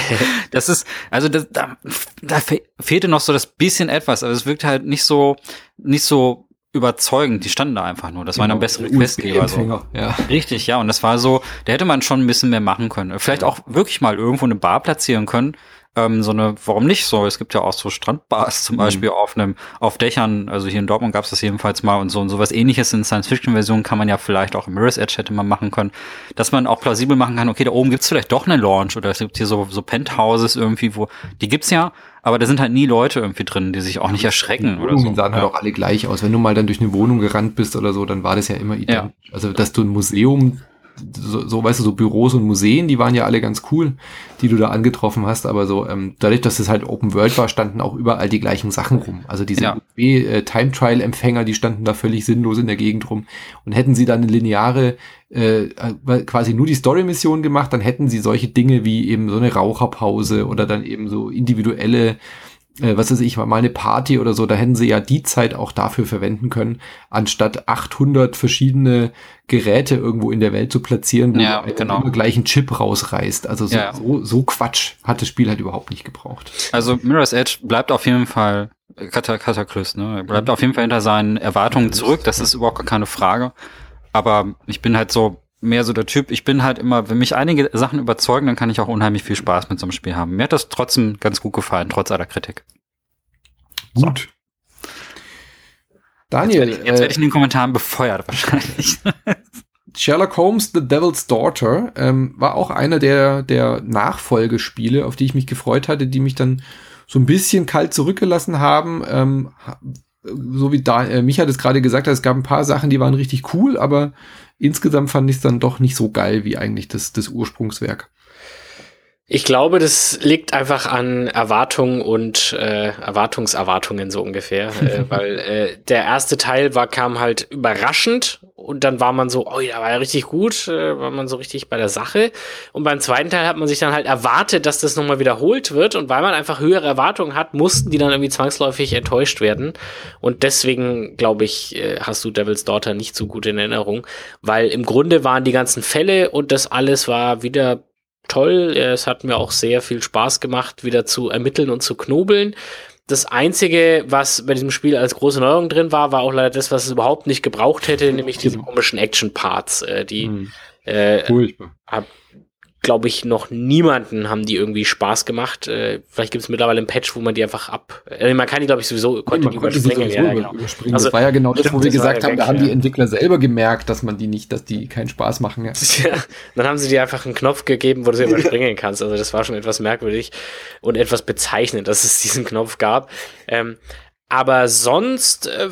das ist, also das, da, da fehlte noch so das bisschen etwas, aber es wirkt halt nicht so, nicht so überzeugend. Die standen da einfach nur. Das waren dann bessere Questgeber. So. Ja. Richtig, ja. Und das war so, da hätte man schon ein bisschen mehr machen können. Vielleicht auch wirklich mal irgendwo eine Bar platzieren können. Ähm, so eine, warum nicht so? Es gibt ja auch so Strandbars zum Beispiel mhm. auf einem, auf Dächern, also hier in Dortmund gab es das jedenfalls mal und so und sowas ähnliches in Science-Fiction-Versionen kann man ja vielleicht auch im Mirror's Edge hätte man machen können, dass man auch plausibel machen kann, okay, da oben gibt's vielleicht doch eine Lounge oder es gibt hier so, so Penthouses irgendwie, wo, die gibt's ja, aber da sind halt nie Leute irgendwie drin, die sich auch nicht erschrecken oder so. Die sahen halt auch alle gleich aus. Wenn du mal dann durch eine Wohnung gerannt bist oder so, dann war das ja immer identisch. Ja. Also, dass du ein Museum So, so, weißt du, so Büros und Museen, die waren ja alle ganz cool, die du da angetroffen hast, aber so, ähm, dadurch, dass es halt Open World war, standen auch überall die gleichen Sachen rum. Also diese ja. äh, Time Trial Empfänger, die standen da völlig sinnlos in der Gegend rum. Und hätten sie dann eine lineare, äh, quasi nur die Story-Mission gemacht, dann hätten sie solche Dinge wie eben so eine Raucherpause oder dann eben so individuelle Äh, was weiß ich, mal eine Party oder so, da hätten sie ja die Zeit auch dafür verwenden können, anstatt achthundert verschiedene Geräte irgendwo in der Welt zu platzieren, wo ja, du genau. immer gleich einen Chip rausreißt. Also so, ja. so, so Quatsch hat das Spiel halt überhaupt nicht gebraucht. Also Mirror's Edge bleibt auf jeden Fall Kataklysm, ne? Bleibt mhm. auf jeden Fall hinter seinen Erwartungen zurück, das ist überhaupt keine Frage. Aber ich bin halt so mehr so der Typ, ich bin halt immer, wenn mich einige Sachen überzeugen, dann kann ich auch unheimlich viel Spaß mit so einem Spiel haben. Mir hat das trotzdem ganz gut gefallen, trotz aller Kritik. Gut. So. Daniel. Jetzt werde ich, jetzt werd ich in den Kommentaren befeuert wahrscheinlich. Sherlock Holmes, The Devil's Daughter, ähm, war auch einer der, der Nachfolgespiele, auf die ich mich gefreut hatte, die mich dann so ein bisschen kalt zurückgelassen haben. Ähm, so wie da, äh, Micha das gerade gesagt hat, es gab ein paar Sachen, die waren richtig cool, aber insgesamt fand ich es dann doch nicht so geil wie eigentlich das, das Ursprungswerk. Ich glaube, das liegt einfach an Erwartungen und äh, Erwartungserwartungen so ungefähr, äh, weil äh, der erste Teil war kam halt überraschend und dann war man so, oh ja, war ja richtig gut, äh, war man so richtig bei der Sache und beim zweiten Teil hat man sich dann halt erwartet, dass das nochmal wiederholt wird und weil man einfach höhere Erwartungen hat, mussten die dann irgendwie zwangsläufig enttäuscht werden und deswegen, glaube ich, äh, hast du Devil's Daughter nicht so gut in Erinnerung, weil im Grunde waren die ganzen Fälle und das alles war wieder toll, es hat mir auch sehr viel Spaß gemacht, wieder zu ermitteln und zu knobeln. Das Einzige, was bei diesem Spiel als große Neuerung drin war, war auch leider das, was es überhaupt nicht gebraucht hätte, nämlich diese komischen Action-Parts, äh, die mhm. äh, hab, glaube ich, noch niemanden haben die irgendwie Spaß gemacht. Äh, vielleicht gibt es mittlerweile einen Patch, wo man die einfach ab... Äh, man kann die, glaube ich, sowieso konnte die überspringen. Ja, genau. überspringen. Also, das war ja genau das, stimmt, wo wir gesagt haben, weg, da haben ja. die Entwickler selber gemerkt, dass man die nicht, dass die keinen Spaß machen. Ja. Ja, dann haben sie dir einfach einen Knopf gegeben, wo du sie überspringen kannst. Also das war schon etwas merkwürdig und etwas bezeichnend, dass es diesen Knopf gab. Ähm, aber sonst äh,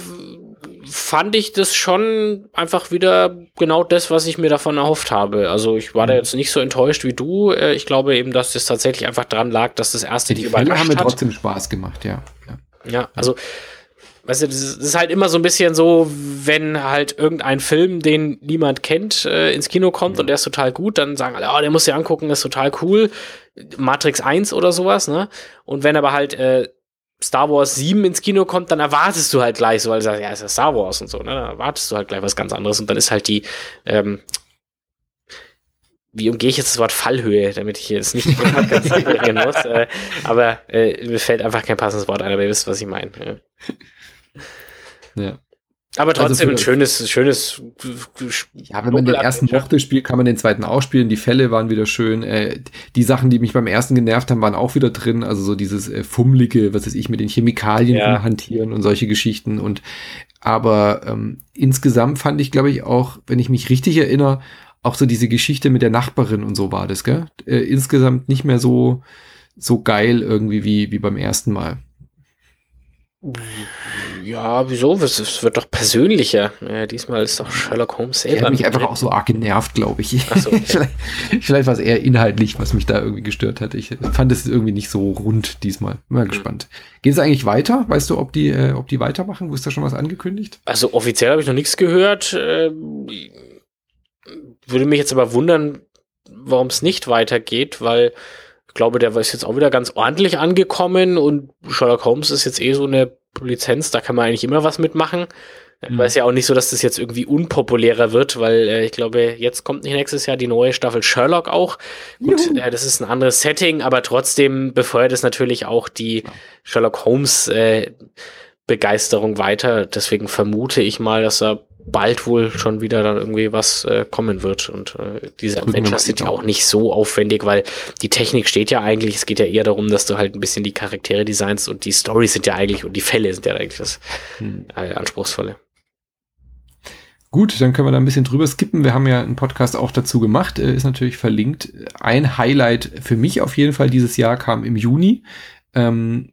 fand ich das schon einfach wieder genau das, was ich mir davon erhofft habe. Also ich war mhm. da jetzt nicht so enttäuscht wie du. Äh, ich glaube eben, dass das tatsächlich einfach dran lag, dass das erste die überrascht hat. Die haben mir trotzdem Spaß gemacht, ja. Ja, ja also weißt du, das ist, das ist halt immer so ein bisschen so, wenn halt irgendein Film, den niemand kennt, äh, ins Kino kommt ja. und der ist total gut, dann sagen alle, oh, der muss dir angucken, ist total cool. Matrix eins oder sowas, ne? Und wenn aber halt äh, Star Wars sieben ins Kino kommt, dann erwartest du halt gleich so, weil du sagst, ja, es ist Star Wars und so, ne? Dann erwartest du halt gleich was ganz anderes und dann ist halt die, ähm, wie umgehe ich jetzt das Wort Fallhöhe, damit ich jetzt nicht ganz reden muss, äh, aber äh, mir fällt einfach kein passendes Wort ein, aber ihr wisst, was ich meine. Ja. ja. Aber trotzdem also für, ein schönes, schönes ja, wenn man den ersten mochte, spielt, kann man den zweiten auch spielen. Die Fälle waren wieder schön. Äh, die Sachen, die mich beim ersten genervt haben, waren auch wieder drin. Also so dieses äh, fummelige, was weiß ich, mit den Chemikalien ja. hantieren und solche Geschichten. Und aber ähm, insgesamt fand ich, glaube ich, auch, wenn ich mich richtig erinnere, auch so diese Geschichte mit der Nachbarin und so war das, gell? Äh, insgesamt nicht mehr so so geil irgendwie wie wie beim ersten Mal. Ja, wieso? Es, es wird doch persönlicher. Ja, diesmal ist doch Sherlock Holmes selber. Er hat mich einfach auch so arg genervt, glaube ich. Ach so, okay. vielleicht vielleicht war es eher inhaltlich, was mich da irgendwie gestört hat. Ich fand es irgendwie nicht so rund diesmal. Mal mhm. gespannt. Geht es eigentlich weiter? Weißt du, ob die, äh, ob die weitermachen? Wo ist da schon was angekündigt? Also offiziell habe ich noch nichts gehört. Ähm, würde mich jetzt aber wundern, warum es nicht weitergeht, weil ich glaube, der ist jetzt auch wieder ganz ordentlich angekommen und Sherlock Holmes ist jetzt eh so eine Lizenz, da kann man eigentlich immer was mitmachen. Mhm. Weil es ja auch nicht so, dass das jetzt irgendwie unpopulärer wird, weil äh, ich glaube, jetzt kommt nicht nächstes Jahr die neue Staffel Sherlock auch. Gut, äh, das ist ein anderes Setting, aber trotzdem befeuert es natürlich auch die Sherlock Holmes äh, Begeisterung weiter. Deswegen vermute ich mal, dass da bald wohl schon wieder dann irgendwie was äh, kommen wird. Und äh, diese Adventures sind ja auch nicht so aufwendig, weil die Technik steht ja eigentlich, es geht ja eher darum, dass du halt ein bisschen die Charaktere designst und die Storys sind ja eigentlich und die Fälle sind ja eigentlich das hm. äh, Anspruchsvolle. Gut, dann können wir da ein bisschen drüber skippen. Wir haben ja einen Podcast auch dazu gemacht, äh, ist natürlich verlinkt. Ein Highlight für mich auf jeden Fall dieses Jahr kam im Juni. Ähm,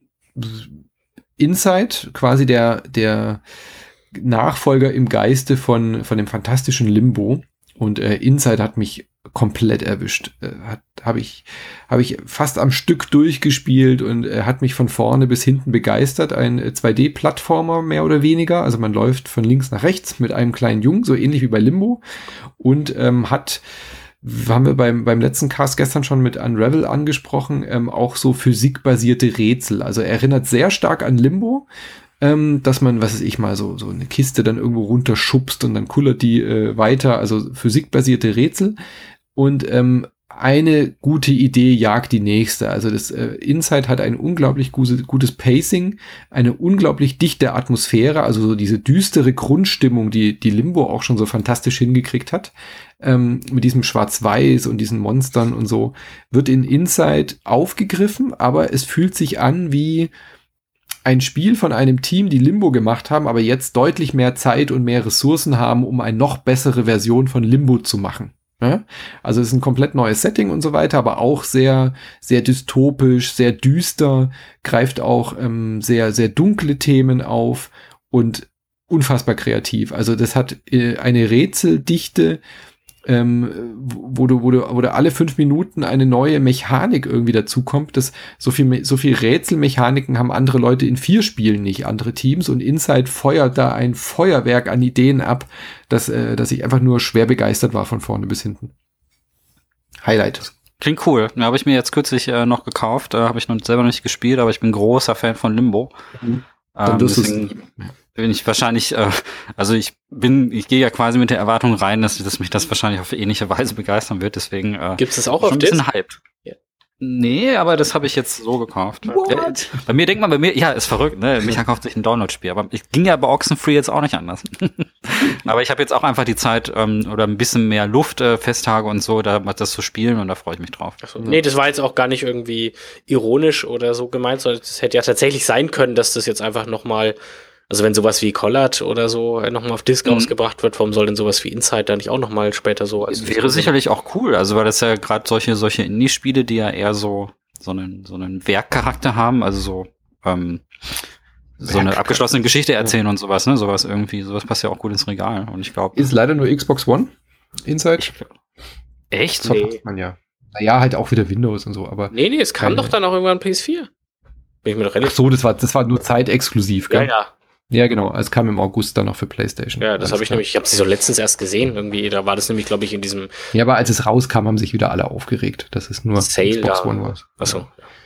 Inside, quasi der, der Nachfolger im Geiste von, von dem fantastischen Limbo. Und äh, Inside hat mich komplett erwischt. Äh, hat, habe ich, habe ich fast am Stück durchgespielt und äh, hat mich von vorne bis hinten begeistert. Ein äh, zwei D-Plattformer mehr oder weniger. Also man läuft von links nach rechts mit einem kleinen Jungen, so ähnlich wie bei Limbo. Und ähm, hat, haben wir beim, beim letzten Cast gestern schon mit Unravel angesprochen, ähm, auch so physikbasierte Rätsel. Also erinnert sehr stark an Limbo. Ähm, dass man, was weiß ich mal, so so eine Kiste dann irgendwo runterschubst und dann kullert die äh, weiter, also physikbasierte Rätsel. Und ähm, eine gute Idee jagt die nächste. Also das äh, Inside hat ein unglaublich gutes, gutes Pacing, eine unglaublich dichte Atmosphäre, also so diese düstere Grundstimmung, die die Limbo auch schon so fantastisch hingekriegt hat, ähm, mit diesem Schwarz-Weiß und diesen Monstern und so, wird in Inside aufgegriffen, aber es fühlt sich an wie ein Spiel von einem Team, die Limbo gemacht haben, aber jetzt deutlich mehr Zeit und mehr Ressourcen haben, um eine noch bessere Version von Limbo zu machen. Ja? Also es ist ein komplett neues Setting und so weiter, aber auch sehr, sehr dystopisch, sehr düster, greift auch ähm, sehr, sehr dunkle Themen auf und unfassbar kreativ. Also das hat äh, eine Rätseldichte, ähm, wo du, wo du, wo du alle fünf Minuten eine neue Mechanik irgendwie dazu kommt. Das, so viel, so viel Rätselmechaniken haben andere Leute in vier Spielen nicht, andere Teams, und Inside feuert da ein Feuerwerk an Ideen ab, dass, äh, dass ich einfach nur schwer begeistert war von vorne bis hinten. Highlight. Klingt cool. Ja, habe ich mir jetzt kürzlich äh, noch gekauft, äh, habe ich noch selber noch nicht gespielt, aber ich bin großer Fan von Limbo. Mhm. Dann ähm, deswegen bin ich wahrscheinlich, äh, also ich bin, ich gehe ja quasi mit der Erwartung rein, dass, dass mich das wahrscheinlich auf ähnliche Weise begeistern wird, deswegen äh, gibt es das auch auf ein bisschen hyped. Ja. Nee, aber das habe ich jetzt so gekauft. What? Bei mir denkt man, bei mir, ja, ist verrückt, ne? Micha kauft sich ein Download-Spiel, aber ich ging ja bei Oxenfree jetzt auch nicht anders. Aber ich habe jetzt auch einfach die Zeit ähm, oder ein bisschen mehr Luft, äh, Festtage und so, da das zu spielen, und da freue ich mich drauf. Ach so. Nee, das war jetzt auch gar nicht irgendwie ironisch oder so gemeint, sondern es hätte ja tatsächlich sein können, dass das jetzt einfach nochmal, also wenn sowas wie Collard oder so nochmal auf Disc mhm. rausgebracht wird, warum soll denn sowas wie Inside dann nicht auch nochmal später so? Also wäre sicherlich auch cool, also weil das ja gerade solche solche Indie-Spiele, die ja eher so so einen so einen Werkcharakter haben, also so ähm, so eine abgeschlossene Geschichte erzählen ja. und sowas, ne, sowas irgendwie, sowas passt ja auch gut ins Regal, und ich glaube ist leider nur Xbox One Inside. Ich, echt? Das nee. man ja. Naja, halt auch wieder Windows und so, aber nee, nee, es kam doch dann auch irgendwann P S vier. Bin ich mir doch relativ. Ach so, das war das war nur zeitexklusiv, gell? Ja, ja. Ja, genau. Es kam im August dann noch für PlayStation. Ja, das habe ich klar. nämlich, ich habe sie so letztens erst gesehen, irgendwie, da war das nämlich, glaube ich, in diesem... Ja, aber als es rauskam, haben sich wieder alle aufgeregt, dass es nur Sale Xbox da. One war. Achso.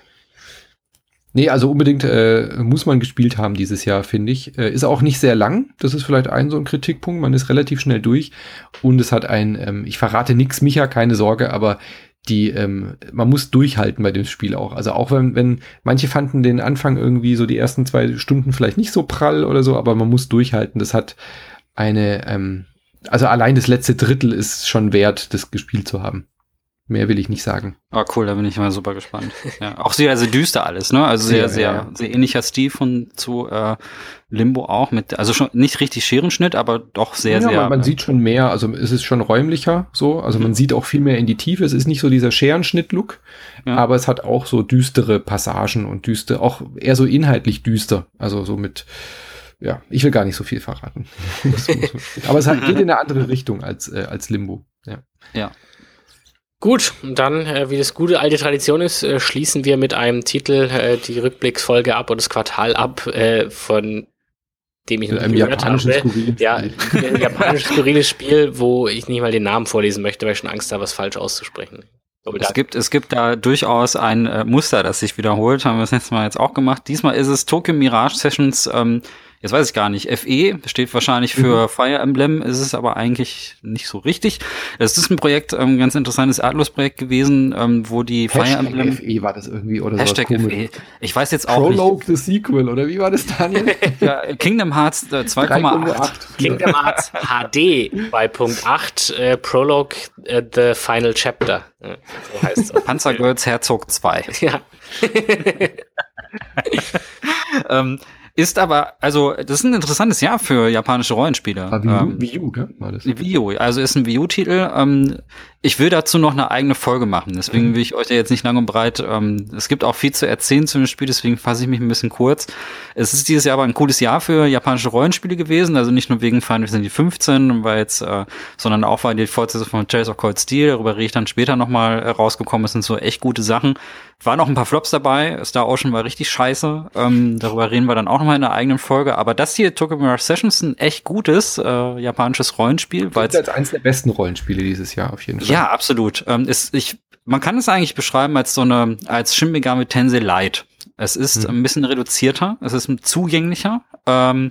Nee, also unbedingt äh, muss man gespielt haben dieses Jahr, finde ich. Äh, ist auch nicht sehr lang, das ist vielleicht ein so ein Kritikpunkt, man ist relativ schnell durch, und es hat ein, ähm, ich verrate nix, Micha, keine Sorge, aber die, ähm, man muss durchhalten bei dem Spiel auch. Also auch wenn, wenn manche fanden den Anfang irgendwie so die ersten zwei Stunden vielleicht nicht so prall oder so, aber man muss durchhalten. Das hat eine, ähm, also allein das letzte Drittel ist schon wert, das gespielt zu haben. Mehr will ich nicht sagen. Ah, cool, da bin ich mal super gespannt. Ja, auch sehr, sehr düster alles, ne? Also sehr, ja, sehr, ja. sehr ähnlicher Stil von zu äh, Limbo auch mit, also schon nicht richtig Scherenschnitt, aber doch sehr, ja, sehr. Man, man sieht schon mehr, also es ist schon räumlicher, so, also man sieht auch viel mehr in die Tiefe. Es ist nicht so dieser Scherenschnitt-Look, ja. aber es hat auch so düstere Passagen und düster, auch eher so inhaltlich düster, also so mit ja, ich will gar nicht so viel verraten. Das muss, aber es geht in eine andere Richtung als, äh, als Limbo. Ja. Ja. Gut, und dann, äh, wie das gute alte Tradition ist, äh, schließen wir mit einem Titel äh, die Rückblicksfolge ab oder das Quartal ab, äh, von dem ich noch nicht gehört habe. Ja, ein japanisches skurriles Spiel, wo ich nicht mal den Namen vorlesen möchte, weil ich schon Angst habe, was falsch auszusprechen. Es gibt, es gibt da durchaus ein äh, Muster, das sich wiederholt. Haben wir das letzte Mal jetzt auch gemacht. Diesmal ist es Tokyo Mirage Sessions, ähm, jetzt weiß ich gar nicht, F E, steht wahrscheinlich für mhm. Fire Emblem, ist es aber eigentlich nicht so richtig. Es ist ein Projekt, ein ähm, ganz interessantes Atlus-Projekt gewesen, ähm, wo die Hashtag Fire Emblem... F E war das irgendwie oder Hashtag F E. Ich weiß jetzt auch Prologue nicht. the Sequel, oder wie war das, Daniel? Ja, Kingdom Hearts äh, zwei Komma acht. Kingdom Hearts H D zwei Punkt acht, äh, Prologue äh, the Final Chapter. Ja, so heißt es. Panzergirls Herzog zwei. Ja. ähm, Ist aber, also, das ist ein interessantes Jahr für japanische Rollenspiele. War Wii U, ähm, Wii U, gell? War das? Wii U, also ist ein Wii U-Titel. Ähm, ich will dazu noch eine eigene Folge machen, deswegen will ich euch ja jetzt nicht lang und breit, ähm, es gibt auch viel zu erzählen zu dem Spiel, deswegen fasse ich mich ein bisschen kurz. Es ist dieses Jahr aber ein cooles Jahr für japanische Rollenspiele gewesen, also nicht nur wegen Final Fantasy fünfzehn, weil jetzt, äh, sondern auch, weil die Fortsetzung von Tales of Cold Steel, darüber rede ich dann später nochmal äh, rausgekommen, es sind so echt gute Sachen. Waren noch ein paar Flops dabei, Star Ocean war richtig scheiße, ähm, darüber reden wir dann auch nochmal in einer eigenen Folge, aber das hier, Tokyo Mirage Sessions, ein echt gutes äh, japanisches Rollenspiel. Weil es als eines der besten Rollenspiele dieses Jahr auf jeden Fall. Ja, absolut. Ähm, ist, ich, man kann es eigentlich beschreiben als so eine, als Shin Megami Tensei Light. Es ist hm. ein bisschen reduzierter, es ist zugänglicher, ähm,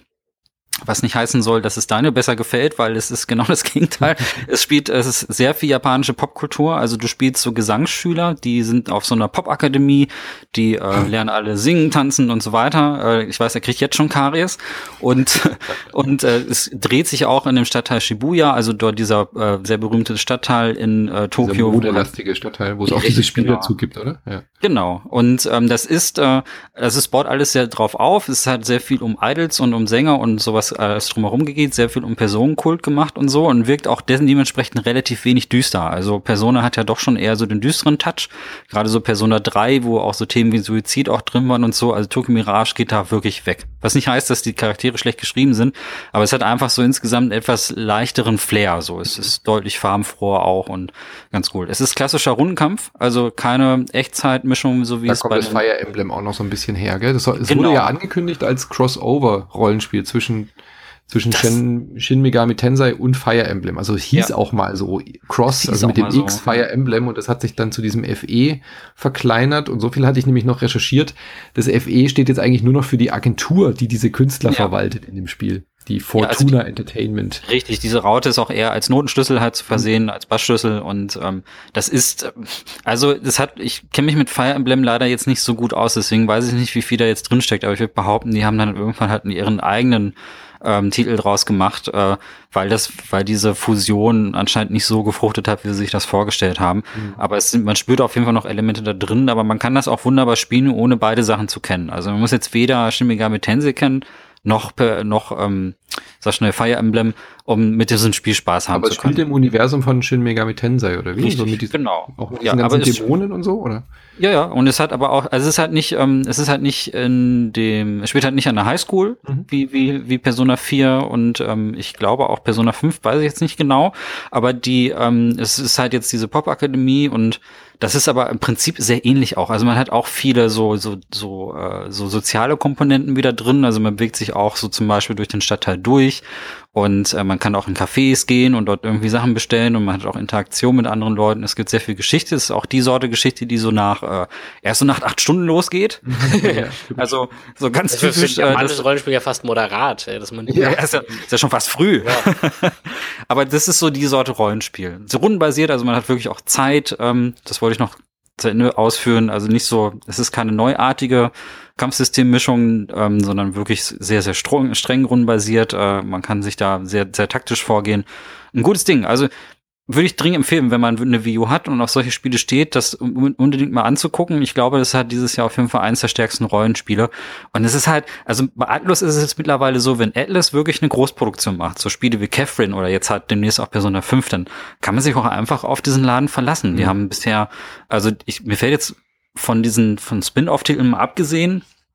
was nicht heißen soll, dass es Daniel besser gefällt, weil es ist genau das Gegenteil. Es spielt, es ist sehr viel japanische Popkultur. Also du spielst so Gesangsschüler, die sind auf so einer Popakademie, die äh, lernen alle singen, tanzen und so weiter. Äh, ich weiß, er kriegt jetzt schon Karies. Und und äh, es dreht sich auch in dem Stadtteil Shibuya, also dort dieser äh, sehr berühmte Stadtteil in äh, Tokio. Dieser modelastige Stadtteil, wo es auch dieses Spiel genau. dazu gibt, oder? Ja. Genau. Und ähm, das ist, äh, also es baut alles sehr drauf auf. Es hat sehr viel um Idols und um Sänger und sowas alles drumherum geht, sehr viel um Personenkult gemacht und so und wirkt auch dessen dementsprechend relativ wenig düster. Also Persona hat ja doch schon eher so den düsteren Touch. Gerade so Persona drei, wo auch so Themen wie Suizid auch drin waren und so. Also Tokyo Mirage geht da wirklich weg. Was nicht heißt, dass die Charaktere schlecht geschrieben sind, aber es hat einfach so insgesamt etwas leichteren Flair. So, es ist deutlich farbenfroher auch und ganz cool. Es ist klassischer Rundenkampf, also keine Echtzeitmischung, so wie da es kommt bei das Fire Emblem auch noch so ein bisschen her, gell? Das, es genau. wurde ja angekündigt als Crossover-Rollenspiel zwischen zwischen Shin, Shin Megami Tensei und Fire Emblem. Also es hieß ja. auch mal so Cross, also mit dem X so. Fire Emblem und das hat sich dann zu diesem F E verkleinert und so viel hatte ich nämlich noch recherchiert. Das F E steht jetzt eigentlich nur noch für die Agentur, die diese Künstler ja. verwaltet in dem Spiel. Die Fortuna ja, also die, Entertainment. Richtig, diese Raute ist auch eher als Notenschlüssel halt zu versehen, mhm. als Bassschlüssel und ähm, das ist, also das hat, ich kenne mich mit Fire Emblem leider jetzt nicht so gut aus, deswegen weiß ich nicht, wie viel da jetzt drin steckt, aber ich würde behaupten, die haben dann irgendwann halt ihren eigenen ähm, Titel draus gemacht, äh, weil das, weil diese Fusion anscheinend nicht so gefruchtet hat, wie sie sich das vorgestellt haben. Mhm. Aber es sind, man spürt auf jeden Fall noch Elemente da drin, aber man kann das auch wunderbar spielen, ohne beide Sachen zu kennen. Also man muss jetzt weder Shin Megami Tensei kennen, noch noch ähm, sag schnell Fire Emblem, um mit diesem Spiel Spaß haben aber zu können. Aber es spielt im Universum von Shin Megami Tensei, oder wie? Richtig, so mit diesen, genau. Auch mit diesen ja, ganzen Dämonen und so, oder? Ja, ja, und es hat aber auch, also es ist halt nicht, ähm, es ist halt nicht in dem, es spielt halt nicht an der Highschool, mhm. wie, wie, wie Persona vier und ähm, ich glaube auch Persona fünf, weiß ich jetzt nicht genau, aber die, ähm, es ist halt jetzt diese Pop-Akademie und das ist aber im Prinzip sehr ähnlich auch. Also man hat auch viele so so so äh, so soziale Komponenten wieder drin. Also man bewegt sich auch so zum Beispiel durch den Stadtteil durch und äh, man kann auch in Cafés gehen und dort irgendwie Sachen bestellen und man hat auch Interaktion mit anderen Leuten. Es gibt sehr viel Geschichte. Es ist auch die Sorte Geschichte, die so nach äh, erst so nach acht Stunden losgeht. Ja, also so ganz das typisch. Ja, äh, das Rollenspiel ja fast moderat, dass man ja, ist ja, ist ja schon fast früh. Ja. Aber das ist so die Sorte Rollenspiel. So rundenbasiert, also man hat wirklich auch Zeit. Ähm, das wollte ich noch zu Ende ausführen. Also nicht so, es ist keine neuartige Kampfsystemmischung, ähm, sondern wirklich sehr, sehr streng, streng rundenbasiert. Äh, man kann sich da sehr, sehr taktisch vorgehen. Ein gutes Ding. Also würde ich dringend empfehlen, wenn man eine Wii U hat und auf solche Spiele steht, das unbedingt mal anzugucken. Ich glaube, das hat dieses Jahr auf jeden Fall eins der stärksten Rollenspiele. Und es ist halt, also bei Atlus ist es jetzt mittlerweile so, wenn Atlus wirklich eine Großproduktion macht, so Spiele wie Catherine oder jetzt halt demnächst auch Persona fünf, dann kann man sich auch einfach auf diesen Laden verlassen. Die mhm. haben bisher, also ich, mir fällt jetzt von diesen, von Spin-off-Titeln mal abgesehen,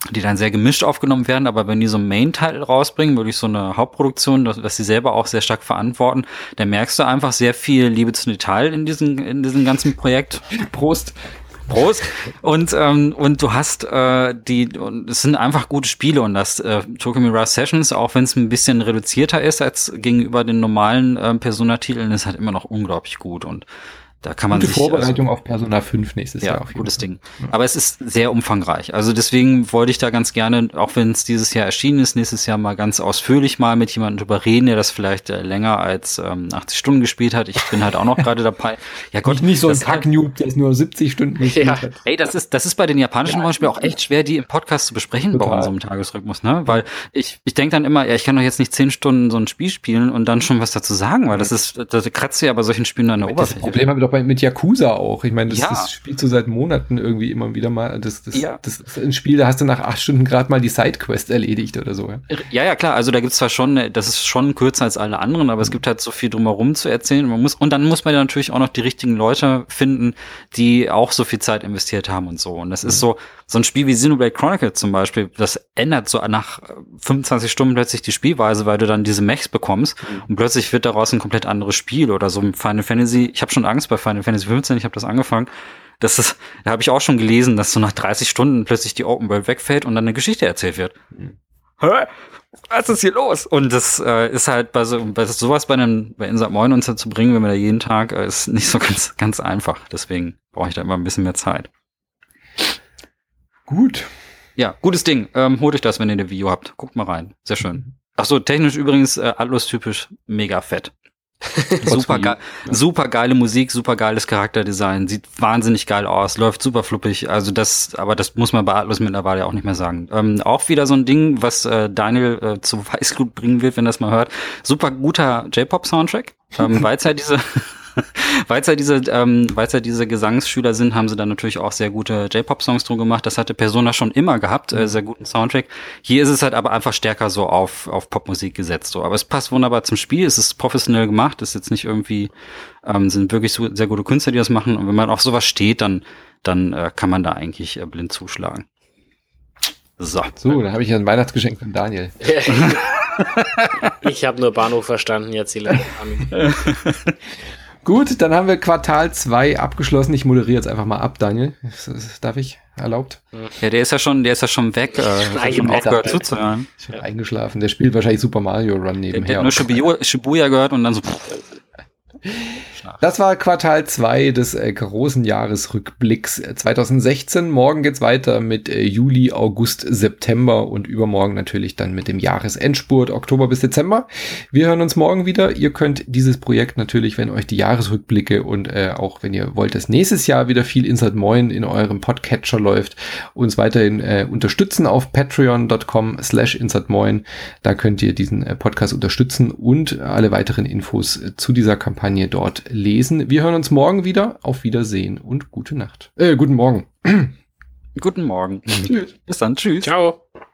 die dann sehr gemischt aufgenommen werden, aber wenn die so einen Main-Title rausbringen, wirklich so eine Hauptproduktion, das, was sie selber auch sehr stark verantworten, dann merkst du einfach sehr viel Liebe zum Detail in diesem, in diesem ganzen Projekt. Prost. Prost. Und ähm, und du hast äh, die, und es sind einfach gute Spiele und das äh, Tokyo Mirage Sessions, auch wenn es ein bisschen reduzierter ist als gegenüber den normalen äh, Persona-Titeln, ist halt immer noch unglaublich gut und da kann man Gute sich, Vorbereitung also, auf Persona fünf nächstes ja, Jahr. Auf jeden gutes Fall. Ding. Aber es ist sehr umfangreich. Also deswegen wollte ich da ganz gerne, auch wenn es dieses Jahr erschienen ist, nächstes Jahr mal ganz ausführlich mal mit jemandem drüber reden, der das vielleicht äh, länger als ähm, achtzig Stunden gespielt hat. Ich bin halt auch noch gerade dabei. Ja Gott, nicht, nicht so ein das- Kack-Noob, der es nur siebzig Stunden gespielt Ja. hat. Ey, das ist, das ist bei den japanischen Rollenspielen auch echt schwer, die im Podcast zu besprechen Total. bei unserem Tagesrhythmus, ne? Weil ich, ich denke dann immer, ja, ich kann doch jetzt nicht zehn Stunden so ein Spiel spielen und dann schon was dazu sagen, weil das ist, das kratzt ja bei solchen Spielen an der Das Oberfläche. Problem habe ich doch bei, mit Yakuza auch. Ich meine, das, Ja. das spielst du seit Monaten irgendwie immer wieder mal. Das, das, Ja. das ist ein Spiel, da hast du nach acht Stunden gerade mal die Sidequest erledigt oder so. Ja. Ja, ja, klar. Also da gibt's zwar schon, das ist schon kürzer als alle anderen, aber es gibt halt so viel drumherum zu erzählen. Man muss, und dann muss man ja natürlich auch noch die richtigen Leute finden, die auch so viel Zeit investiert haben und so. Und das ist so, so ein Spiel wie Xenoblade Chronicles zum Beispiel, das ändert so nach fünfundzwanzig Stunden plötzlich die Spielweise, weil du dann diese Mechs bekommst und plötzlich wird daraus ein komplett anderes Spiel oder so ein Final Fantasy. Ich habe schon Angst bei Final Fantasy fünfzehn, ich habe das angefangen. Das ist, da habe ich auch schon gelesen, dass so nach dreißig Stunden plötzlich die Open World wegfällt und dann eine Geschichte erzählt wird. Hä? Was ist hier los? Und das äh, ist halt bei so bei sowas bei einem bei Insert Moin uns zu bringen, wenn wir da jeden Tag, äh, ist nicht so ganz ganz einfach. Deswegen brauche ich da immer ein bisschen mehr Zeit. Gut. Ja, gutes Ding. Ähm, holt euch das, wenn ihr eine Video habt. Guckt mal rein. Sehr schön. Ach so, technisch übrigens äh, Atlus-typisch mega fett. super, ge super geile Musik, super geiles Charakterdesign, sieht wahnsinnig geil aus, läuft super fluppig, also das, aber das muss man bei Atlus mittlerweile auch nicht mehr sagen. Ähm, auch wieder so ein Ding, was äh, Daniel äh, zu Weißglut bringen wird, wenn das mal hört. Super guter J-Pop-Soundtrack, ähm, weil es ja diese Weil es ja diese, ähm, weil es ja diese Gesangsschüler sind, haben sie dann natürlich auch sehr gute J-Pop-Songs drum gemacht. Das hatte Persona schon immer gehabt, äh, sehr guten Soundtrack. Hier ist es halt aber einfach stärker so auf auf Popmusik gesetzt. So, aber es passt wunderbar zum Spiel. Es ist professionell gemacht. Es ist jetzt nicht irgendwie, ähm, sind wirklich so, sehr gute Künstler, die das machen. Und wenn man auf sowas steht, dann dann äh, kann man da eigentlich äh, blind zuschlagen. So, So, da habe ich ja ein Weihnachtsgeschenk von Daniel. Ich habe nur Bahnhof verstanden, jetzt die letzten Ahnung. Gut, dann haben wir Quartal zwei abgeschlossen. Ich moderiere jetzt einfach mal ab, Daniel. Das, das, darf ich? Erlaubt? Ja, der ist ja schon, der ist ja schon weg. Äh, hat schon aufgehört zuzuhören. Ich bin eingeschlafen. Der spielt wahrscheinlich Super Mario Run Der, nebenher. der hat nur Shibuya, Shibuya gehört und dann so. Das war Quartal zwei des äh, großen Jahresrückblicks zwanzig sechzehn. Morgen geht's weiter mit äh, Juli, August, September und übermorgen natürlich dann mit dem Jahresendspurt Oktober bis Dezember. Wir hören uns morgen wieder. Ihr könnt dieses Projekt natürlich, wenn euch die Jahresrückblicke und äh, auch wenn ihr wollt, dass nächstes Jahr wieder viel Insert Moin in eurem Podcatcher läuft, uns weiterhin äh, unterstützen auf patreon dot com slash insert moin. Da könnt ihr diesen äh, Podcast unterstützen und alle weiteren Infos äh, zu dieser Kampagne dort lesen. Wir hören uns morgen wieder. Auf Wiedersehen und gute Nacht. Äh, guten Morgen. Guten Morgen. Tschüss. Bis dann. Tschüss. Ciao.